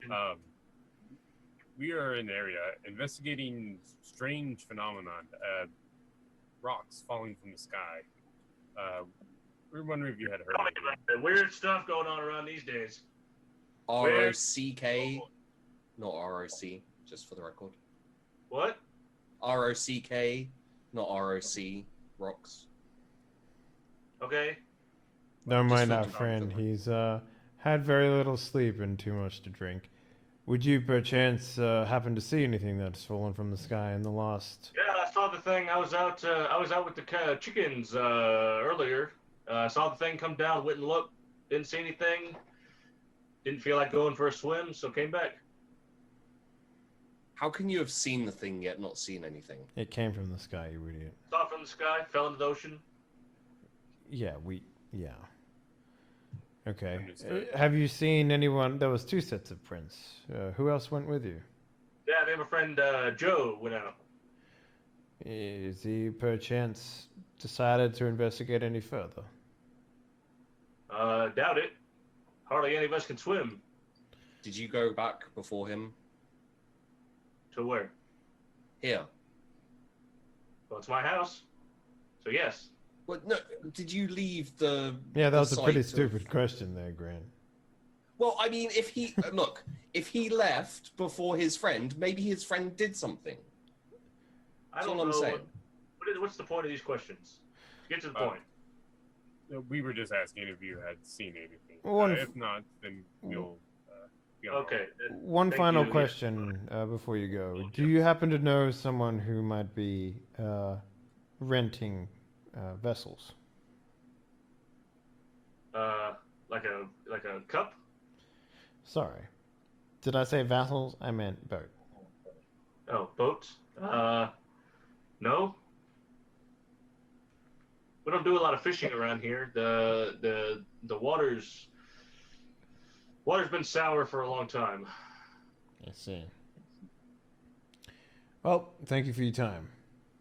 We are in the area investigating strange phenomenon, rocks falling from the sky. We were wondering if you had heard of it. Weird stuff going on around these days. ROCK, not ROC, just for the record. What? ROCK, not ROC, rocks. Okay. Don't mind Just our for the friend. record. He's had very little sleep and too much to drink. Would you perchance happen to see anything that's fallen from the sky in the last? Yeah, I saw the thing. I was out with the chickens earlier. Saw the thing come down. Went and looked. Didn't see anything. Didn't feel like going for a swim, so came back. How can you have seen the thing yet not seen anything? It came from the sky, you idiot. Saw it from the sky. Fell into the ocean. Yeah. Okay. Understood. Have you seen anyone? There was 2 sets of prints. Who else went with you? Yeah, me and my friend Joe went out. Is he perchance decided to investigate any further? Doubt it. Hardly any of us can swim. Did you go back before him? To where? Here. Well, it's my house. So yes. Well, no. Did you leave the? Yeah, that the was a pretty site of- stupid question there, Grant. Well, I mean, if he look, if he left before his friend, maybe his friend did something. I That's don't all I'm know. saying. What's the point of these questions? Get to the point. We were just asking if you had seen anything. Well, one if not, then we'll be on our Okay. One Thank final you. question before you go. Do you happen to know someone who might be renting vessels? Like a cup. Sorry. Did I say vessels? I meant boat. Oh, boats. No. We don't do a lot of fishing around here. The water's been sour for a long time. I see. Well, thank you for your time.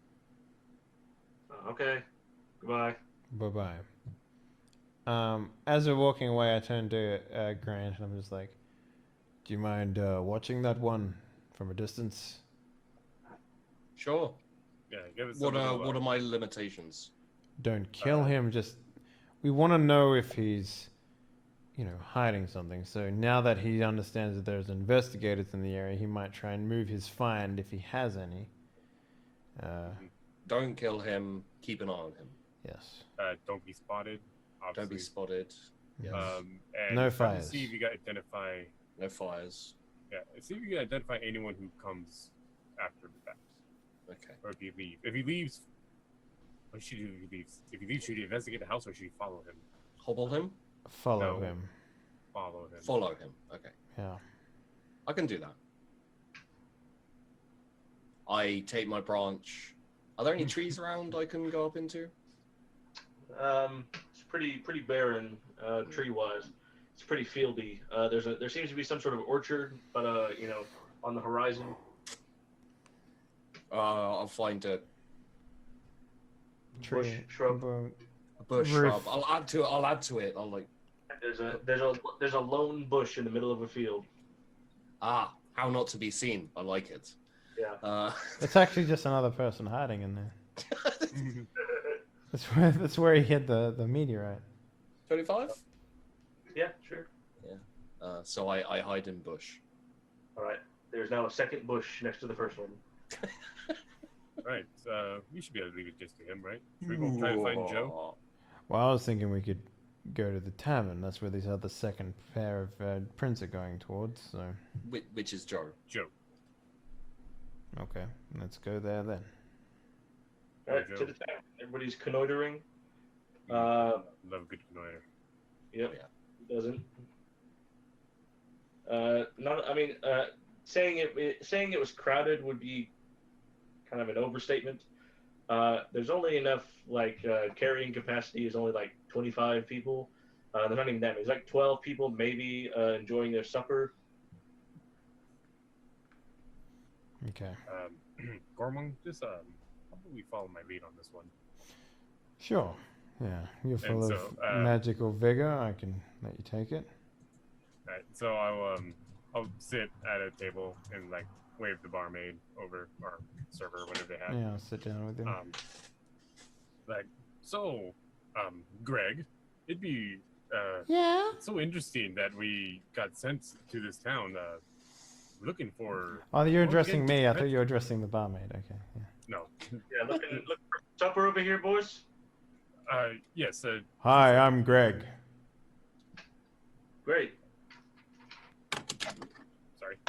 Okay. Goodbye. Bye-bye. As we're walking away, I turn to Grant and I'm just like, do you mind watching that one from a distance? Sure. Yeah, give us What something are to what are my limitations? Don't kill him, just... We want to know if he's, hiding something. So now that he understands that there's investigators in the area, he might try and move his find if he has any. Don't kill him. Keep an eye on him. Yes. Don't be spotted. Obviously. Don't be spotted. Yes. And No try to fires. See if you can identify. No fires. Yeah, see if you can identify anyone who comes after the fact, Okay. or if he leaves. If he leaves, what should you do if he leaves? If he leaves, should you investigate the house or should you follow him? Hobble him. Follow No. him. Follow him. Follow him. Okay. Yeah. I can do that. I take my branch. Are there any trees around I can go up into? It's pretty barren tree wise. It's pretty fieldy. There seems to be some sort of orchard, but on the horizon. I'll find a Bush, shrub. boat. bush Roof. shrub. I'll add to it. I'll like. There's a lone bush in the middle of a field. How not to be seen. I like it. Yeah. It's actually just another person hiding in there. That's where he hit the meteorite. 25. Yeah, sure. So I hide in bush. All right. There's now a second bush next to the first one. Right. We should be able to leave it just to him, right? Should we go try to find Joe? Well, I was thinking we could go to the tavern. That's where these other second pair of prints are going towards. So, Which is Joe. Joe. okay, let's go there then. All right, Joe. to the tavern. Everybody's canoidering. Love a good connoiter. Yep. Yeah. Doesn't. Saying it was crowded would be kind of an overstatement. There's only enough carrying capacity is only 25 people. There's not even that many. There's 12 people maybe enjoying their supper. Okay. Gormung, just probably follow my lead on this one. Sure. Yeah. You're full And of so, magical vigor. I can let you take it. Right. So I'll sit at a table and like wave the barmaid over or server, whatever they have. Yeah, I'll sit down with him. Like so, Greg, it'd be Yeah. so interesting that we got sent to this town looking for Oh, you're Well, addressing again, me. I thought you were addressing the barmaid. Okay. Yeah. no. Yeah, looking for supper over here, boys. Yes. Hi, I'm Greg. Great. Sorry.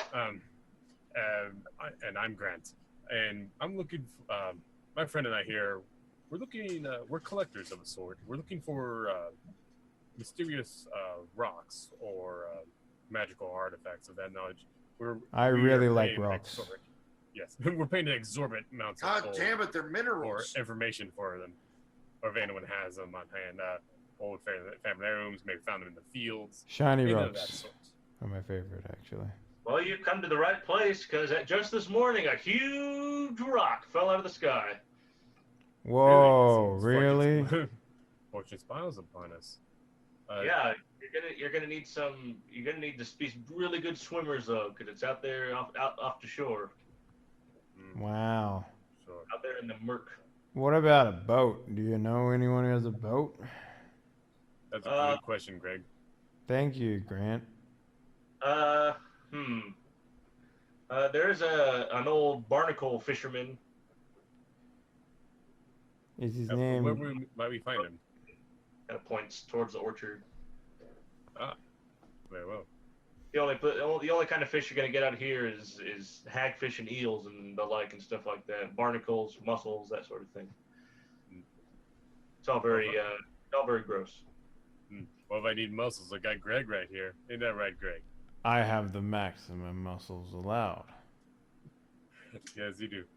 And I'm Grant, and I'm looking. My friend and I here, we're looking. We're collectors of a sort. We're looking for mysterious rocks or magical artifacts of that knowledge. I We really are like paying rocks. Yes, we're paying exorbitant amounts of God gold damn it, they're or minerals. information for them, or if anyone has them on hand. Old family heirlooms, maybe found them in the fields. Shiny Anything of that rocks sort. are my favorite, actually. Well, you've come to the right place because just this morning a huge rock fell out of the sky. Whoa, Seems really? Fortune Fortune smiles upon us. Yeah, you're gonna need to be really good swimmers though, because it's out there off the shore, Wow. Sure. out there in the murk. What about a boat? Do you know anyone who has a boat? That's a good question, Greg. Thank you, Grant. There's an old barnacle fisherman. Is his Where name? might we find him? Kind of points towards the orchard. Very well. The only kind of fish you're gonna get out here is hagfish and eels and the like and stuff like that. Barnacles, mussels, that sort of thing. It's all very gross. Well, if I need muscles, I got Greg right here. Ain't that right, Greg? I have the maximum muscles allowed. Yes, you do.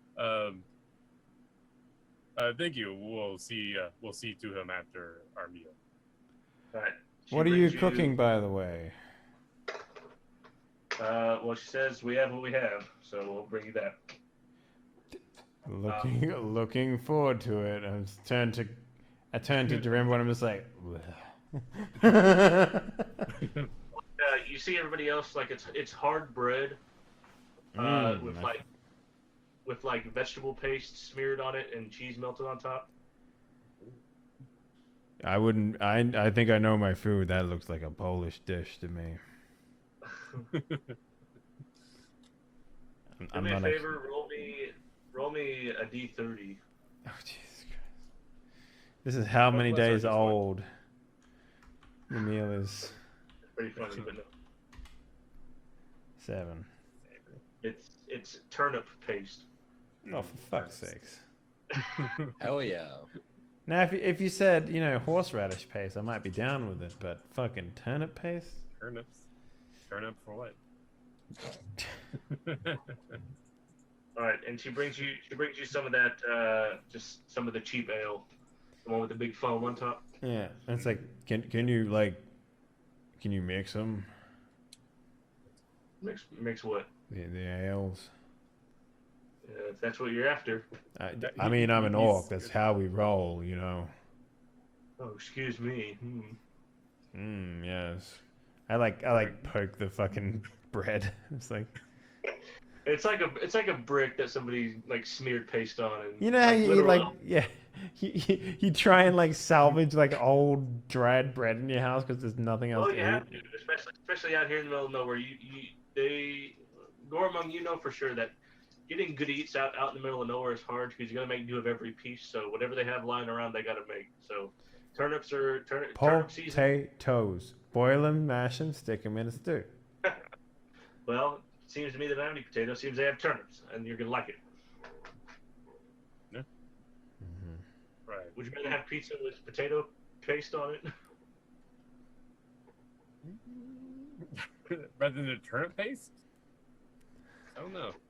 Thank you. We'll see to him after our meal. All right. She What are you brings cooking, by the way? Well, she says we have what we have, so we'll bring you that. Looking forward to it. I turn to Jerome and I'm just like, You see everybody else like it's hard bread with vegetable paste smeared on it and cheese melted on top. I wouldn't. I think I know my food. That looks like a Polish dish to me. Do me a favor, roll me a d30. Oh Jesus Christ! This is how many Bless our days just one. old the meal is. It's pretty funny, but no. 7. It's turnip paste. Oh, for fuck's sakes! Hell yeah. Now, if you said horseradish paste, I might be down with it. But fucking turnip paste? Turnips. Turnip for what? All right, and she brings you some of that just some of the cheap ale, the one with the big foam on top. Yeah, it's like, can you mix them? Mix what? The ales. If that's what you're after. I mean, I'm an orc. That's how we roll, Oh, excuse me. Yes. I like poke the fucking bread. It's like, It's like a brick that somebody like smeared paste on. And, you know how you literal- you try and salvage old dried bread in your house because there's nothing else Oh, to you eat. have to, especially out here in the middle of nowhere. Gormung, you know for sure that getting good eats out in the middle of nowhere is hard because you got to make do of every piece. So whatever they have lying around, they got to make. So turnips are turnip season. Potatoes. Boil them, mash them, stick them in a stew. Well, it seems to me that I don't eat potatoes. Seems they have turnips, and you're gonna like it. Right. Would you rather have pizza with potato paste on it? Rather than a turnip paste? I don't know.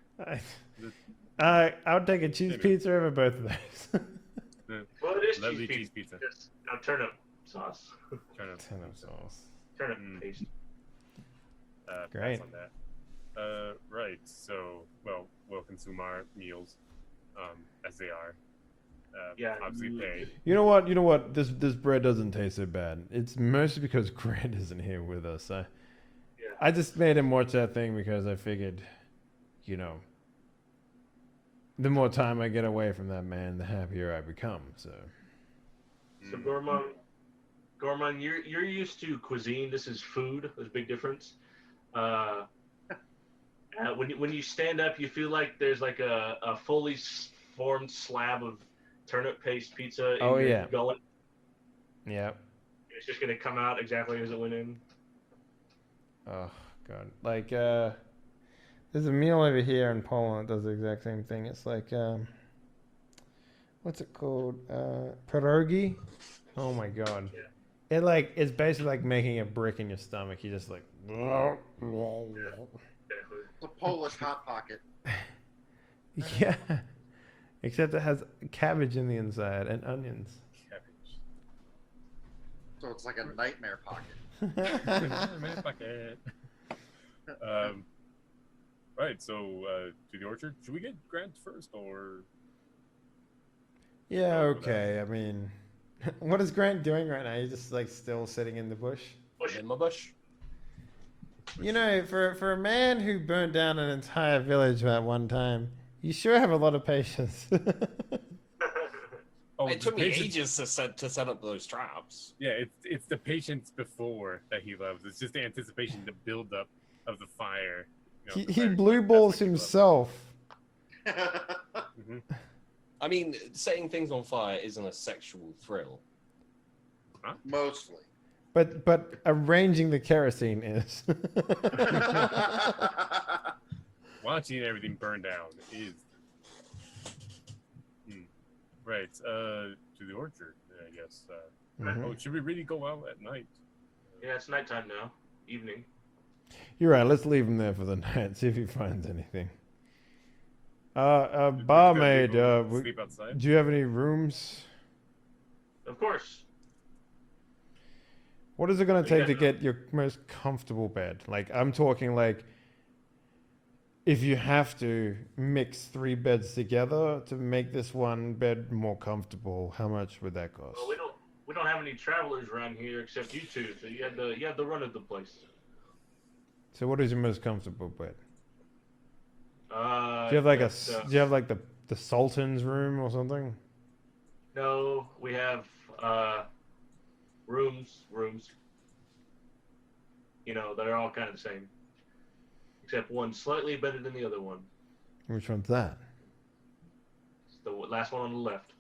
I would take a cheese Maybe. pizza over both of those. Well, it is Lovely cheese cheese pizza. pizza. Just turnip sauce, Turnip. Turnip sauce. turnip Mm. paste. Great. Pass on that. Right. So, well, we'll consume our meals, as they are. Yeah, Obviously pay. You know what? You know what? This bread doesn't taste so bad. It's mostly because Grant isn't here with us. Yeah. I just made him watch that thing because I figured, you know, the more time I get away from that man, the happier I become. So So Gorman, you're used to cuisine. This is food. There's a big difference. When you stand up, you feel like there's like a fully formed slab of turnip paste pizza in your yeah. gullet. yeah. It's just gonna come out exactly as it went in. Oh god. Like there's a meal over here in Poland that does the exact same thing. It's like what's it called? Pierogi. Oh my god. Yeah. It's basically like making a brick in your stomach. You just like Exactly. It's a Polish hot pocket. yeah. Except it has cabbage in the inside and onions. Cabbage. So it's like a nightmare pocket. Right. So, to the orchard. Should we get Grant first, or? Yeah, okay. I mean, what is Grant doing right now? He's just like still sitting in the bush. In my bush. You know, for a man who burned down an entire village at one time, you sure have a lot of patience. Oh, It took me patience- ages to set up those traps. Yeah, it's the patience before that he loves. It's just the anticipation, the build up of the fire. You know, he the he fire- blue that's balls what he loves. himself. Mhm. I mean, setting things on fire isn't a sexual thrill. Mostly. But arranging the kerosene is. Watching everything burn down is. Right. To the orchard, I guess. Mhm. Oh, should we really go out at night? Yeah, it's nighttime now. Evening. You're right. Let's leave him there for the night. See if he finds anything. We could Barmaid, go sleep outside. do you have any rooms? Of course. What is it going to Yeah. take to get your most comfortable bed? Like, I'm talking like, if you have to mix 3 beds together to make this one bed more comfortable, how much would that cost? Well, we don't have any travelers around here except you two, so you had the run of the place. So, what is your most comfortable bed? Do Do you have like do you have like the Sultan's room or something? No, we have rooms. You know, they're all kind of the same, except one slightly better than the other one. Which one's that? It's the last one on the left.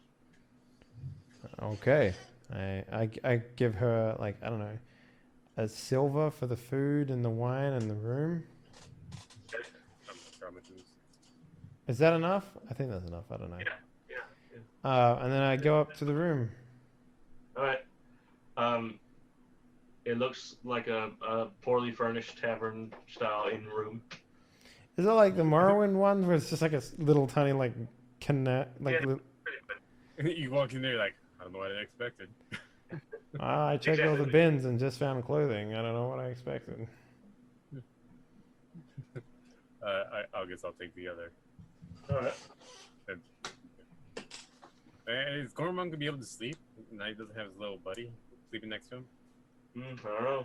Okay, I give her like, I don't know, a silver for the food and the wine and the room. I'm not sure how much it is. Is that enough? I think that's enough. I don't know. Yeah. And then I go up to the room. All right. It looks like a poorly furnished tavern style inn room. Is it like the Morrowind ones where it's just like a little tiny like connect like? Yeah. You walk in there like, I don't know what I expected. I checked all the Exactly. bins and just found clothing. I don't know what I expected. I guess I'll take the other. All right. Is Gormon gonna be able to sleep? Now he doesn't have his little buddy sleeping next to him. I don't know.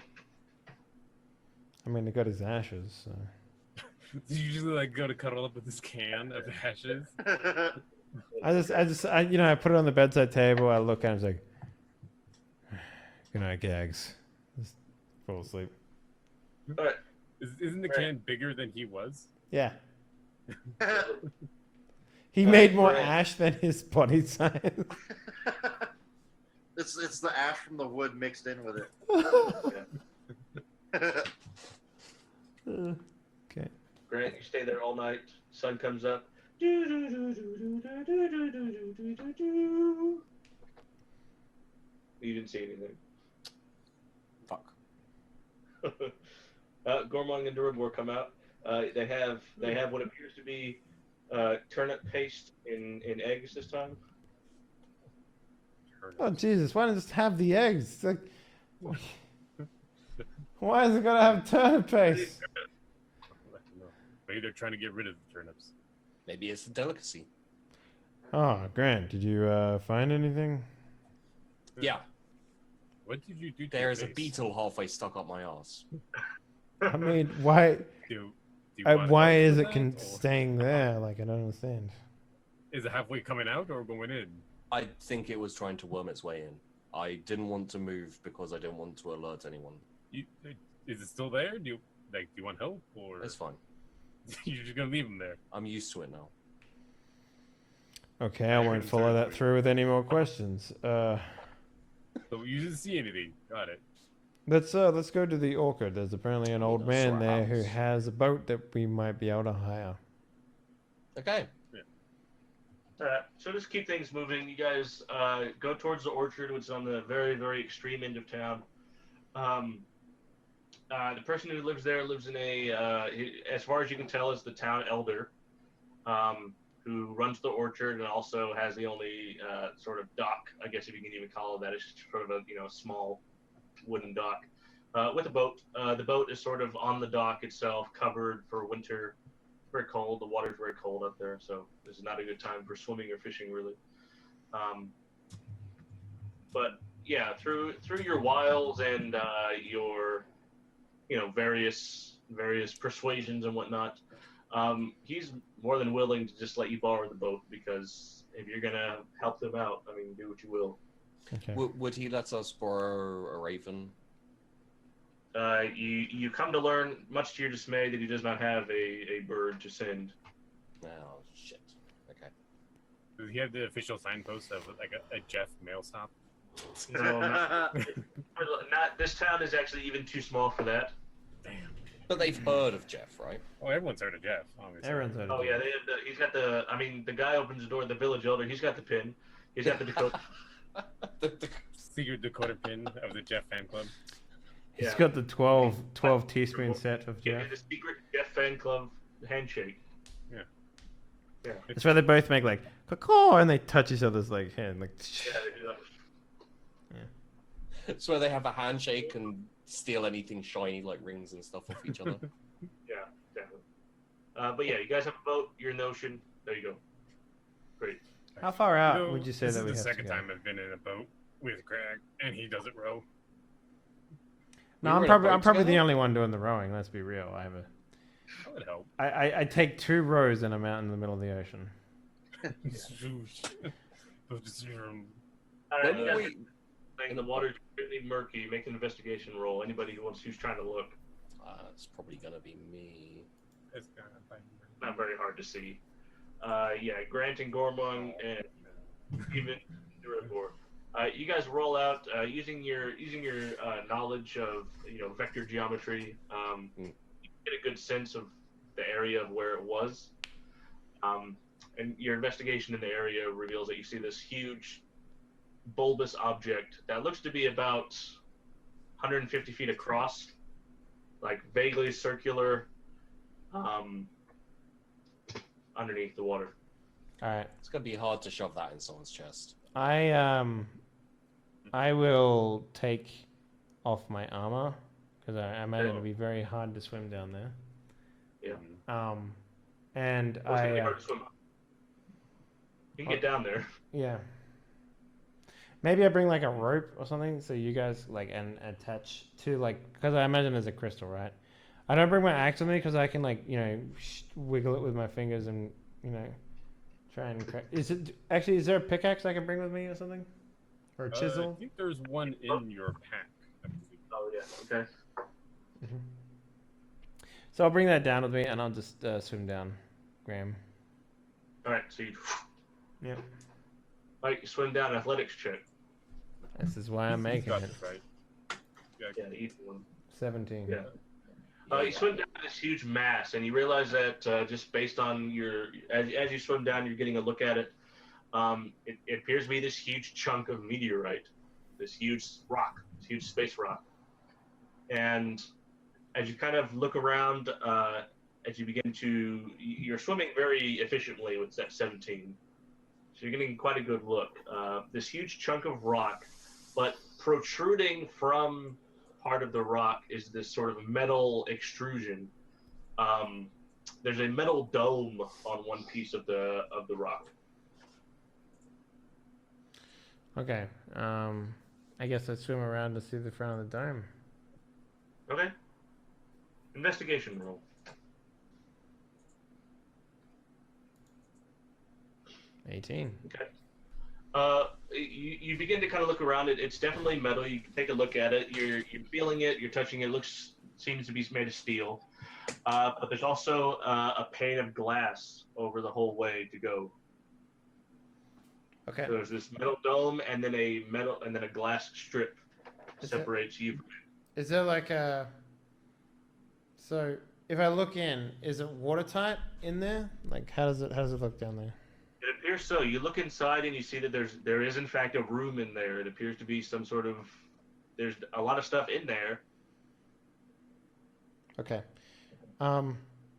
I mean, they got his ashes. So. Do you usually like go to cuddle up with this can of ashes? I put it on the bedside table. I look at him, it's like, good night, Gags. Just fall asleep. All right. Isn't the Right. can bigger than he was? Yeah. He made more right. ash than his body size. It's the ash from the wood mixed in with it. Okay. Grant, you stay there all night. Sun comes up. You didn't see anything. Fuck. Gormong and Duragor come out. They have what appears to be turnip paste in eggs this time. Oh Jesus! Why don't just have the eggs? It's like, why is it gotta have turnip paste? Maybe they're trying to get rid of the turnips. Maybe it's a delicacy. Oh, Grant, did you find anything? Yeah, What did you do to there your is a face? beetle halfway stuck up my ass. I mean, why? Do you want Why help is with it that, or staying there? Like, I don't understand. Is it halfway coming out or going in? I think it was trying to worm its way in. I didn't want to move because I didn't want to alert anyone. Is it still there? Do you want help, or It's fine. you're just gonna leave him there? I'm used to it now. Okay, I won't follow that through with any more questions. So you didn't see anything. Got it. Let's go to the orchard. There's apparently an old That's man our there who house. has a boat that we might be able to hire. Okay. So just keep things moving. You guys go towards the orchard, which is on the very, very extreme end of town. The person who lives there lives in as far as you can tell, is the town elder, who runs the orchard and also has the only sort of dock, I guess if you can even call it that. It's just sort of a small wooden dock with a boat. The boat is sort of on the dock itself, covered for winter. Very cold. The water's very cold up there, so this is not a good time for swimming or fishing, really. But yeah, through your wiles and your various persuasions and whatnot, he's more than willing to just let you borrow the boat, because if you're gonna help them out, I mean, do what you will. Okay. Would he let us borrow a raven? You come to learn, much to your dismay, that he does not have a bird to send. Oh, shit. Okay. Does he have the official signpost of like a Jeff mail stop? So, not this town is actually even too small for that. Damn. But they've heard of Jeff, right? Oh, everyone's heard of Jeff, obviously. Everyone's heard of Oh it. yeah, he's got the. I mean, the guy opens the door. The village elder. He's got the pin. He's got the Dakota. Secret Dakota pin of the Jeff fan club. He's Yeah. got the 12 teaspoon set of Yeah, Jeff. the secret Jeff fan club handshake. That's where they both make like caw and they touch each other's like hand. Like, Yeah, they do that. It's where they have a handshake and steal anything shiny like rings and stuff off each other. Yeah, definitely. But yeah, you guys have a boat. You're in the ocean. There you go. Great. how far out You know, would you say this that we is have the to second go? time I've been in a boat with Greg, and he doesn't row. No, We I'm were in a boat probably the together? only one doing the rowing. Let's be real. That would help. I take 2 rows and I'm out in the middle of the ocean. All right, When you were guys we... are saying the water's really murky. Make an investigation roll. Anybody who's trying to look. it's probably gonna be me. It's gonna find Not very hard to see. Yeah, Grant and Gormung and even Duragor. You guys roll out using your knowledge of vector geometry. You get a good sense of the area of where it was, and your investigation in the area reveals that you see this huge bulbous object that looks to be about 150 feet across, like vaguely circular, underneath the water. All right. It's gonna be hard to shove that in someone's chest. I will take off my armor because I imagine it'll be very hard to swim down there. Yeah. And It's gonna be hard to swim. You can get down there. yeah. Maybe I bring like a rope or something so you guys like and attach to like because I imagine there's a crystal, right? I don't bring my axe with me because I can like wiggle it with my fingers and try and crack. Is there a pickaxe I can bring with me or something, or a I chisel? think there's one in your pack. I believe. Oh yeah. Okay. So I'll bring that down with me and I'll just swim down, Graham. All right. So you. Yep. All right. You swim down. Athletics check. This is why I'm He's making got it. this right. Yeah. The easy one. 17. Yeah. You swim down this huge mass, and you realize that just based on as you swim down, you're getting a look at it. It appears to be this huge chunk of meteorite, this huge rock, this huge space rock. And as you kind of look around, as you begin you're swimming very efficiently with that 17. So you're getting quite a good look. This huge chunk of rock, but protruding from part of the rock is this sort of metal extrusion. there's a metal dome on one piece of the rock. Okay. I guess I swim around to see the front of the dome. Okay. Investigation roll. $18. Okay. You begin to kind of look around it. It's definitely metal. You can take a look at it. You're feeling it. You're touching it. It seems to be made of steel. But there's also a pane of glass over the whole way to go. Okay. So there's this metal dome, and then a glass strip separates you. Is there like a... So if I look in, is it watertight in there? Like how does it look down there? It appears so. You look inside and you see that there is in fact a room in there. It appears to be some sort of... There's a lot of stuff in there. Okay. So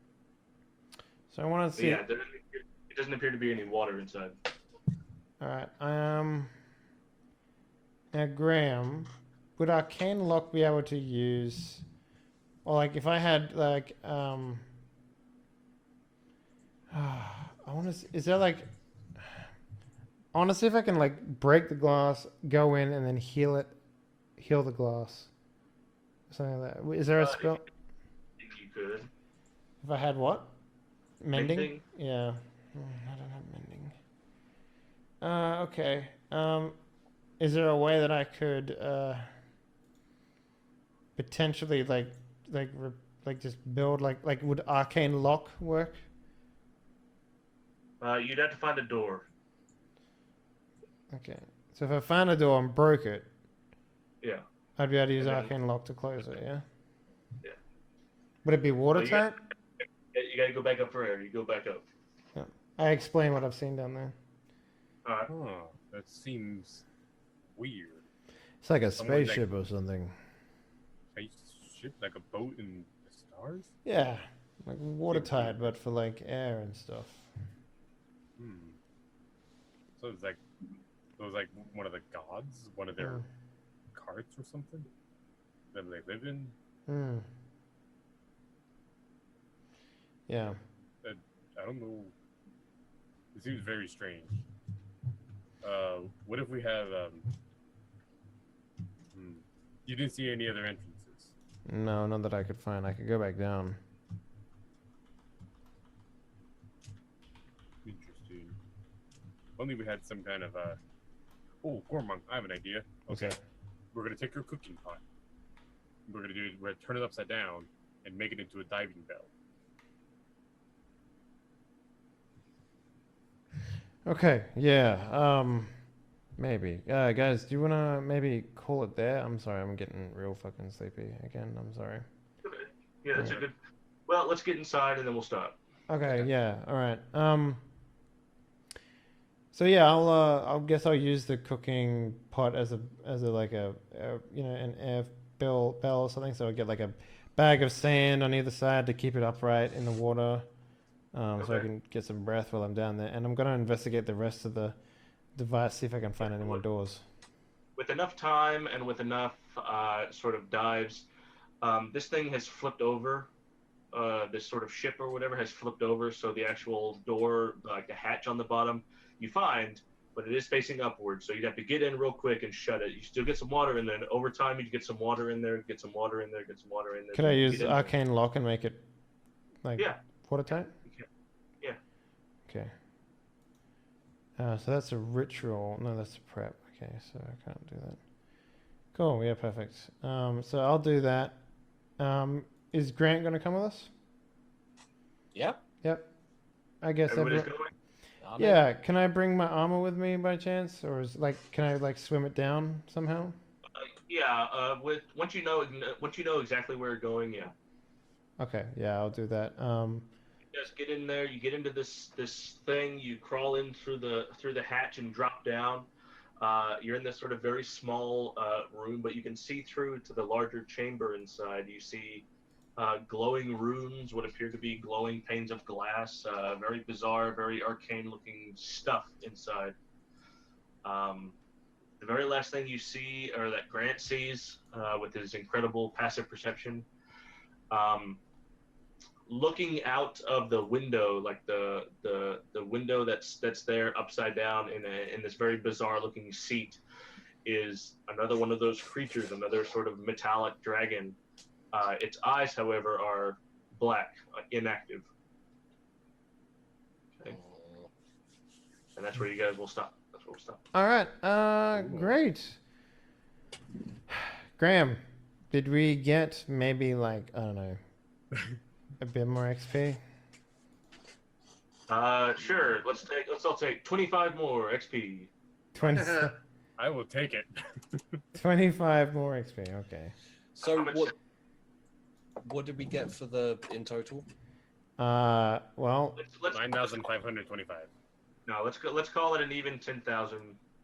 I want to see. Yeah, it doesn't appear to be any water inside. All right. Now, Graham, would Arcane Lock be able to use, or like if I had like I want to. Is there like? I want to see if I can like break the glass, go in, and then heal the glass. Something like that. Is there a spell? I think you could. If I had what? Mending? Mending? Yeah. I don't have mending. Okay. Is there a way that I could potentially like just build like would Arcane Lock work? You'd have to find a door. Okay. So if I found a door and broke it, Yeah. I'd be able to use And then- Arcane Lock to close it, yeah? Yeah. Would it be watertight? You gotta go back up for air. You go back up. I explain what I've seen down there. All right. Oh, that seems weird. It's like a Someone like- spaceship or something. Spaceship, like a boat in the stars? Yeah. Like watertight, but for like air and stuff. Hmm. So it's like, one of the gods, one of their carts or something that they live in. Hmm. Yeah. I don't know. It seems very strange. What if we have? You didn't see any other entrances. No, none that I could find. I could go back down. Interesting. Only we had some kind of Oh, Gormunk, I have an idea. Okay, we're gonna take your cooking pot. We're gonna turn it upside down and make it into a diving bell. Okay, yeah, maybe. Guys, do you wanna maybe call it there? I'm sorry, I'm getting real fucking sleepy again. I'm sorry. Okay. Yeah, that's Yeah. a good. Well, let's get inside and then we'll stop. Okay, yeah, all right. So yeah, I'll guess I'll use the cooking pot as a like a an air bell or something. So I'll get like a bag of sand on either side to keep it upright in the water. So I Okay. can get some breath while I'm down there. And I'm going to investigate the rest of the device, see if I can find any more doors. With enough time and with enough sort of dives, this thing has flipped over. This sort of ship or whatever has flipped over, so the actual door, like the hatch on the bottom, you find, but it is facing upwards. So you'd have to get in real quick and shut it. You still get some water in there. And over time, you get some water in there, get some water in there, get some water in there. Could I Get use in there. Arcane Lock and make it like Yeah. watertight? You can. Yeah. Okay. So that's a ritual. No, that's a prep. Okay, so I can't do that. Cool. Yeah, perfect. So I'll do that. Is Grant going to come with us? Yep. Yep. I guess. Everybody's everyone- going. On it. Yeah. Can I bring my armor with me by chance, or is can I like swim it down somehow? Once you know exactly where you're going, yeah. Okay. Yeah, I'll do that. Just get in there. You get into this thing. You crawl in through the hatch and drop down. You're in this sort of very small room, but you can see through to the larger chamber inside. You see glowing runes, what appear to be glowing panes of glass. Very bizarre, very arcane-looking stuff inside. The very last thing you see, or that Grant sees, with his incredible passive perception, looking out of the window, like the window that's there upside down in this very bizarre looking seat, is another one of those creatures, another sort of metallic dragon. Its eyes, however, are black, inactive. Okay. And that's where you guys will stop. That's where we'll stop. All right. Great. Graham, did we get maybe like, I don't know, a bit more XP? Sure. Let's all take 25 more XP. 20, I will take it. 25 more XP. Okay. So How much- what did we get for the in total? Well, Let's 9,525. no. Let's call it an even 10,000.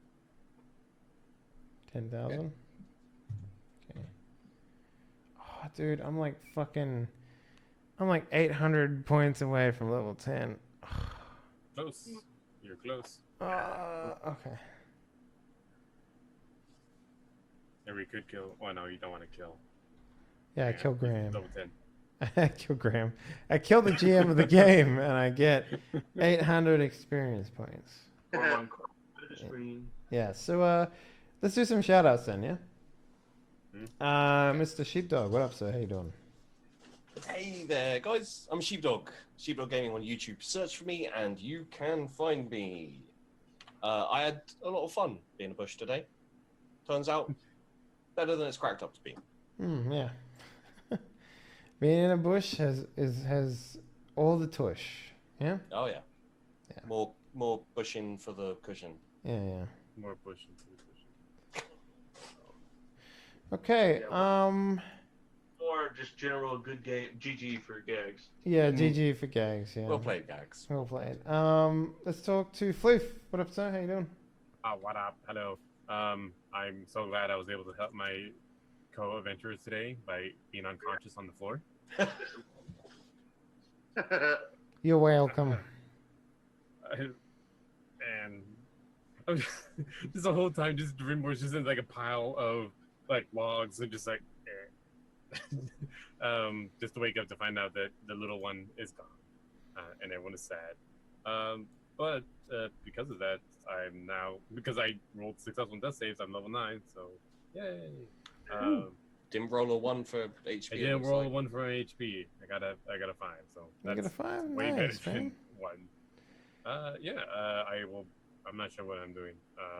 10,000. Okay. Oh, dude, I'm like 800 points away from level 10. Close. You're close. Okay. And we could kill. Oh no, you don't want to kill. Yeah, I kill Graham. Double 10. I kill Graham. I kill the GM of the game, and I get 800 experience points. Or one card to the screen. Yeah, so let's do some shout outs then, yeah? Hmm? Mr. Sheepdog, what up, sir? How you doing? Hey there, guys. I'm Sheepdog. Sheepdog Gaming on YouTube. Search for me and you can find me. I had a lot of fun being a bush today. Turns out, better than it's cracked up to be. Yeah. Being in a bush has all the tush. Yeah? Oh yeah. Yeah. More bushing for the cushion. Yeah, yeah. More pushing. Okay, Or just general good game. GG for gags. yeah, GG for gags, yeah. Well played, Gags. Well played. Let's talk to Floof. What up, sir? How you doing? What up? Hello. I'm so glad I was able to help my co-adventurers today by being unconscious on the floor. You're welcome. And I was just the whole time, just Dream was just in like a pile of like logs and just like, just to wake up to find out that the little one is gone, and everyone is sad. But because of that, because I rolled successful death saves, I'm level 9, so yay. Didn't roll a 1 for HP. I it didn't looks roll like. 1 for HP. I got a 5, so You that's got a 5? way Nice, better man. than 1. I will. I'm not sure what I'm doing.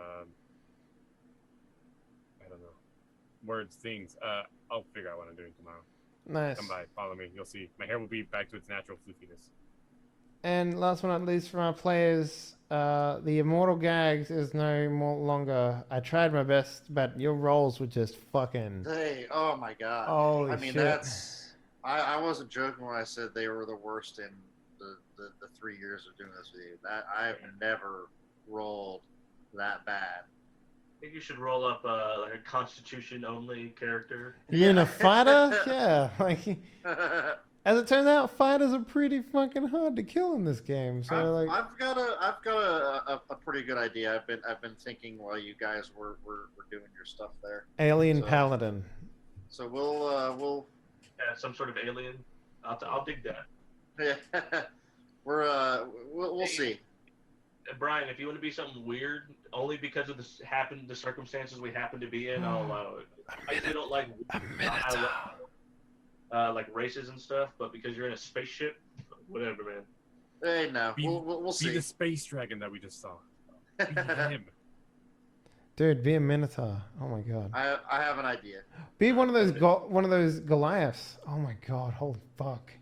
I don't know. Words, things. I'll figure out what I'm doing tomorrow. Nice. Come by, follow me. You'll see. My hair will be back to its natural floofiness. And last but not least from our players, the Immortal Gags is no more longer. I tried my best, but your rolls were just fucking. Hey, oh my god. Holy I mean, shit. that's. I wasn't joking when I said they were the worst in the 3 years of doing this with you. That I have never rolled that bad. I think you should roll up like a Constitution only character. You mean a fighter? Yeah. Like, as it turns out, fighters are pretty fucking hard to kill in this game. So like, I've got a pretty good idea. I've been thinking while you guys were doing your stuff there. alien so- paladin. So we'll Yeah, some sort of alien. I'll dig that. we'll see. Brian, if you want to be something weird, only because of the circumstances we happen to be in, I'll allow it. I usually don't like like races and stuff, but because you're in a spaceship, whatever, man. Hey, no, Be- we'll Be see. the space dragon that we just saw. Be him. Dude, be a minotaur. Oh my god. I have an idea. Be one of those Goliaths. Oh my god. Holy fuck.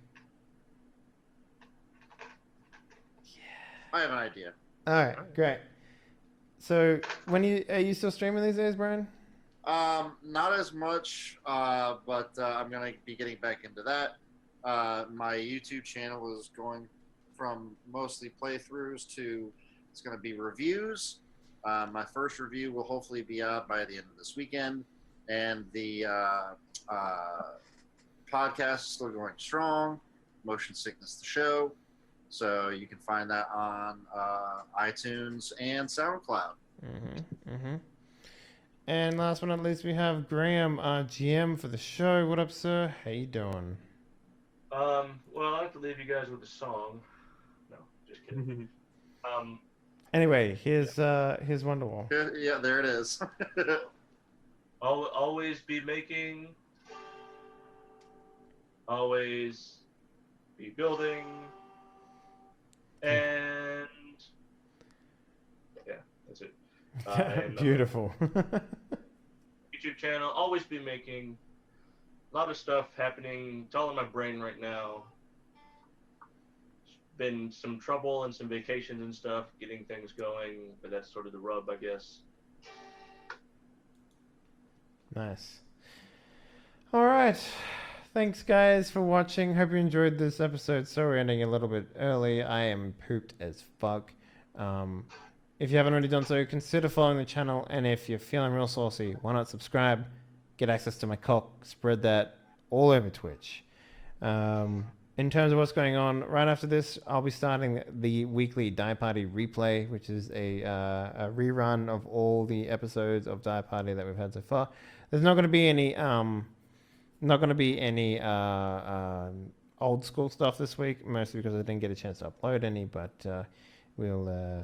I have an idea. All right, great. So, are you still streaming these days, Brian? Not as much, but I'm gonna be getting back into that. My YouTube channel is going from mostly playthroughs to it's gonna be reviews. My first review will hopefully be out by the end of this weekend, and the podcast is still going strong. Motion Sickness the Show. So you can find that on iTunes and SoundCloud. And last but not least, we have Graham, GM for the show. What up, sir? How you doing? Well, I have to leave you guys with a song. No, just kidding. Anyway, here's Wonderwall. Yeah, there it is. Always be making. Always be building. And yeah, that's it. And, Beautiful. YouTube channel, always be making. A lot of stuff happening. It's all in my brain right now. Been some trouble and some vacations and stuff getting things going, but that's sort of the rub, I guess. Nice. All right. Thanks, guys, for watching. Hope you enjoyed this episode. Sorry, ending a little bit early. I am pooped as fuck. If you haven't already done so, consider following the channel. And if you're feeling real saucy, why not subscribe? Get access to my cock. Spread that all over Twitch. In terms of what's going on, right after this, I'll be starting the weekly Die Party replay, which is a rerun of all the episodes of Die Party that we've had so far. There's not going to be any old school stuff this week, mostly because I didn't get a chance to upload any. But we'll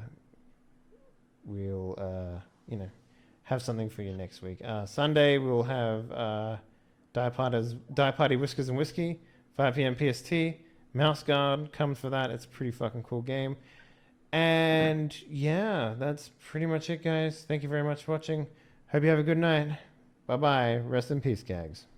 have something for you next week. Sunday we'll have Die Party Whiskers and Whiskey. 5 p.m. PST. Mouse Guard comes for that. It's a pretty fucking cool game. And yeah, that's pretty much it, guys. Thank you very much for watching. Hope you have a good night. Bye-bye. Rest in peace, gags.